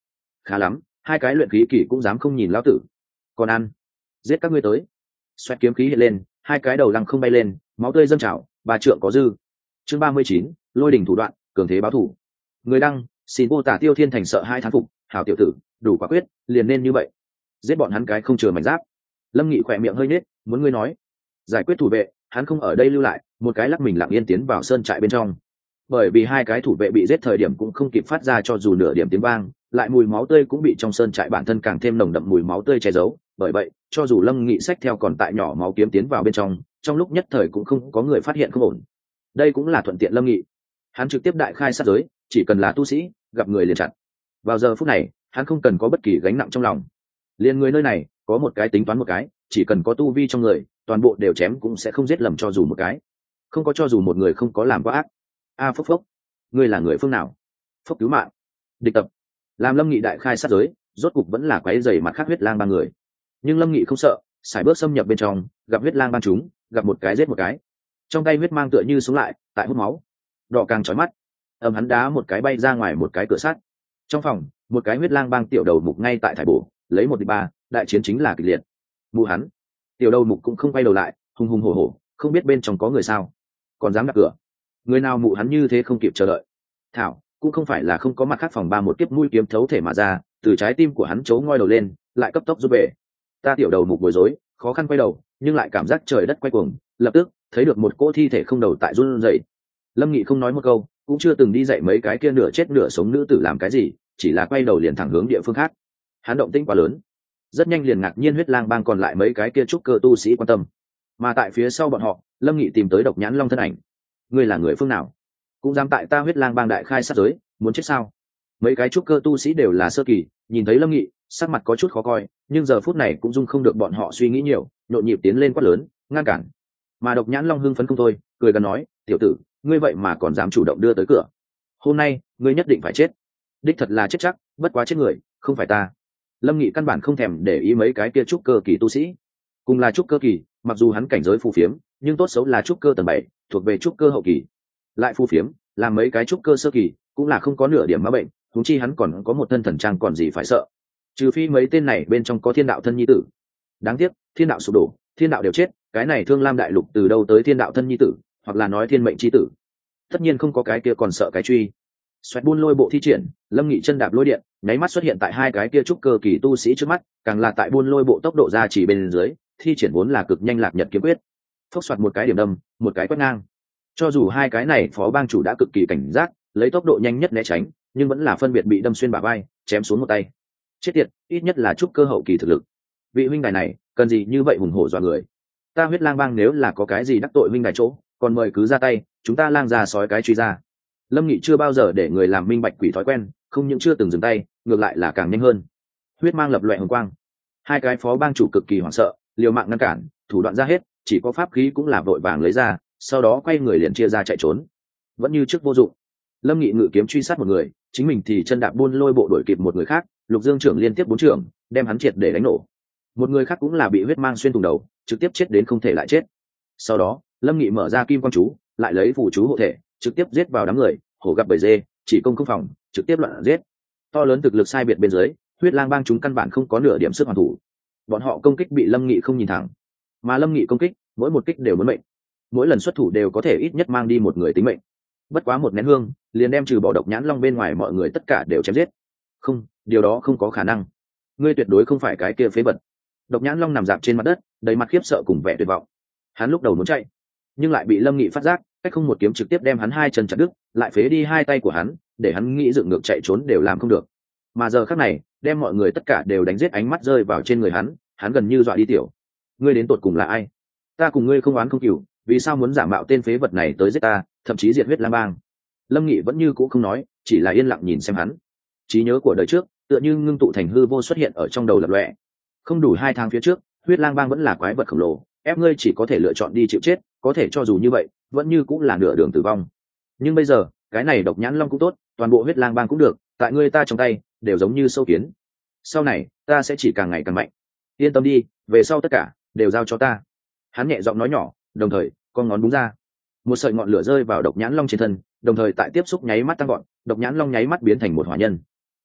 khá lắm, hai cái luyện khí kỳ cũng dám không nhìn lão tử. Còn ăn, giết các ngươi tới. Xoẹt kiếm khí hiện lên, hai cái đầu lăng không bay lên, máu tươi dâng trào, ba trượng có dư. Chương ba mươi chín, lôi đỉnh thủ đoạn, cường thế báo thủ. Người đăng, xin vô tả Tiêu Thiên Thành sợ hai thán phục, hảo tiểu tử, đủ quả quyết, liền nên như vậy. Giết bọn hắn cái không chừa mảnh giáp. Lâm Nghị khỏe miệng hơi nhếch, muốn ngươi nói, giải quyết thủ vệ, hắn không ở đây lưu lại, một cái lắc mình lặng yên tiến vào sơn trại bên trong. Bởi vì hai cái thủ vệ bị giết thời điểm cũng không kịp phát ra cho dù nửa điểm tiếng vang, lại mùi máu tươi cũng bị trong sơn trại bản thân càng thêm nồng đậm mùi máu tươi che giấu, bởi vậy, cho dù Lâm Nghị xách theo còn tại nhỏ máu kiếm tiến vào bên trong, trong lúc nhất thời cũng không có người phát hiện không ổn. Đây cũng là thuận tiện Lâm Nghị. Hắn trực tiếp đại khai sát giới, chỉ cần là tu sĩ, gặp người liền chặt. Vào giờ phút này, hắn không cần có bất kỳ gánh nặng trong lòng. Liên người nơi này, có một cái tính toán một cái, chỉ cần có tu vi trong người, toàn bộ đều chém cũng sẽ không giết lầm cho dù một cái. Không có cho dù một người không có làm quá ác. A à, phốc phốc, ngươi là người phương nào? Phốc cứu mạng. Địch tập. Làm Lâm Nghị đại khai sát giới, rốt cục vẫn là quấy rầy mặt khác huyết lang ba người. Nhưng Lâm Nghị không sợ, sải bước xâm nhập bên trong, gặp huyết lang ban chúng, gặp một cái giết một cái. Trong tay huyết mang tựa như sống lại, tại hút máu. Đỏ càng chói mắt. Ầm hắn đá một cái bay ra ngoài một cái cửa sắt. Trong phòng, một cái huyết lang bang tiểu đầu mục ngay tại thải bổ, lấy một địch ba, đại chiến chính là kịch liệt. Mụ hắn, tiểu đầu mục cũng không quay đầu lại, hùng hùng hổ hổ, không biết bên trong có người sao, còn dám đặt cửa. Người nào mụ hắn như thế không kịp chờ đợi. Thảo, cũng không phải là không có mặt khác phòng ba một kiếp mũi kiếm thấu thể mà ra, từ trái tim của hắn chấu ngoi đầu lên, lại cấp tốc rút về. Ta tiểu đầu mục bối rối, khó khăn quay đầu, nhưng lại cảm giác trời đất quay cuồng, lập tức thấy được một cỗ thi thể không đầu tại run rẩy. Lâm Nghị không nói một câu, cũng chưa từng đi dạy mấy cái kia nửa chết nửa sống nữ tử làm cái gì, chỉ là quay đầu liền thẳng hướng địa phương khác. Hắn động tĩnh quá lớn, rất nhanh liền ngạc nhiên huyết lang bang còn lại mấy cái kia trúc cơ tu sĩ quan tâm. Mà tại phía sau bọn họ, Lâm Nghị tìm tới Độc Nhãn Long thân ảnh. Ngươi là người phương nào? Cũng dám tại ta huyết lang bang đại khai sát giới, muốn chết sao? Mấy cái trúc cơ tu sĩ đều là sơ kỳ, nhìn thấy Lâm Nghị, sắc mặt có chút khó coi, nhưng giờ phút này cũng dung không được bọn họ suy nghĩ nhiều, nhộn nhịp tiến lên quát lớn, ngăn cản. Mà Độc Nhãn Long hưng phấn không thôi, cười gần nói, tiểu tử, ngươi vậy mà còn dám chủ động đưa tới cửa. Hôm nay, ngươi nhất định phải chết. Đích thật là chết chắc, bất quá chết người, không phải ta. Lâm Nghị căn bản không thèm để ý mấy cái kia trúc cơ kỳ tu sĩ. Cùng là trúc cơ kỳ, mặc dù hắn cảnh giới phù phiếm, nhưng tốt xấu là trúc cơ tầng bảy, thuộc về trúc cơ hậu kỳ. Lại phù phiếm, làm mấy cái trúc cơ sơ kỳ, cũng là không có nửa điểm ma bệnh, huống chi hắn còn có một thân thần trang còn gì phải sợ. Trừ phi mấy tên này bên trong có thiên đạo thân nhi tử. Đáng tiếc, thiên đạo sụp đổ, thiên đạo đều chết, cái này Thương Lam đại lục từ đâu tới thiên đạo thân nhi tử, hoặc là nói thiên mệnh chi tử. Tất nhiên không có cái kia còn sợ cái truy. Xoẹt buôn lôi bộ thi triển, Lâm Nghị chân đạp lôi điện, nháy mắt xuất hiện tại hai cái kia trúc cơ kỳ tu sĩ trước mắt, càng là tại buôn lôi bộ tốc độ ra chỉ bên dưới, thi triển vốn là cực nhanh lạc nhật kiếm quyết. Phốc soạt một cái điểm đâm, một cái quét ngang. Cho dù hai cái này phó bang chủ đã cực kỳ cảnh giác, lấy tốc độ nhanh nhất né tránh, nhưng vẫn là phân biệt bị đâm xuyên bả vai, chém xuống một tay. Chết tiệt, ít nhất là trúc cơ hậu kỳ thực lực. Vị huynh đài này, cần gì như vậy hùng hổ dọa người? Ta huyết lang bang nếu là có cái gì đắc tội huynh đài chỗ, còn mời cứ ra tay, chúng ta lang ra sói cái truy ra. Lâm Nghị chưa bao giờ để người làm minh bạch quỷ thói quen, không những chưa từng dừng tay, ngược lại là càng nhanh hơn. Huyết mang lập loè hồng quang, hai cái phó bang chủ cực kỳ hoảng sợ, liều mạng ngăn cản, thủ đoạn ra hết, chỉ có pháp khí cũng là vội vàng lấy ra, sau đó quay người liền chia ra chạy trốn. Vẫn như trước vô dụng. Lâm Nghị ngự kiếm truy sát một người, chính mình thì chân đạp buôn lôi bộ đuổi kịp một người khác, Lục Dương trưởng liên tiếp bốn trưởng, đem hắn triệt để đánh nổ. Một người khác cũng là bị huyết mang xuyên thủng đầu, trực tiếp chết đến không thể lại chết. Sau đó, Lâm Nghị mở ra kim quang chú, lại lấy phù chú hộ thể, trực tiếp giết vào đám người, hổ gặp bầy dê, chỉ công không phòng, trực tiếp loạn giết. To lớn thực lực sai biệt bên dưới, huyết lang bang chúng căn bản không có nửa điểm sức hoàn thủ. Bọn họ công kích bị Lâm Nghị không nhìn thẳng, mà Lâm Nghị công kích, mỗi một kích đều muốn mệnh, mỗi lần xuất thủ đều có thể ít nhất mang đi một người tính mệnh. Bất quá một nén hương, liền đem trừ bỏ Độc Nhãn Long bên ngoài mọi người tất cả đều chém giết. Không, điều đó không có khả năng. Ngươi tuyệt đối không phải cái kia phế vật. Độc Nhãn Long nằm dạp trên mặt đất, đầy mặt khiếp sợ cùng vẻ tuyệt vọng. Hắn lúc đầu muốn chạy, nhưng lại bị Lâm Nghị phát giác, cách không một kiếm trực tiếp đem hắn hai chân chặt đứt, lại phế đi hai tay của hắn, để hắn nghĩ dựng ngược chạy trốn đều làm không được. Mà giờ khắc này, đem mọi người tất cả đều đánh giết, ánh mắt rơi vào trên người hắn, hắn gần như dọa đi tiểu. Ngươi đến tột cùng là ai? Ta cùng ngươi không oán không cừu, vì sao muốn giả mạo tên phế vật này tới giết ta, thậm chí diệt huyết lang bang? Lâm Nghị vẫn như cũ không nói, chỉ là yên lặng nhìn xem hắn. Trí nhớ của đời trước, tựa như ngưng tụ thành hư vô xuất hiện ở trong đầu lập lòe. Không đủ hai tháng phía trước, huyết lang bang vẫn là quái vật khổng lồ, ép ngươi chỉ có thể lựa chọn đi chịu chết, có thể cho dù như vậy, vẫn như cũng là nửa đường tử vong. Nhưng bây giờ, cái này Độc Nhãn Long cũng tốt, toàn bộ huyết lang bang cũng được, tại ngươi ta trong tay, đều giống như sâu kiến. Sau này, ta sẽ chỉ càng ngày càng mạnh. Yên tâm đi, về sau tất cả đều giao cho ta. Hắn nhẹ giọng nói nhỏ, đồng thời con ngón búng ra, một sợi ngọn lửa rơi vào Độc Nhãn Long trên thân, đồng thời tại tiếp xúc nháy mắt tăng gọn, Độc Nhãn Long nháy mắt biến thành một hỏa nhân.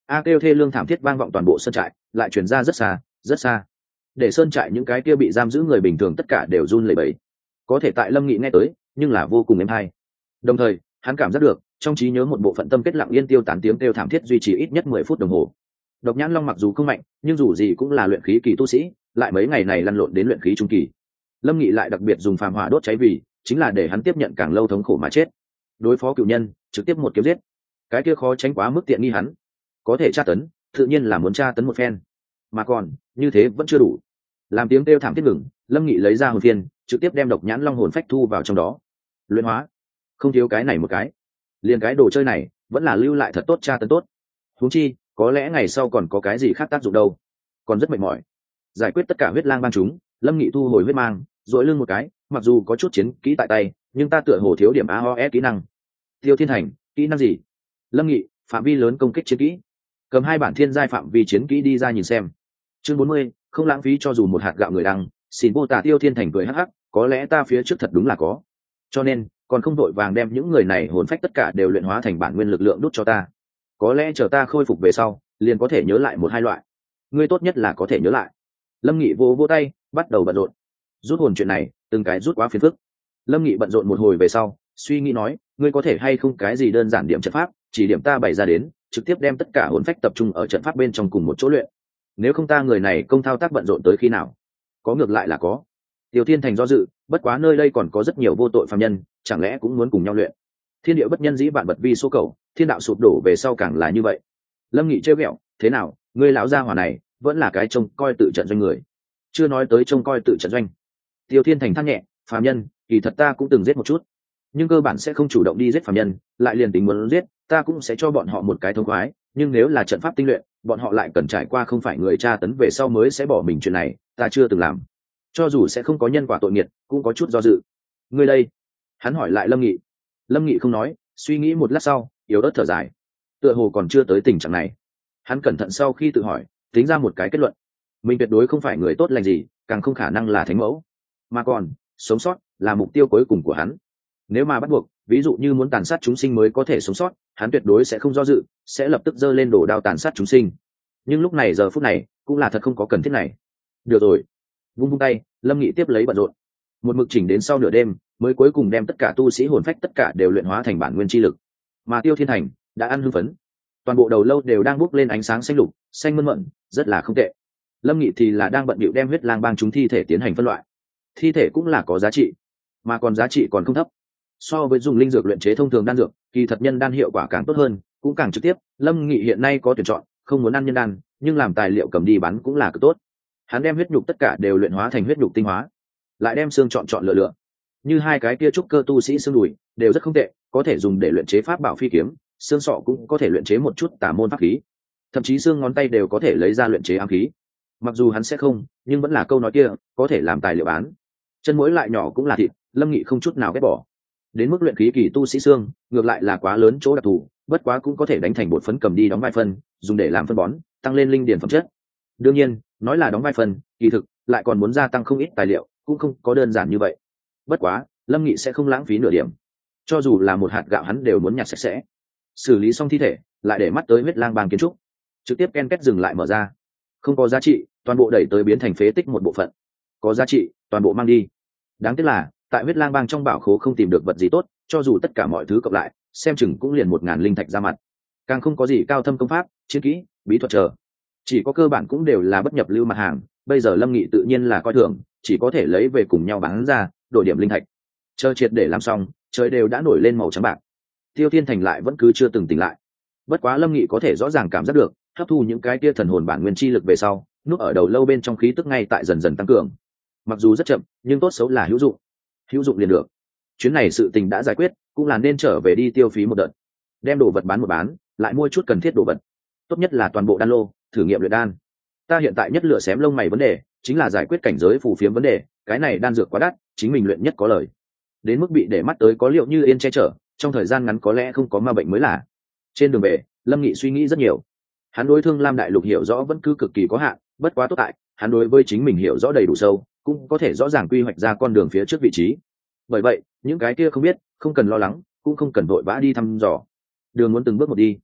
a kêu thê lương thảm thiết vang vọng toàn bộ sơn trại, lại truyền ra rất xa rất xa, để sơn trại những cái kia bị giam giữ người bình thường tất cả đều run lẩy bẩy. Có thể tại Lâm Nghị nghe tới, nhưng là vô cùng êm hay. Đồng thời hắn cảm giác được trong trí nhớ một bộ phận tâm kết lặng yên tiêu tán tiếng kêu thảm thiết duy trì ít nhất mười phút đồng hồ. Độc Nhãn Long mặc dù không mạnh, nhưng dù gì cũng là luyện khí kỳ tu sĩ, lại mấy ngày này lăn lộn đến luyện khí trung kỳ. Lâm Nghị lại đặc biệt dùng phàm hỏa đốt cháy vì chính là để hắn tiếp nhận càng lâu thống khổ mà chết. Đối phó cựu nhân, trực tiếp một kiếm giết, cái kia khó tránh quá mức tiện nghi hắn. Có thể tra tấn, tự nhiên là muốn tra tấn một phen. Mà còn, như thế vẫn chưa đủ. Làm tiếng kêu thảm thiết ngừng, Lâm Nghị lấy ra hồn phiên, trực tiếp đem Độc Nhãn Long hồn phách thu vào trong đó. Luyện hóa, không thiếu cái này một cái. Liền cái đồ chơi này, vẫn là lưu lại thật tốt tra tấn tốt. Huống chi, có lẽ ngày sau còn có cái gì khác tác dụng đâu. Còn rất mệt mỏi. Giải quyết tất cả huyết lang bang chúng, Lâm Nghị thu hồi huyết mang, duỗi lưng một cái, mặc dù có chút chiến kỹ tại tay, nhưng ta tựa hồ thiếu điểm a o e kỹ năng. Tiêu Thiên Thành, kỹ năng gì? Lâm Nghị, phạm vi lớn công kích chiến kỹ. Cầm hai bản thiên giai phạm vi chiến kỹ đi ra nhìn xem. Chương bốn mươi, không lãng phí cho dù một hạt gạo người đăng, xin vô tả. Tiêu Thiên Thành cười hắc hắc, có lẽ ta phía trước thật đúng là có. Cho nên, còn không vội vàng đem những người này hồn phách tất cả đều luyện hóa thành bản nguyên lực lượng đút cho ta. Có lẽ chờ ta khôi phục về sau, liền có thể nhớ lại một hai loại. Ngươi tốt nhất là có thể nhớ lại. Lâm Nghị vỗ vỗ tay, bắt đầu bận rộn. Rút hồn chuyện này, từng cái rút quá phiền phức. Lâm Nghị bận rộn một hồi về sau, suy nghĩ nói, ngươi có thể hay không cái gì đơn giản điểm trận pháp, chỉ điểm ta bày ra đến, trực tiếp đem tất cả hồn phách tập trung ở trận pháp bên trong cùng một chỗ luyện. Nếu không ta người này công thao tác bận rộn tới khi nào? Có ngược lại là có. Tiêu Thiên Thành do dự, bất quá nơi đây còn có rất nhiều vô tội phàm nhân, chẳng lẽ cũng muốn cùng nhau luyện? Thiên địa bất nhân dĩ vạn vật vi số cầu, thiên đạo sụp đổ về sau càng là như vậy. Lâm Nghị trêu ghẹo, thế nào, ngươi lão gia hỏa này, vẫn là cái trông coi tự trận doanh người. Chưa nói tới trông coi tự trận doanh. Tiêu Thiên Thành than nhẹ, phàm nhân, kỳ thật ta cũng từng giết một chút, nhưng cơ bản sẽ không chủ động đi giết phàm nhân, lại liền tính muốn giết, ta cũng sẽ cho bọn họ một cái thông khoái, nhưng nếu là trận pháp tinh luyện, bọn họ lại cần trải qua không phải người tra tấn về sau mới sẽ bỏ mình chuyện này, ta chưa từng làm. Cho dù sẽ không có nhân quả tội nghiệt, cũng có chút do dự. Ngươi đây? Hắn hỏi lại Lâm Nghị. Lâm Nghị không nói, suy nghĩ một lát sau, yếu ớt thở dài. Tựa hồ còn chưa tới tình trạng này. Hắn cẩn thận sau khi tự hỏi, tính ra một cái kết luận. Mình tuyệt đối không phải người tốt lành gì, càng không khả năng là thánh mẫu. Mà còn, sống sót là mục tiêu cuối cùng của hắn. Nếu mà bắt buộc, ví dụ như muốn tàn sát chúng sinh mới có thể sống sót, hắn tuyệt đối sẽ không do dự, sẽ lập tức giơ lên đồ đao tàn sát chúng sinh. Nhưng lúc này giờ phút này, cũng là thật không có cần thiết này. Được rồi. Vung vung tay, Lâm Nghị tiếp lấy bận rộn. Một mực chỉnh đến sau nửa đêm, mới cuối cùng đem tất cả tu sĩ hồn phách tất cả đều luyện hóa thành bản nguyên chi lực. Mà Tiêu Thiên Thành đã ăn hưng phấn. Toàn bộ đầu lâu đều đang bốc lên ánh sáng xanh lục, xanh mơn mởn, rất là không tệ. Lâm Nghị thì là đang bận bịu đem huyết lang bang chúng thi thể tiến hành phân loại. Thi thể cũng là có giá trị, mà còn giá trị còn không thấp. So với dùng linh dược luyện chế thông thường đan dược, kỳ thật nhân đan hiệu quả càng tốt hơn, cũng càng trực tiếp. Lâm Nghị hiện nay có tuyển chọn, không muốn ăn nhân đan, nhưng làm tài liệu cầm đi bán cũng là cực tốt. Hắn đem huyết nhục tất cả đều luyện hóa thành huyết nhục tinh hóa, lại đem xương chọn chọn lựa lựa. Như hai cái kia trúc cơ tu sĩ xương đùi đều rất không tệ, có thể dùng để luyện chế pháp bảo phi kiếm, xương sọ cũng có thể luyện chế một chút tà môn pháp khí, thậm chí xương ngón tay đều có thể lấy ra luyện chế ám khí. Mặc dù hắn sẽ không, nhưng vẫn là câu nói kia, có thể làm tài liệu bán. Chân mũi lại nhỏ cũng là thịt, Lâm Nghị không chút nào ghét bỏ. Đến mức luyện khí kỳ tu sĩ xương, ngược lại là quá lớn chỗ đặc thù, bất quá cũng có thể đánh thành bột phấn cầm đi đóng vai phân, dùng để làm phân bón, tăng lên linh điển phẩm chất. Đương nhiên, nói là đóng vai phân, kỳ thực lại còn muốn gia tăng không ít tài liệu, cũng không có đơn giản như vậy. Bất quá, Lâm Nghị sẽ không lãng phí nửa điểm. Cho dù là một hạt gạo hắn đều muốn nhặt sạch sẽ. Xử lý xong thi thể, lại để mắt tới huyết lang bang kiến trúc, trực tiếp ken két dừng lại mở ra. Không có giá trị, toàn bộ đẩy tới biến thành phế tích một bộ phận. Có giá trị, toàn bộ mang đi. Đáng tiếc là, tại huyết lang bang trong bảo khố không tìm được vật gì tốt, cho dù tất cả mọi thứ cộng lại, xem chừng cũng liền một ngàn linh thạch ra mặt. Càng không có gì cao thâm công pháp, chiến kỹ, bí thuật chờ. Chỉ có cơ bản cũng đều là bất nhập lưu mặt hàng. Bây giờ Lâm Nghị tự nhiên là coi thường, chỉ có thể lấy về cùng nhau bán ra, đổi điểm linh thạch. Chờ triệt để làm xong, trời đều đã nổi lên màu trắng bạc. Tiêu Thiên Thành lại vẫn cứ chưa từng tỉnh lại. Bất quá Lâm Nghị có thể rõ ràng cảm giác được, hấp thu những cái kia thần hồn bản nguyên chi lực về sau, núp ở đầu lâu bên trong khí tức ngay tại dần dần tăng cường. Mặc dù rất chậm, nhưng tốt xấu là hữu dụng. Hữu dụng liền được. Chuyến này sự tình đã giải quyết, cũng là nên trở về đi tiêu phí một đợt. Đem đồ vật bán một bán, lại mua chút cần thiết đồ vật. Tốt nhất là toàn bộ đan lô, thử nghiệm luyện đan. Ta hiện tại nhất lựa xém lông mày vấn đề, chính là giải quyết cảnh giới phù phiếm vấn đề, cái này đan dược quá đắt, chính mình luyện nhất có lời. Đến mức bị để mắt tới có liệu như yên che chở, trong thời gian ngắn có lẽ không có ma bệnh mới là. Trên đường về, Lâm Nghị suy nghĩ rất nhiều. Hắn đối Thương Lam đại lục hiểu rõ vẫn cứ cực kỳ có hạn, bất quá tốt tại, hắn đối với chính mình hiểu rõ đầy đủ sâu, cũng có thể rõ ràng quy hoạch ra con đường phía trước vị trí. Bởi vậy, những cái kia không biết, không cần lo lắng, cũng không cần vội vã đi thăm dò. Đường muốn từng bước một đi.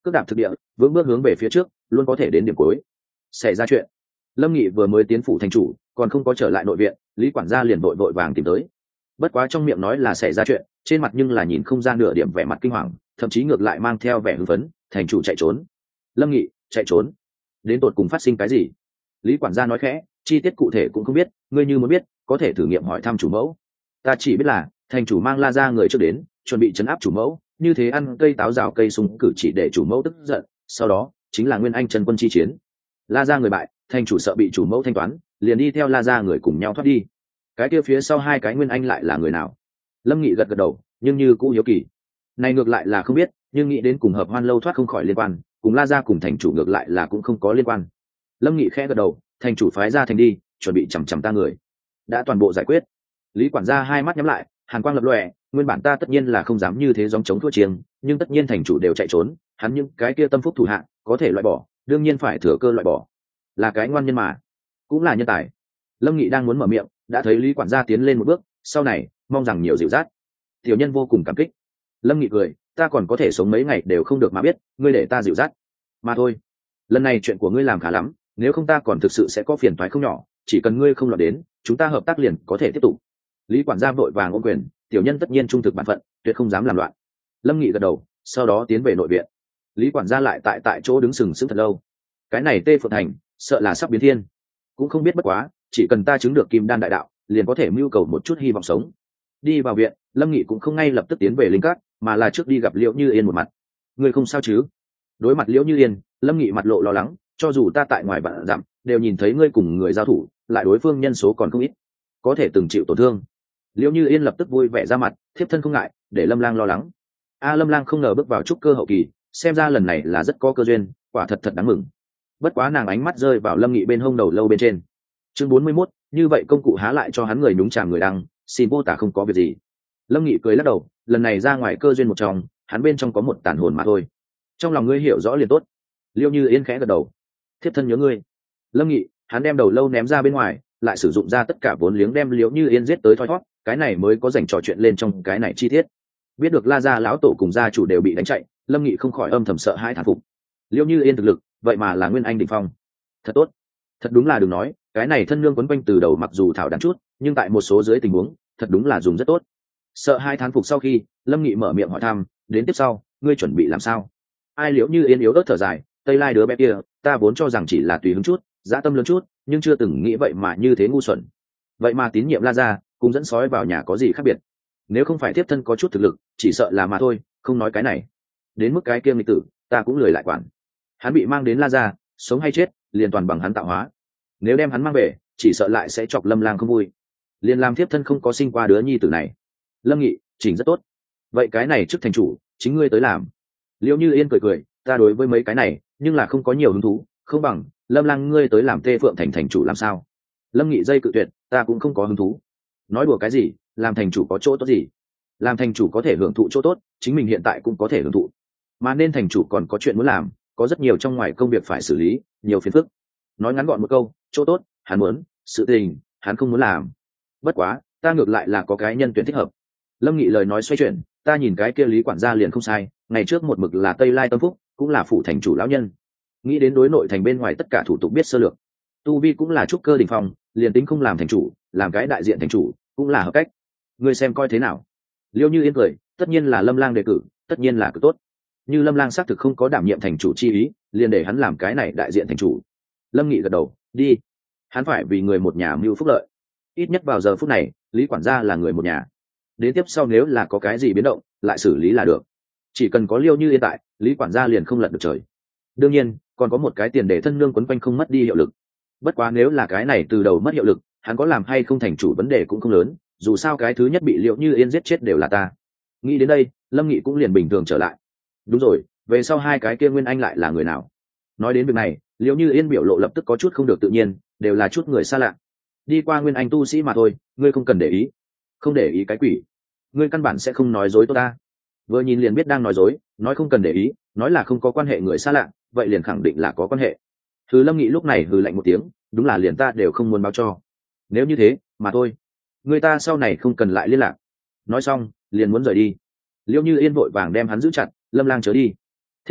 cước đạp thực địa vững bước hướng về phía trước, luôn có thể đến điểm cuối. Xảy ra chuyện. Lâm Nghị vừa mới tiến phủ thành chủ, còn không có trở lại nội viện, Lý quản gia liền vội vội vàng tìm tới. Bất quá trong miệng nói là xảy ra chuyện, trên mặt nhưng là nhìn không ra nửa điểm vẻ mặt kinh hoàng, thậm chí ngược lại mang theo vẻ hưng phấn. Thành chủ chạy trốn. Lâm Nghị chạy trốn, đến tột cùng phát sinh cái gì? Lý quản gia nói khẽ, chi tiết cụ thể cũng không biết, ngươi như muốn biết có thể thử nghiệm hỏi thăm chủ mẫu. Ta chỉ biết là thành chủ mang La Gia người trước đến, chuẩn bị trấn áp chủ mẫu, như thế ăn cây táo rào cây súng cử chỉ để chủ mẫu tức giận, sau đó chính là Nguyên Anh chân quân chi chiến. La Gia người bại, thành chủ sợ bị chủ mẫu thanh toán, liền đi theo La Gia người cùng nhau thoát đi. Cái kia phía sau hai cái Nguyên Anh lại là người nào? Lâm Nghị gật gật đầu, nhưng như cũ hiếu kỳ. Này ngược lại là không biết, nhưng nghĩ đến cùng Hợp Hoan lâu thoát không khỏi liên quan, cùng La Gia cùng thành chủ ngược lại là cũng không có liên quan. Lâm Nghị khẽ gật đầu, thành chủ phái ra thành đi, chuẩn bị chằm chằm ta người, đã toàn bộ giải quyết. Lý quản gia hai mắt nhắm lại, hàn quang lập lòe, nguyên bản ta tất nhiên là không dám như thế gióng chống thua chiêng, nhưng tất nhiên thành chủ đều chạy trốn, hắn những cái kia tâm phúc thủ hạ có thể loại bỏ, đương nhiên phải thừa cơ loại bỏ. Là cái ngoan nhân mà, cũng là nhân tài. Lâm Nghị đang muốn mở miệng, đã thấy Lý quản gia tiến lên một bước, sau này mong rằng nhiều dịu dắt. Tiểu nhân vô cùng cảm kích. Lâm Nghị cười, ta còn có thể sống mấy ngày đều không được mà biết, ngươi để ta dịu dắt mà thôi. Lần này chuyện của ngươi làm khá lắm, nếu không ta còn thực sự sẽ có phiền toái không nhỏ, chỉ cần ngươi không lọt đến, chúng ta hợp tác liền có thể tiếp tục. Lý quản gia vội vàng ôm quyền, tiểu nhân tất nhiên trung thực bản phận, tuyệt không dám làm loạn. Lâm Nghị gật đầu, sau đó tiến về nội viện. Lý quản gia lại tại tại chỗ đứng sừng sững thật lâu. Cái này Tê Phượng Thành, sợ là sắp biến thiên. Cũng không biết bất quá, chỉ cần ta chứng được kim đan đại đạo, liền có thể mưu cầu một chút hy vọng sống. Đi vào viện, Lâm Nghị cũng không ngay lập tức tiến về linh cát, mà là trước đi gặp Liễu Như Yên một mặt. Ngươi không sao chứ? Đối mặt Liễu Như Yên, Lâm Nghị mặt lộ lo lắng, cho dù ta tại ngoài vạn dặm đều nhìn thấy ngươi cùng người giao thủ, lại đối phương nhân số còn không ít, có thể từng chịu tổn thương. Liễu Như Yên lập tức vui vẻ ra mặt, thiếp thân không ngại, để Lâm Lang lo lắng. A Lâm Lang không ngờ bước vào trúc cơ hậu kỳ, xem ra lần này là rất có cơ duyên, quả thật thật đáng mừng. Bất quá nàng ánh mắt rơi vào Lâm Nghị bên hông đầu lâu bên trên. Chương bốn mươi mốt, như vậy công cụ há lại cho hắn người nhúng chàm người đăng, xin vô tả không có việc gì. Lâm Nghị cười lắc đầu, lần này ra ngoài cơ duyên một trong, hắn bên trong có một tàn hồn mà thôi. Trong lòng ngươi hiểu rõ liền tốt. Liễu Như Yên khẽ gật đầu. Thiếp thân nhớ ngươi. Lâm Nghị, hắn đem đầu lâu ném ra bên ngoài, lại sử dụng ra tất cả vốn liếng đem Liễu Như Yên giết tới thoi thoát, cái này mới có dành trò chuyện lên trong cái này chi tiết. Biết được La gia lão tổ cùng gia chủ đều bị đánh chạy, Lâm Nghị không khỏi âm thầm sợ hãi thán phục. Liễu Như Yên thực lực, vậy mà là Nguyên Anh đỉnh phong. Thật tốt. Thật đúng là đừng nói, cái này thân nương quấn quanh từ đầu mặc dù thảo đắn chút, nhưng tại một số dưới tình huống, thật đúng là dùng rất tốt. Sợ hai thán phục sau khi, Lâm Nghị mở miệng hỏi thăm, đến tiếp sau, ngươi chuẩn bị làm sao? Ai Liễu Như Yên yếu ớt thở dài, Tây Lai đứa bé kia, ta vốn cho rằng chỉ là tùy hứng chút, dã tâm lớn chút, nhưng chưa từng nghĩ vậy mà như thế ngu xuẩn. Vậy mà tín nhiệm La gia, cũng dẫn sói vào nhà có gì khác biệt? Nếu không phải tiếp thân có chút thực lực, chỉ sợ là mà thôi, không nói cái này. Đến mức cái kia nghịch tử, ta cũng lười lại quản. Hắn bị mang đến La gia, sống hay chết, liền toàn bằng hắn tạo hóa. Nếu đem hắn mang về, chỉ sợ lại sẽ chọc Lâm Lang không vui. Liền làm tiếp thân không có sinh qua đứa nhi tử này. Lâm Nghị, chỉnh rất tốt. Vậy cái này trước thành chủ, chính ngươi tới làm. Liễu Như Yên cười cười, ta đối với mấy cái này, nhưng là không có nhiều hứng thú, không bằng Lâm Lang ngươi tới làm Tê Phượng Thành thành chủ làm sao? Lâm Nghị dây cự tuyệt, ta cũng không có hứng thú. Nói đùa cái gì, làm thành chủ có chỗ tốt gì? Làm thành chủ có thể hưởng thụ chỗ tốt, chính mình hiện tại cũng có thể hưởng thụ. Mà nên thành chủ còn có chuyện muốn làm, có rất nhiều trong ngoài công việc phải xử lý, nhiều phiền phức. Nói ngắn gọn một câu, chỗ tốt, hắn muốn, sự tình, hắn không muốn làm. Bất quá, ta ngược lại là có cái nhân tuyển thích hợp. Lâm Nghị lời nói xoay chuyển, ta nhìn cái kia Lý quản gia liền không sai, ngày trước một mực là Tây Lai tâm phúc, cũng là phủ thành chủ lão nhân. Nghĩ đến đối nội thành bên ngoài tất cả thủ tục biết sơ lược, tu vi cũng là trúc cơ đỉnh phong, liền tính không làm thành chủ, làm cái đại diện thành chủ cũng là hợp cách. Ngươi xem coi thế nào? Liễu Như Yên cười, tất nhiên là Lâm Lang đề cử, tất nhiên là cực tốt. Như Lâm Lang xác thực không có đảm nhiệm thành chủ chi ý, liền để hắn làm cái này đại diện thành chủ. Lâm Nghị gật đầu, đi. Hắn phải vì người một nhà mưu phúc lợi. Ít nhất vào giờ phút này, Lý quản gia là người một nhà. Đến tiếp sau nếu là có cái gì biến động, lại xử lý là được. Chỉ cần có Liễu Như Yên tại, Lý quản gia liền không lật được trời. Đương nhiên, còn có một cái tiền để thân nương quấn quanh không mất đi hiệu lực. Bất quá nếu là cái này từ đầu mất hiệu lực, hắn có làm hay không thành chủ vấn đề cũng không lớn, dù sao cái thứ nhất bị Liễu Như Yên giết chết đều là ta. Nghĩ đến đây, Lâm Nghị cũng liền bình thường trở lại. Đúng rồi, về sau hai cái kia Nguyên Anh lại là người nào? Nói đến việc này, Liễu Như Yên biểu lộ lập tức có chút không được tự nhiên, đều là chút người xa lạ. Đi qua Nguyên Anh tu sĩ mà thôi, ngươi không cần để ý. Không để ý cái quỷ? Ngươi căn bản sẽ không nói dối tôi ta. Vừa nhìn liền biết đang nói dối, nói không cần để ý, nói là không có quan hệ người xa lạ, vậy liền khẳng định là có quan hệ. Hừ Lâm Nghị lúc này hừ lạnh một tiếng, đúng là liền ta đều không muốn báo cho. Nếu như thế, mà thôi. Người ta sau này không cần lại liên lạc. Nói xong, liền muốn rời đi. Liễu Như Yên vội vàng đem hắn giữ chặt, Lâm Lang chớ đi. Thiết thân,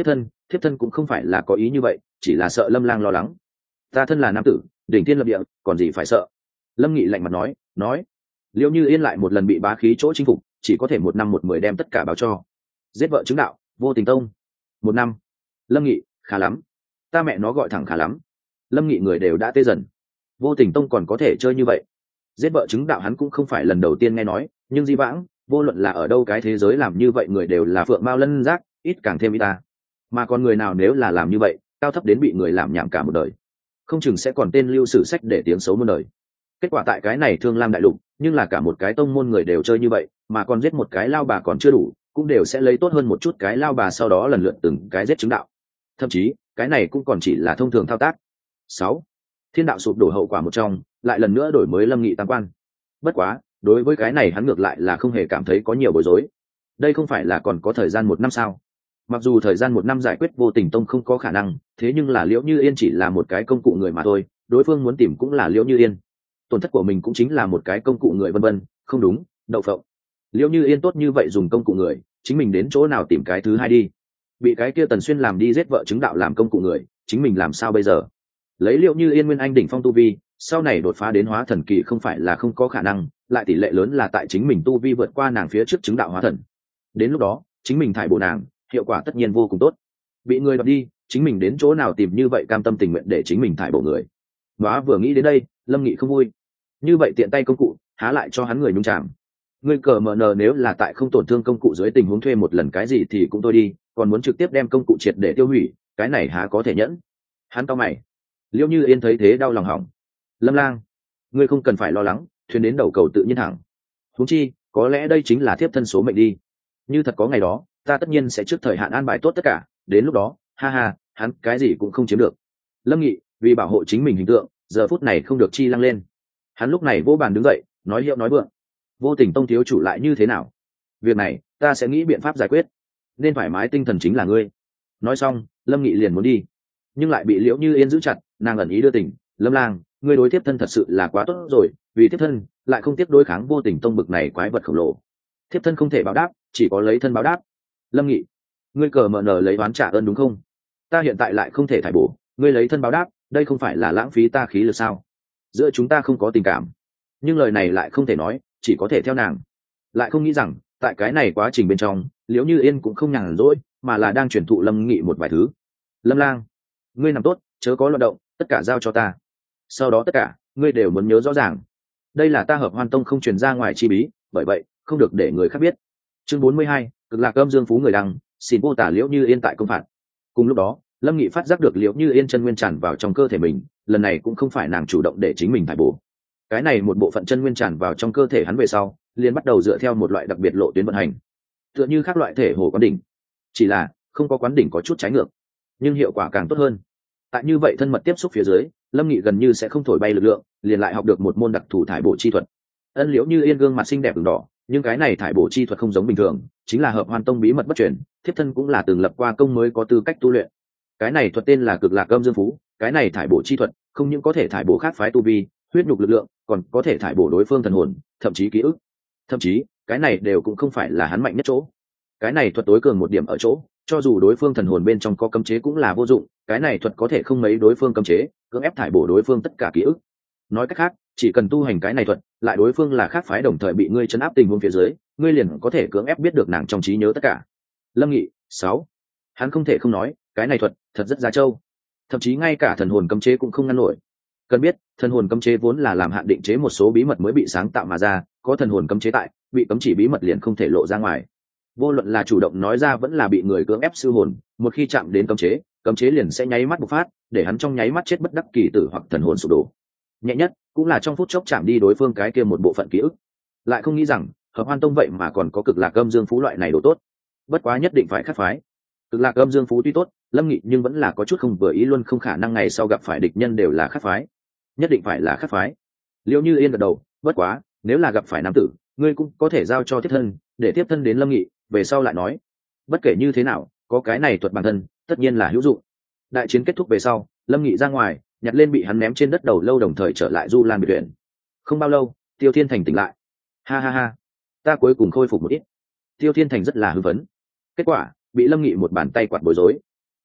thiếp thân cũng không phải là có ý như vậy, chỉ là sợ Lâm lang lo lắng. Ta thân là nam tử, đỉnh thiên lập địa, còn gì phải sợ. Lâm Nghị lạnh mặt nói nói Liễu Như Yên lại một lần bị bá khí chỗ chinh phục, chỉ có thể một năm một mười đem tất cả báo cho. Giết vợ chứng đạo, Vô Tình Tông. Một năm. Lâm Nghị, khá lắm. Ta mẹ nó gọi thẳng khá lắm. Lâm Nghị người đều đã tê dần. Vô Tình Tông còn có thể chơi như vậy. Giết vợ chứng đạo hắn cũng không phải lần đầu tiên nghe nói, nhưng di vãng, vô luận là ở đâu cái thế giới làm như vậy người đều là phượng mao lân giác, ít càng thêm ít ta. Mà còn người nào nếu là làm như vậy, cao thấp đến bị người làm nhảm cả một đời, không chừng sẽ còn tên lưu sử sách để tiếng xấu muôn đời. Kết quả tại cái này Thương Lam đại lục, nhưng là cả một cái tông môn người đều chơi như vậy, mà còn giết một cái lao bà còn chưa đủ, cũng đều sẽ lấy tốt hơn một chút cái lao bà sau đó lần lượt từng cái giết chứng đạo. Thậm chí, cái này cũng còn chỉ là thông thường thao tác. Sáu, Thiên đạo sụp đổ hậu quả một trong, lại lần nữa đổi mới Lâm Nghị tam quan. Bất quá, đối với cái này hắn ngược lại là không hề cảm thấy có nhiều bối rối. Đây không phải là còn có thời gian một năm sao? Mặc dù thời gian một năm giải quyết Vô Tình Tông không có khả năng, thế nhưng là Liễu Như Yên chỉ là một cái công cụ người mà thôi, đối phương muốn tìm cũng là Liễu Như Yên. Tổn thất của mình cũng chính là một cái công cụ người vân vân, không đúng, đậu phộng. Liễu Như Yên tốt như vậy dùng công cụ người, chính mình đến chỗ nào tìm cái thứ hai đi? Bị cái kia Tần Xuyên làm đi giết vợ chứng đạo làm công cụ người, chính mình làm sao bây giờ? Lấy Liễu Như Yên nguyên anh đỉnh phong tu vi, sau này đột phá đến hóa thần kỳ không phải là không có khả năng, lại tỷ lệ lớn là tại chính mình tu vi vượt qua nàng phía trước chứng đạo hóa thần. Đến lúc đó, chính mình thải bổ nàng, hiệu quả tất nhiên vô cùng tốt. Bị người đoạt đi, chính mình đến chỗ nào tìm như vậy cam tâm tình nguyện để chính mình thải bổ người. Đó vừa nghĩ đến đây, Lâm Nghị không vui. Như vậy tiện tay công cụ, há lại cho hắn người nhung chạm. Ngươi cờ mờ nờ nếu là tại không tổn thương công cụ dưới tình huống thuê một lần cái gì thì cũng thôi đi, còn muốn trực tiếp đem công cụ triệt để tiêu hủy, cái này há có thể nhẫn. Hắn cau mày. Liễu Như Yên thấy thế đau lòng hỏng. Lâm lang, ngươi không cần phải lo lắng, thuyền đến đầu cầu tự nhiên thẳng. Huống chi, có lẽ đây chính là thiếp thân số mệnh đi. Như thật có ngày đó, ta tất nhiên sẽ trước thời hạn an bài tốt tất cả, đến lúc đó, ha ha, hắn cái gì cũng không chiếm được. Lâm Nghị, vì bảo hộ chính mình hình tượng, giờ phút này không được chi lăng lên. Hắn lúc này vô bàn đứng dậy, nói hiệu nói vượng. Vô Tình Tông thiếu chủ lại như thế nào? Việc này, ta sẽ nghĩ biện pháp giải quyết. Nên thoải mái tinh thần chính là ngươi. Nói xong, Lâm Nghị liền muốn đi, nhưng lại bị Liễu Như Yên giữ chặt, nàng ẩn ý đưa tình. Lâm lang, ngươi đối tiếp thân thật sự là quá tốt rồi, vì tiếp thân lại không tiếp đối kháng Vô Tình Tông bực này quái vật khổng lồ. Tiếp thân không thể báo đáp, chỉ có lấy thân báo đáp. Lâm Nghị, ngươi cờ mờ nờ lấy oán trả ơn đúng không? Ta hiện tại lại không thể thải bổ, ngươi lấy thân báo đáp, đây không phải là lãng phí ta khí lực sao? Giữa chúng ta không có tình cảm, nhưng lời này lại không thể nói, chỉ có thể theo nàng. Lại không nghĩ rằng tại cái này quá trình bên trong, Liễu Như Yên cũng không nhàn rỗi, mà là đang truyền thụ Lâm Nghị một vài thứ. Lâm lang, ngươi nằm tốt, chớ có loạn động, tất cả giao cho ta. Sau đó tất cả ngươi đều muốn nhớ rõ ràng, đây là ta Hợp Hoan Tông không truyền ra ngoài chi bí, bởi vậy không được để người khác biết. Chương bốn mươi hai, cực lạc âm dương phú người đăng, xin vô tả Liễu Như Yên tại công phạt. Cùng lúc đó, Lâm Nghị phát giác được Liễu Như Yên chân nguyên tràn vào trong cơ thể mình, lần này cũng không phải nàng chủ động để chính mình thải bổ. Cái này một bộ phận chân nguyên tràn vào trong cơ thể hắn về sau, liền bắt đầu dựa theo một loại đặc biệt lộ tuyến vận hành, tựa như các loại thể hồ quán đỉnh. Chỉ là không có quán đỉnh có chút trái ngược, nhưng hiệu quả càng tốt hơn. Tại như vậy thân mật tiếp xúc phía dưới, Lâm Nghị gần như sẽ không thổi bay lực lượng, liền lại học được một môn đặc thù thải bổ chi thuật. Ân Liễu Như Yên gương mặt xinh đẹp ửng đỏ, nhưng cái này thải bổ chi thuật không giống bình thường, chính là Hợp Hoan Tông bí mật bất truyền, thiếp thân cũng là từng lập qua công mới có tư cách tu luyện. Cái này thuật tên là cực lạc âm dương phú, cái này thải bổ chi thuật không những có thể thải bổ khác phái tu vi, huyết nhục lực lượng, còn có thể thải bổ đối phương thần hồn, thậm chí ký ức. Thậm chí, cái này đều cũng không phải là hắn mạnh nhất chỗ. Cái này thuật tối cường một điểm ở chỗ, cho dù đối phương thần hồn bên trong có cấm chế cũng là vô dụng, cái này thuật có thể không mấy đối phương cấm chế, cưỡng ép thải bổ đối phương tất cả ký ức. Nói cách khác, chỉ cần tu hành cái này thuật, lại đối phương là khác phái đồng thời bị ngươi trấn áp tình huống phía dưới, ngươi liền có thể cưỡng ép biết được nàng trong trí nhớ tất cả. Lâm Nghị, sáu. Hắn không thể không nói, cái này thuật thật rất giá trâu. Thậm chí ngay cả thần hồn cấm chế cũng không ngăn nổi. Cần biết, thần hồn cấm chế vốn là làm hạn định chế một số bí mật mới bị sáng tạo mà ra, có thần hồn cấm chế tại, bị cấm chỉ bí mật liền không thể lộ ra ngoài. Vô luận là chủ động nói ra vẫn là bị người cưỡng ép siêu hồn, một khi chạm đến cấm chế, cấm chế liền sẽ nháy mắt bộc phát, để hắn trong nháy mắt chết bất đắc kỳ tử hoặc thần hồn sụp đổ. Nhẹ nhất cũng là trong phút chốc chạm đi đối phương cái kia một bộ phận ký ức. Lại không nghĩ rằng, Hợp Hoan Tông vậy mà còn có cực lạc âm dương phú loại này đồ tốt. Bất quá nhất định phải khắc phái. Cực lạc âm dương phú tuy tốt, Lâm Nghị nhưng vẫn là có chút không vừa ý, luôn không khả năng ngày sau gặp phải địch nhân đều là khắc phái. Nhất định phải là khắc phái. Liễu Như Yên gật đầu, bất quá, nếu là gặp phải nam tử, ngươi cũng có thể giao cho tiếp thân, để tiếp thân đến Lâm Nghị, về sau lại nói. Bất kể như thế nào, có cái này thuật bản thân, tất nhiên là hữu dụng. Đại chiến kết thúc về sau, Lâm Nghị ra ngoài, nhặt lên bị hắn ném trên đất đầu lâu, đồng thời trở lại Du Lan biệt viện. Không bao lâu, Tiêu Thiên Thành tỉnh lại. Ha ha ha, ta cuối cùng khôi phục một ít. Tiêu Thiên Thành rất là hưng phấn. Kết quả, bị Lâm Nghị một bàn tay quạt bối rối.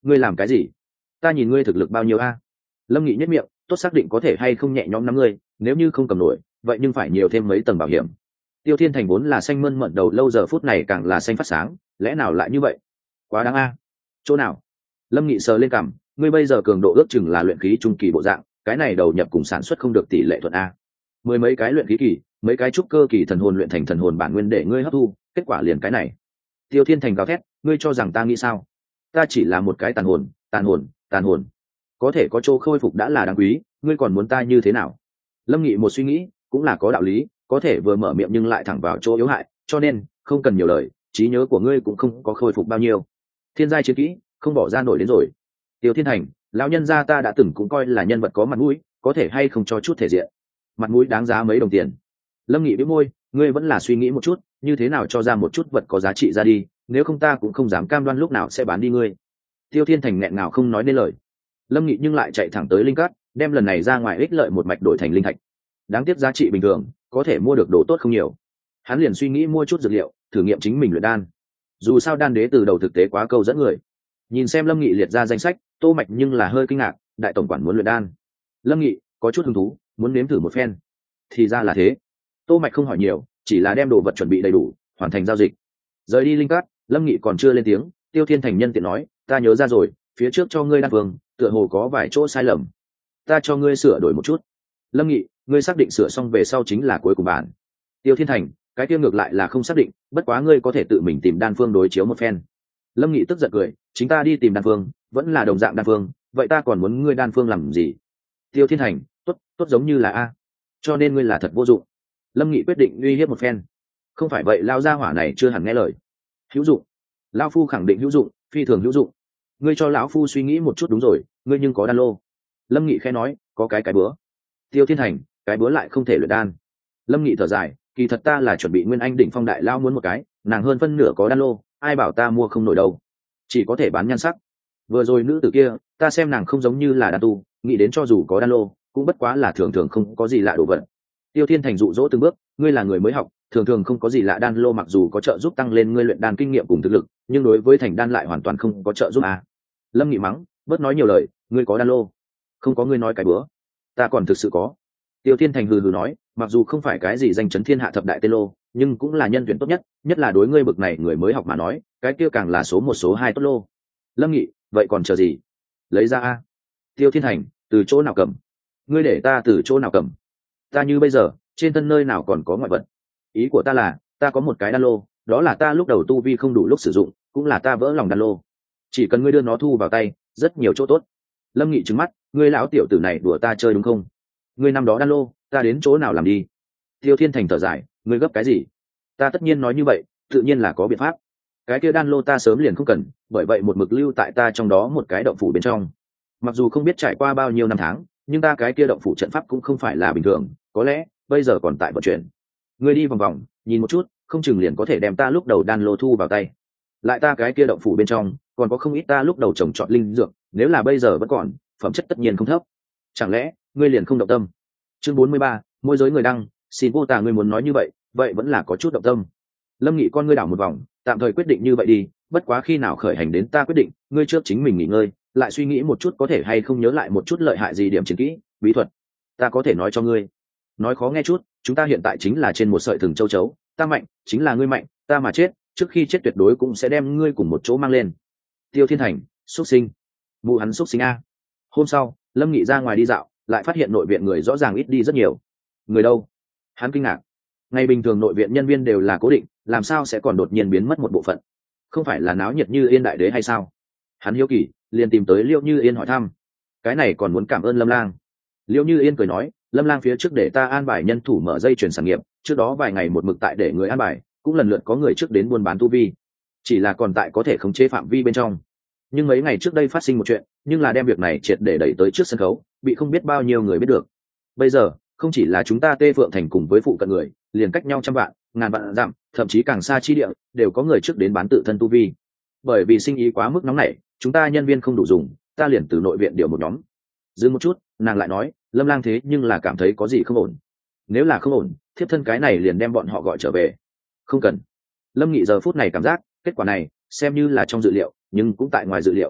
ngươi làm cái gì? Ta nhìn ngươi thực lực bao nhiêu a? Lâm Nghị nhất miệng, tốt xác định có thể hay không nhẹ nhõm nắm ngươi, nếu như không cầm nổi vậy nhưng phải nhiều thêm mấy tầng bảo hiểm. Tiêu Thiên Thành vốn là xanh mơn mận đầu lâu, giờ phút này càng là xanh phát sáng, lẽ nào lại như vậy? Quá đáng a. Chỗ nào? Lâm Nghị sờ lên cằm, ngươi bây giờ cường độ ước chừng là luyện khí trung kỳ bộ dạng, cái này đầu nhập cùng sản xuất không được tỷ lệ thuận a. Mười mấy cái luyện khí kỳ, mấy cái trúc cơ kỳ thần hồn luyện thành thần hồn bản nguyên để ngươi hấp thu, kết quả liền cái này. Tiêu Thiên Thành gào thét, ngươi cho rằng ta nghĩ sao? Ta chỉ là một cái tàn hồn, tàn hồn, tàn hồn. Có thể có chỗ khôi phục đã là đáng quý, ngươi còn muốn ta như thế nào? Lâm Nghị một suy nghĩ, cũng là có đạo lý, có thể vừa mở miệng nhưng lại thẳng vào chỗ yếu hại, cho nên không cần nhiều lời, trí nhớ của ngươi cũng không có khôi phục bao nhiêu. Thiên giai chiến kỹ, không bỏ ra nổi đến rồi. Tiêu Thiên Thành, lão nhân gia ta đã từng cũng coi là nhân vật có mặt mũi, có thể hay không cho chút thể diện? Mặt mũi đáng giá mấy đồng tiền? Lâm Nghị bĩu môi, ngươi vẫn là suy nghĩ một chút, như thế nào cho ra một chút vật có giá trị ra đi, nếu không ta cũng không dám cam đoan lúc nào sẽ bán đi ngươi. Tiêu Thiên Thành nghẹn ngào không nói nên lời. Lâm Nghị nhưng lại chạy thẳng tới linh cát, đem lần này ra ngoài ích lợi một mạch đổi thành linh thạch. Đáng tiếc giá trị bình thường, có thể mua được đồ tốt không nhiều. Hắn liền suy nghĩ mua chút dược liệu, thử nghiệm chính mình luyện đan. Dù sao đan đế từ đầu thực tế quá câu dẫn người. Nhìn xem Lâm Nghị liệt ra danh sách, Tô Mạch nhưng là hơi kinh ngạc, đại tổng quản muốn luyện đan. Lâm Nghị có chút hứng thú, muốn nếm thử một phen. Thì ra là thế. Tô Mạch không hỏi nhiều, chỉ là đem đồ vật chuẩn bị đầy đủ, hoàn thành giao dịch. Rời đi linh cát, Lâm Nghị còn chưa lên tiếng, Tiêu Thiên Thành nhân tiện nói, ta nhớ ra rồi, phía trước cho ngươi đan vương, tựa hồ có vài chỗ sai lầm, ta cho ngươi sửa đổi một chút. Lâm Nghị, ngươi xác định sửa xong về sau chính là cuối cùng bản? Tiêu Thiên Thành, cái kia ngược lại là không xác định, bất quá ngươi có thể tự mình tìm đan phương đối chiếu một phen. Lâm Nghị tức giận cười, chính ta đi tìm đan phương, vẫn là đồng dạng đan phương, vậy ta còn muốn ngươi đan phương làm gì? Tiêu Thiên Thành, tốt, tốt giống như là a, cho nên ngươi là thật vô dụng. Lâm Nghị quyết định uy hiếp một phen. Không phải vậy lao gia hỏa này chưa hẳn nghe lời. Hữu dụng. Lão phu khẳng định hữu dụng, phi thường hữu dụng. Ngươi cho lão phu suy nghĩ một chút, đúng rồi, ngươi nhưng có đan lô. Lâm Nghị khẽ nói, có cái cái búa. Tiêu Thiên Thành, cái búa lại không thể luyện đan. Lâm Nghị thở dài, kỳ thật ta là chuẩn bị Nguyên Anh đỉnh phong đại lao muốn một cái, nàng hơn phân nửa có đan lô, ai bảo ta mua không nổi đâu, chỉ có thể bán nhan sắc. Vừa rồi nữ tử kia, ta xem nàng không giống như là đan tu, nghĩ đến cho dù có đan lô, cũng bất quá là thường thường không có gì lạ đồ vật. Tiêu Thiên Thành dụ dỗ từng bước, ngươi là người mới học, thường thường không có gì lạ đan lô mặc dù có trợ giúp tăng lên ngươi luyện đan kinh nghiệm cùng thực lực, nhưng đối với thành đan lại hoàn toàn không có trợ giúp à. Lâm Nghị mắng, bớt nói nhiều lời, ngươi có đan lô? Không có, ngươi nói cái bữa. Ta còn thực sự có. Tiêu Thiên Thành hừ hừ nói, mặc dù không phải cái gì danh chấn thiên hạ thập đại tên lô, nhưng cũng là nhân tuyển tốt nhất, nhất là đối ngươi bực này người mới học mà nói, cái kia càng là số một số hai tốt lô. Lâm Nghị, vậy còn chờ gì? Lấy ra a. Tiêu Thiên Thành, từ chỗ nào cầm? Ngươi để ta từ chỗ nào cầm? Ta như bây giờ, trên thân nơi nào còn có ngoại vật? Ý của ta là, ta có một cái đan lô, đó là ta lúc đầu tu vi không đủ lúc sử dụng, cũng là ta vỡ lòng đan lô. Chỉ cần ngươi đưa nó thu vào tay, rất nhiều chỗ tốt. Lâm Nghị trừng mắt, ngươi lão tiểu tử này đùa ta chơi đúng không? Ngươi năm đó đan lô, ta đến chỗ nào làm đi? Tiêu Thiên Thành thở dài, ngươi gấp cái gì? Ta tất nhiên nói như vậy, tự nhiên là có biện pháp. Cái kia đan lô ta sớm liền không cần, bởi vậy một mực lưu tại ta trong đó một cái động phủ bên trong. Mặc dù không biết trải qua bao nhiêu năm tháng, nhưng ta cái kia động phủ trận pháp cũng không phải là bình thường, có lẽ bây giờ còn tại vận chuyển. Ngươi đi vòng vòng, nhìn một chút, không chừng liền có thể đem ta lúc đầu đan lô thu vào tay. Lại ta cái kia động phủ bên trong, còn có không ít ta lúc đầu trồng trọt linh dược, nếu là bây giờ vẫn còn, phẩm chất tất nhiên không thấp. Chẳng lẽ ngươi liền không động tâm? Chương bốn mươi ba, môi giới người đăng, xin vô tà, ngươi muốn nói như vậy, vậy vẫn là có chút động tâm. Lâm Nghị con ngươi đảo một vòng, tạm thời quyết định như vậy đi, bất quá khi nào khởi hành đến ta quyết định, ngươi trước chính mình nghỉ ngơi, lại suy nghĩ một chút có thể hay không nhớ lại một chút lợi hại gì điểm chiến kỹ, bí thuật. Ta có thể nói cho ngươi. Nói khó nghe chút, chúng ta hiện tại chính là trên một sợi thừng châu chấu, ta mạnh, chính là ngươi mạnh, ta mà chết, trước khi chết tuyệt đối cũng sẽ đem ngươi cùng một chỗ mang lên. Tiêu Thiên Thành, xuất sinh. Mụ hắn xuất sinh a. Hôm sau, Lâm Nghị ra ngoài đi dạo, lại phát hiện nội viện người rõ ràng ít đi rất nhiều. Người đâu? Hắn kinh ngạc. Ngày bình thường nội viện nhân viên đều là cố định, làm sao sẽ còn đột nhiên biến mất một bộ phận? Không phải là náo nhiệt Như Yên đại đế hay sao? Hắn hiếu kỳ, liền tìm tới Liễu Như Yên hỏi thăm. Cái này còn muốn cảm ơn Lâm Lang. Liễu Như Yên cười nói, Lâm Lang phía trước để ta an bài nhân thủ mở dây chuyển sản nghiệp, trước đó vài ngày một mực tại để người an bài, cũng lần lượt có người trước đến buôn bán tu vi, chỉ là còn tại có thể khống chế phạm vi bên trong. Nhưng mấy ngày trước đây phát sinh một chuyện, nhưng là đem việc này triệt để đẩy tới trước sân khấu, bị không biết bao nhiêu người biết được. Bây giờ không chỉ là chúng ta Tê Phượng Thành cùng với phụ cận người, liền cách nhau trăm vạn, ngàn vạn dặm, thậm chí càng xa chi địa, đều có người trước đến bán tự thân tu vi. Bởi vì sinh ý quá mức nóng nảy, chúng ta nhân viên không đủ dùng, ta liền từ nội viện điều một nhóm. Dừng một chút, nàng lại nói, Lâm Lang thế nhưng là cảm thấy có gì không ổn. Nếu là không ổn, thiếp thân cái này liền đem bọn họ gọi trở về. Không cần. Lâm Nghị giờ phút này cảm giác, kết quả này xem như là trong dự liệu, nhưng cũng tại ngoài dự liệu.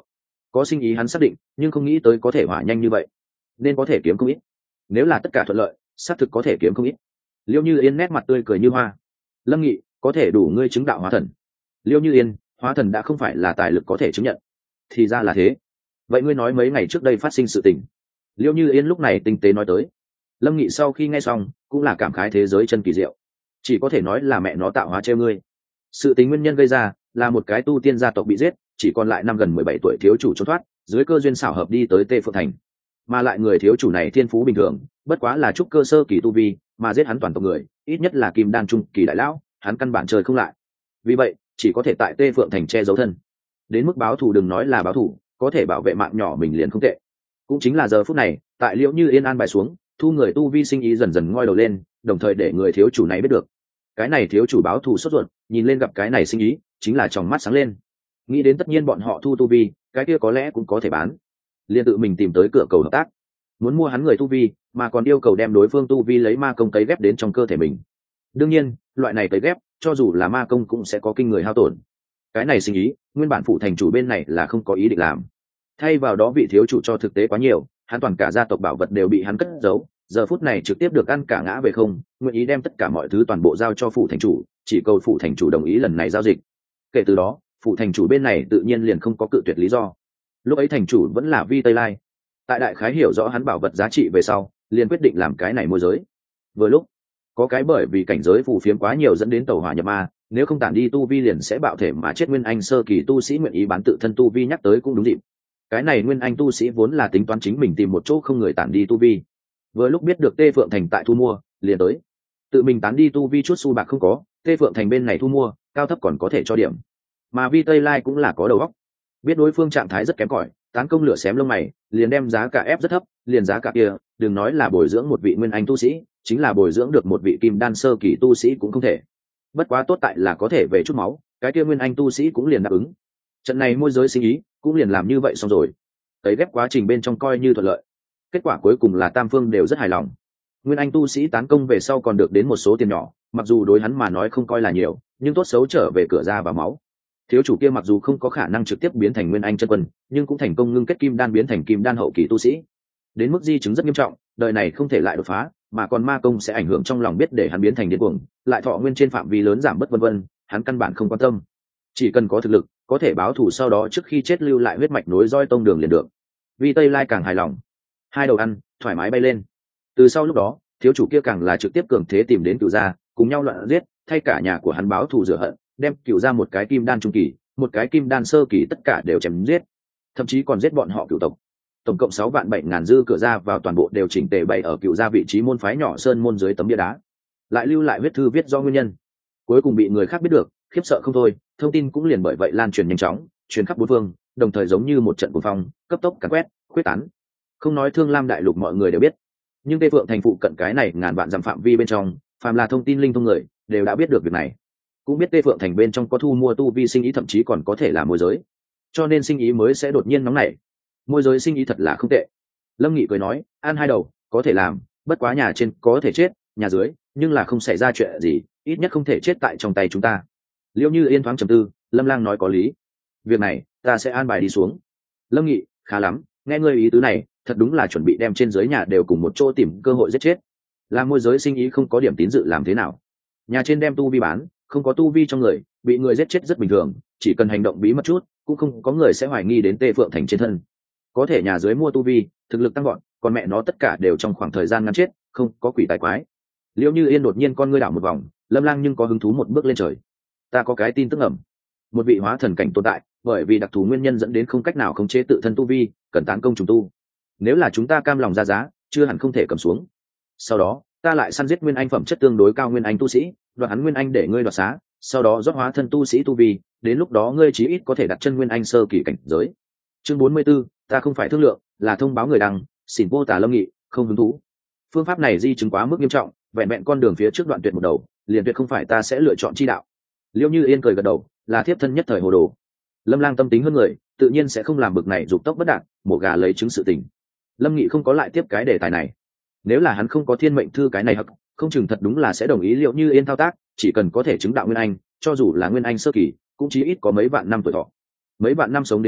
có sinh ý hắn xác định, nhưng không nghĩ tới có thể hỏa nhanh như vậy, nên có thể kiếm không ít. Nếu là tất cả thuận lợi, xác thực có thể kiếm không ít. Liêu Như Yên nét mặt tươi cười như hoa. Lâm Nghị, có thể đủ ngươi chứng đạo hóa thần. Liêu Như Yên, hóa thần đã không phải là tài lực có thể chứng nhận. Thì ra là thế. Vậy ngươi nói mấy ngày trước đây phát sinh sự tình. Liêu Như Yên lúc này tinh tế nói tới. Lâm Nghị sau khi nghe xong cũng là cảm khái thế giới chân kỳ diệu, chỉ có thể nói là mẹ nó tạo hóa treo ngươi. Sự tình nguyên nhân gây ra là một cái tu tiên gia tộc bị giết, chỉ còn lại năm gần mười bảy tuổi thiếu chủ trốn thoát, dưới cơ duyên xảo hợp đi tới Tê Phượng Thành. Mà lại người thiếu chủ này thiên phú bình thường, bất quá là trúc cơ sơ kỳ tu vi, mà giết hắn toàn tộc người, ít nhất là kim đan trung kỳ đại lão, hắn căn bản chơi không lại. Vì vậy, chỉ có thể tại Tê Phượng Thành che giấu thân. Đến mức báo thù đừng nói là báo thù, có thể bảo vệ mạng nhỏ mình liền không tệ. Cũng chính là giờ phút này, tại Liễu Như Yên an bài xuống, thu người tu vi sinh ý dần dần ngoi đầu lên, đồng thời để người thiếu chủ này biết được. Cái này thiếu chủ báo thù sốt ruột, nhìn lên gặp cái này sinh ý, chính là tròng mắt sáng lên. Nghĩ đến tất nhiên bọn họ thu tu vi, cái kia có lẽ cũng có thể bán. Liên tự mình tìm tới cửa cầu hợp tác, muốn mua hắn người tu vi, mà còn yêu cầu đem đối phương tu vi lấy ma công cấy ghép đến trong cơ thể mình. Đương nhiên, loại này cấy ghép, cho dù là ma công cũng sẽ có kinh người hao tổn. Cái này sinh ý, nguyên bản phụ thành chủ bên này là không có ý định làm. Thay vào đó vị thiếu chủ cho thực tế quá nhiều, hắn toàn cả gia tộc bảo vật đều bị hắn cất giấu, giờ phút này trực tiếp được ăn cả ngã về không, nguyện ý đem tất cả mọi thứ toàn bộ giao cho phụ thành chủ, chỉ cầu phụ thành chủ đồng ý lần này giao dịch. Kể từ đó, phụ thành chủ bên này tự nhiên liền không có cự tuyệt lý do. Lúc ấy thành chủ vẫn là Vi Tây Lai, tại đại khái hiểu rõ hắn bảo vật giá trị về sau, liền quyết định làm cái này môi giới. Vừa lúc có cái bởi vì cảnh giới phù phiếm quá nhiều dẫn đến tẩu hỏa nhập ma, nếu không tản đi tu vi liền sẽ bạo thể mà chết nguyên anh sơ kỳ tu sĩ nguyện ý bán tự thân tu vi nhắc tới cũng đúng dịp. Cái này nguyên anh tu sĩ vốn là tính toán chính mình tìm một chỗ không người tản đi tu vi, vừa lúc biết được Tê Phượng Thành tại thu mua, liền tới tự mình tán đi tu vi chút xu bạc không có, Tê Phượng Thành bên này thu mua cao thấp còn có thể cho điểm. Mà Vi Tây Lai cũng là có đầu óc, biết đối phương trạng thái rất kém cỏi, tán công lửa xém lông mày, liền đem giá cả ép rất thấp, liền giá cả kia, đừng nói là bồi dưỡng một vị nguyên anh tu sĩ, chính là bồi dưỡng được một vị kim đan sơ kỳ tu sĩ cũng không thể. Bất quá tốt tại là có thể về chút máu, cái kia nguyên anh tu sĩ cũng liền đáp ứng. Trận này môi giới sinh ý cũng liền làm như vậy xong rồi. Tấy ghép quá trình bên trong coi như thuận lợi, kết quả cuối cùng là tam phương đều rất hài lòng. Nguyên anh tu sĩ tán công về sau còn được đến một số tiền nhỏ, mặc dù đối hắn mà nói không coi là nhiều, nhưng tốt xấu trở về cửa ra và máu. Thiếu chủ kia mặc dù không có khả năng trực tiếp biến thành nguyên anh chân quân, nhưng cũng thành công ngưng kết kim đan biến thành kim đan hậu kỳ tu sĩ. Đến mức di chứng rất nghiêm trọng, đời này không thể lại đột phá, mà còn ma công sẽ ảnh hưởng trong lòng biết để hắn biến thành điên cuồng, lại thọ nguyên trên phạm vi lớn giảm bất vân vân, hắn căn bản không quan tâm. Chỉ cần có thực lực, có thể báo thù sau đó trước khi chết lưu lại huyết mạch nối roi tông đường liền được. Vi Tây Lai càng hài lòng, hai đầu ăn thoải mái bay lên. Từ sau lúc đó, thiếu chủ kia càng là trực tiếp cường thế tìm đến cửu gia, cùng nhau loạn giết, thay cả nhà của hắn báo thù rửa hận, đem cửu gia một cái kim đan trung kỳ, một cái kim đan sơ kỳ tất cả đều chém giết, thậm chí còn giết bọn họ cửu tộc. Tổng cộng sáu vạn bảy ngàn dư cửa ra vào toàn bộ đều chỉnh tề bày ở cửu gia vị trí môn phái nhỏ sơn môn dưới tấm bia đá, lại lưu lại huyết thư viết do nguyên nhân. Cuối cùng bị người khác biết được, khiếp sợ không thôi, thông tin cũng liền bởi vậy lan truyền nhanh chóng, truyền khắp bốn phương, đồng thời giống như một trận cuồng phong, cấp tốc càn quét, khuyết tán. Không nói Thương Lam đại lục mọi người đều biết, nhưng Tây Phượng thành phụ cận cái này ngàn vạn dặm phạm vi bên trong, phàm là thông tin linh thông người đều đã biết được việc này, cũng biết Tây Phượng thành bên trong có thu mua tu vi sinh ý, thậm chí còn có thể là môi giới, cho nên sinh ý mới sẽ đột nhiên nóng nảy. Môi giới sinh ý thật là không tệ. Lâm Nghị cười nói, ăn hai đầu có thể làm, bất quá nhà trên có thể chết, nhà dưới nhưng là không xảy ra chuyện gì, ít nhất không thể chết tại trong tay chúng ta. Liễu Như Yên thoáng trầm tư, Lâm Lang nói có lý, việc này ta sẽ an bài đi xuống. Lâm Nghị, khá lắm, nghe ngươi ý tứ này, thật đúng là chuẩn bị đem trên dưới nhà đều cùng một chỗ tìm cơ hội giết chết. Làm môi giới sinh ý không có điểm tín dự làm thế nào? Nhà trên đem tu vi bán, không có tu vi trong người, bị người giết chết rất bình thường, chỉ cần hành động bí mật chút, cũng không có người sẽ hoài nghi đến Tê Phượng thành trên thân. Có thể nhà dưới mua tu vi, thực lực tăng gọn, còn mẹ nó tất cả đều trong khoảng thời gian ngắn chết, không có quỷ tài quái. Liễu Như Yên đột nhiên con ngươi đảo một vòng, Lâm Lang nhưng có hứng thú một bước lên trời. Ta có cái tin tức ẩm, một vị hóa thần cảnh tồn tại, bởi vì đặc thù nguyên nhân dẫn đến không cách nào khống chế tự thân tu vi, cần tán công trùng tu. Nếu là chúng ta cam lòng ra giá, chưa hẳn không thể cầm xuống. Sau đó, ta lại săn giết nguyên anh phẩm chất tương đối cao nguyên anh tu sĩ, đoạt hắn nguyên anh để ngươi đoạt xá, sau đó rót hóa thân tu sĩ tu vi, đến lúc đó ngươi chí ít có thể đặt chân nguyên anh sơ kỳ cảnh giới. Chương bốn mươi 44, ta không phải thương lượng, là thông báo người đăng, xỉn vô tả Lâm Nghị, không hứng thú. Phương pháp này di chứng quá mức nghiêm trọng, vẹn vẹn con đường phía trước đoạn tuyệt một đầu, liền tuyệt không phải ta sẽ lựa chọn chi đạo. Liễu Như Yên cười gật đầu, là thiếp thân nhất thời hồ đồ. Lâm Lang tâm tính hơn người, tự nhiên sẽ không làm bực này dục tốc bất đạt, mổ gà lấy trứng sự tình. Lâm Nghị không có lại tiếp cái đề tài này. Nếu là hắn không có thiên mệnh thư cái này hắc, không chừng thật đúng là sẽ đồng ý Liễu Như Yên thao tác, chỉ cần có thể chứng đạo nguyên anh, cho dù là nguyên anh sơ kỳ, cũng chí ít có mấy vạn năm tuổi thọ. Mấy vạn năm sống đến đầu,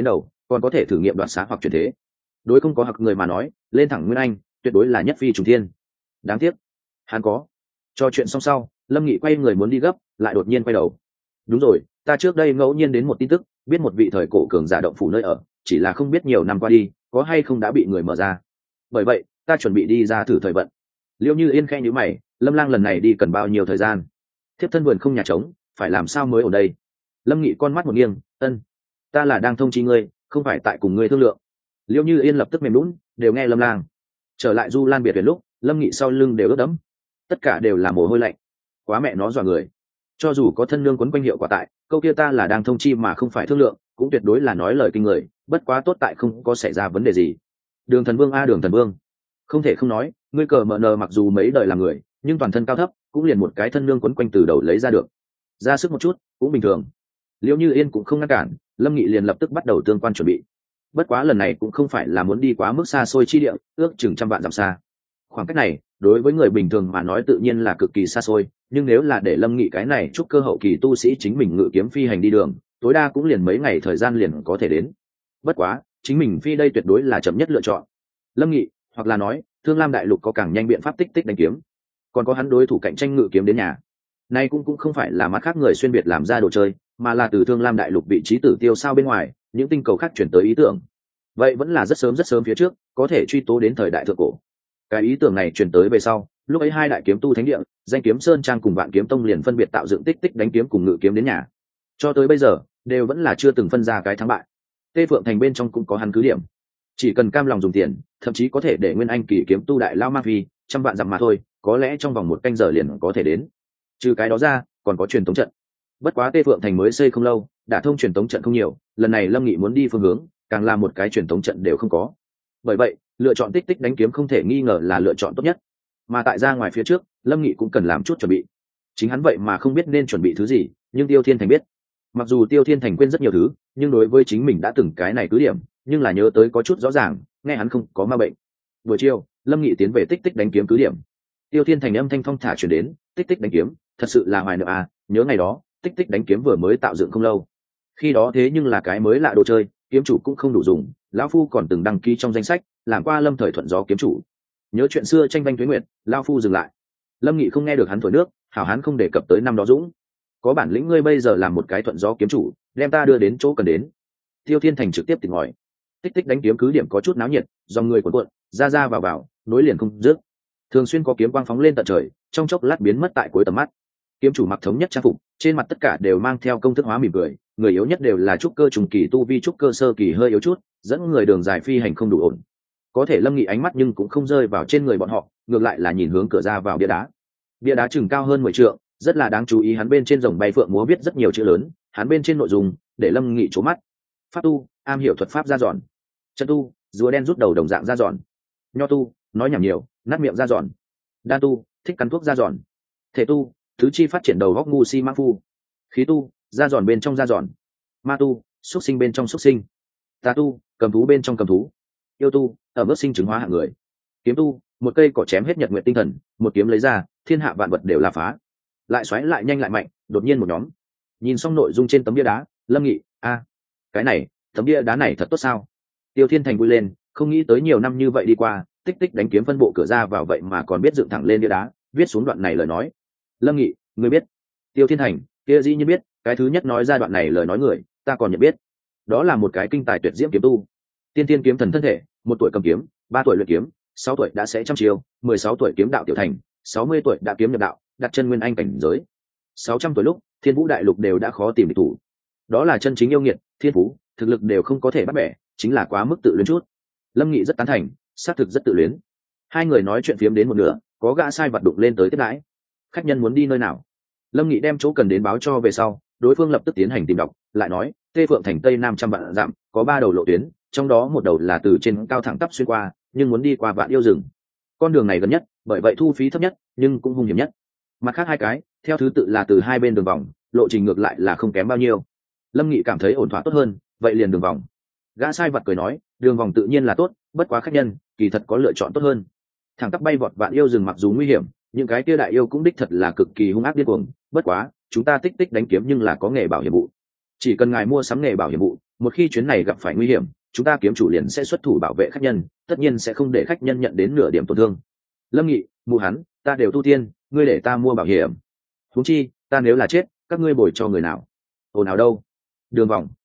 còn có thể thử nghiệm đoạt xá hoặc chuyển thế. Đối không có học người mà nói, lên thẳng nguyên anh tuyệt đối là nhất phi trùng thiên. Đáng tiếc hắn có. Trò chuyện xong sau, Lâm Nghị quay người muốn đi gấp, lại đột nhiên quay đầu. Đúng rồi, ta trước đây ngẫu nhiên đến một tin tức, biết một vị thời cổ cường giả động phủ nơi ở, chỉ là không biết nhiều năm qua đi có hay không đã bị người mở ra. Bởi vậy ta chuẩn bị đi ra thử thời vận. Liêu Như Yên khẽ nhíu mày, Lâm Lang lần này đi cần bao nhiêu thời gian? Thiếp thân vườn không nhà trống, phải làm sao mới ở đây? Lâm Nghị con mắt một nghiêng, ân, ta là đang thông chi ngươi, không phải tại cùng ngươi thương lượng. Liêu Như Yên lập tức mềm lún, đều nghe Lâm Lang. Trở lại Du Lan biệt viện lúc, Lâm Nghị sau lưng đều ướt đẫm, tất cả đều là mồ hôi lạnh. Quá mẹ nó dọa người. Cho dù có thân nương quấn quanh hiệu quả tại, câu kia ta là đang thông chi mà không phải thương lượng, cũng tuyệt đối là nói lời kinh người, bất quá tốt tại không có xảy ra vấn đề gì. Đường Thần Vương a Đường Thần Vương, không thể không nói, ngươi cờ mờ nờ mặc dù mấy đời làm người, nhưng toàn thân cao thấp, cũng liền một cái thân nương quấn quanh từ đầu lấy ra được, ra sức một chút cũng bình thường. Liễu Như Yên cũng không ngăn cản, Lâm Nghị liền lập tức bắt đầu tương quan chuẩn bị. Bất quá lần này cũng không phải là muốn đi quá mức xa xôi chi địa, ước chừng trăm vạn dặm xa. Khoảng cách này đối với người bình thường mà nói tự nhiên là cực kỳ xa xôi, nhưng nếu là để Lâm Nghị cái này chúc cơ hậu kỳ tu sĩ chính mình ngự kiếm phi hành đi đường, tối đa cũng liền mấy ngày thời gian liền có thể đến. Bất quá chính mình phi đây tuyệt đối là chậm nhất lựa chọn. Lâm Nghị, hoặc là nói Thương Lam đại lục có càng nhanh biện pháp tích tích đánh kiếm, còn có hắn đối thủ cạnh tranh ngự kiếm đến nhà. Nay cũng cũng không phải là mắt khác người xuyên biệt làm ra đồ chơi, mà là từ Thương Lam đại lục vị trí tử tiêu sao bên ngoài những tinh cầu khác chuyển tới ý tưởng. Vậy vẫn là rất sớm rất sớm phía trước, có thể truy tố đến thời đại thượng cổ. Cái ý tưởng này chuyển tới về sau, lúc ấy hai đại kiếm tu thánh địa, danh kiếm sơn trang cùng vạn kiếm tông liền phân biệt tạo dựng tích tích đánh kiếm cùng ngự kiếm đến nhà. Cho tới bây giờ đều vẫn là chưa từng phân ra cái thắng bại. Tê Phượng thành bên trong cũng có hắn cứ điểm, chỉ cần cam lòng dùng tiền, thậm chí có thể để nguyên anh kỳ kiếm tu đại lao mang phi trăm vạn dặm mà thôi, có lẽ trong vòng một canh giờ liền có thể đến. Trừ cái đó ra còn có truyền tống trận. Bất quá Tê Phượng thành mới xây không lâu, đã thông truyền tống trận không nhiều, lần này Lâm Nghị muốn đi phương hướng càng là một cái truyền tống trận đều không có. Bởi vậy lựa chọn tích tích đánh kiếm không thể nghi ngờ là lựa chọn tốt nhất. Mà tại ra ngoài phía trước, Lâm Nghị cũng cần làm chút chuẩn bị. Chính hắn vậy mà không biết nên chuẩn bị thứ gì, nhưng Tiêu Thiên Thành biết. Mặc dù Tiêu Thiên Thành quên rất nhiều thứ, nhưng đối với chính mình đã từng cái này cứ điểm, nhưng là nhớ tới có chút rõ ràng, nghe hắn không có ma bệnh. Buổi chiều, Lâm Nghị tiến về tích tích đánh kiếm cứ điểm. Tiêu Thiên Thành âm thanh phong thả truyền đến, tích tích đánh kiếm, thật sự là hoài niệm à, nhớ ngày đó, tích tích đánh kiếm vừa mới tạo dựng không lâu. Khi đó thế nhưng là cái mới lạ đồ chơi, kiếm chủ cũng không đủ dùng, lão phu còn từng đăng ký trong danh sách, làm qua Lâm thời thuận gió kiếm chủ. Nhớ chuyện xưa tranh vanh tuế nguyệt, lão phu dừng lại. Lâm Nghị không nghe được hắn thổi nước, hảo hán không đề cập tới năm đó dũng. Có bản lĩnh ngươi bây giờ làm một cái thuận gió kiếm chủ, đem ta đưa đến chỗ cần đến. Tiêu Thiên Thành trực tiếp tìm ngòi. Tích tích đánh kiếm cứ điểm có chút náo nhiệt, dòng người cuộn cuộn, ra ra vào vào, nối liền không dứt. Thường xuyên có kiếm quang phóng lên tận trời, trong chốc lát biến mất tại cuối tầm mắt. Kiếm chủ mặc thống nhất trang phục, trên mặt tất cả đều mang theo công thức hóa mỉm cười, người yếu nhất đều là trúc cơ trùng kỳ tu vi, trúc cơ sơ kỳ hơi yếu chút, dẫn người đường dài phi hành không đủ ổn. Có thể Lâm Nghị ánh mắt nhưng cũng không rơi vào trên người bọn họ, ngược lại là nhìn hướng cửa ra vào bia đá. Bia đá chừng cao hơn mười trượng, rất là đáng chú ý, hắn bên trên rồng bay phượng múa viết rất nhiều chữ lớn, hắn bên trên nội dung để Lâm Nghị trố mắt. Pháp tu, am hiểu thuật pháp ra dọn. Trận tu, rùa đen rút đầu đồng dạng ra dọn. Nho tu, nói nhảm nhiều, nát miệng ra dọn. Đan tu, thích cắn thuốc ra dọn. Thể tu, thứ chi phát triển đầu góc ngu si mã phu. Khí tu, ra dọn bên trong ra dọn. Ma tu, xuất sinh bên trong xuất sinh. Tà tu, cầm thú bên trong cầm thú. Yêu tu, ở mức sinh chứng hóa hạng người. Kiếm tu, một cây cỏ chém hết nhật nguyện tinh thần, một kiếm lấy ra, thiên hạ vạn vật đều là phá. Lại xoáy lại nhanh lại mạnh, đột nhiên một nhóm. Nhìn xong nội dung trên tấm bia đá, Lâm Nghị, a, cái này, tấm bia đá này thật tốt sao? Tiêu Thiên Thành vui lên, không nghĩ tới nhiều năm như vậy đi qua, tích tích đánh kiếm phân bộ cửa ra vào vậy mà còn biết dựng thẳng lên bia đá, viết xuống đoạn này lời nói. Lâm Nghị, ngươi biết? Tiêu Thiên Thành, kia dĩ nhiên biết, cái thứ nhất nói ra đoạn này lời nói người, ta còn nhận biết. Đó là một cái kinh tài tuyệt diễm kiếm tu. Tiên tiên kiếm thần thân thể, một tuổi cầm kiếm, ba tuổi luyện kiếm, sáu tuổi đã sẽ trăm chiêu, mười sáu tuổi kiếm đạo tiểu thành, sáu mươi tuổi đã kiếm nhập đạo, đặt chân nguyên anh cảnh giới. sáu trăm tuổi lúc, Thiên Vũ đại lục đều đã khó tìm địch thủ. Đó là chân chính yêu nghiệt, thiên phú, thực lực đều không có thể bắt bẻ, chính là quá mức tự luyến chút. Lâm Nghị rất tán thành, xác thực rất tự luyến. Hai người nói chuyện phiếm đến một nửa, có gã sai vật đụng lên tới tiếp đãi. Khách nhân muốn đi nơi nào? Lâm Nghị đem chỗ cần đến báo cho về sau, đối phương lập tức tiến hành tìm đọc, lại nói, Tê Phượng thành tây nam trăm vạn dặm, có ba đầu lộ tuyến, trong đó một đầu là từ trên cao thẳng tắp xuyên qua, nhưng muốn đi qua Vạn Yêu rừng. Con đường này gần nhất, bởi vậy thu phí thấp nhất, nhưng cũng hung hiểm nhất. Mặt khác hai cái, theo thứ tự là từ hai bên đường vòng, lộ trình ngược lại là không kém bao nhiêu. Lâm Nghị cảm thấy ổn thỏa tốt hơn, vậy liền đường vòng. Gã sai vật cười nói, đường vòng tự nhiên là tốt, bất quá khách nhân, kỳ thật có lựa chọn tốt hơn. Thẳng tắp bay vọt Vạn Yêu rừng mặc dù nguy hiểm, những cái kia đại yêu cũng đích thật là cực kỳ hung ác điên cuồng, bất quá, chúng ta tích tích đánh kiếm nhưng là có nghề bảo hiểm vụ. chỉ cần ngài mua sắm nghề bảo hiểm vụ, một khi chuyến này gặp phải nguy hiểm, chúng ta kiếm chủ liền sẽ xuất thủ bảo vệ khách nhân, tất nhiên sẽ không để khách nhân nhận đến nửa điểm tổn thương. Lâm Nghị, mù hắn, ta đều tu tiên, ngươi để ta mua bảo hiểm. Huống chi, ta nếu là chết, các ngươi bồi cho người nào? Ồn nào đâu? Đường vòng.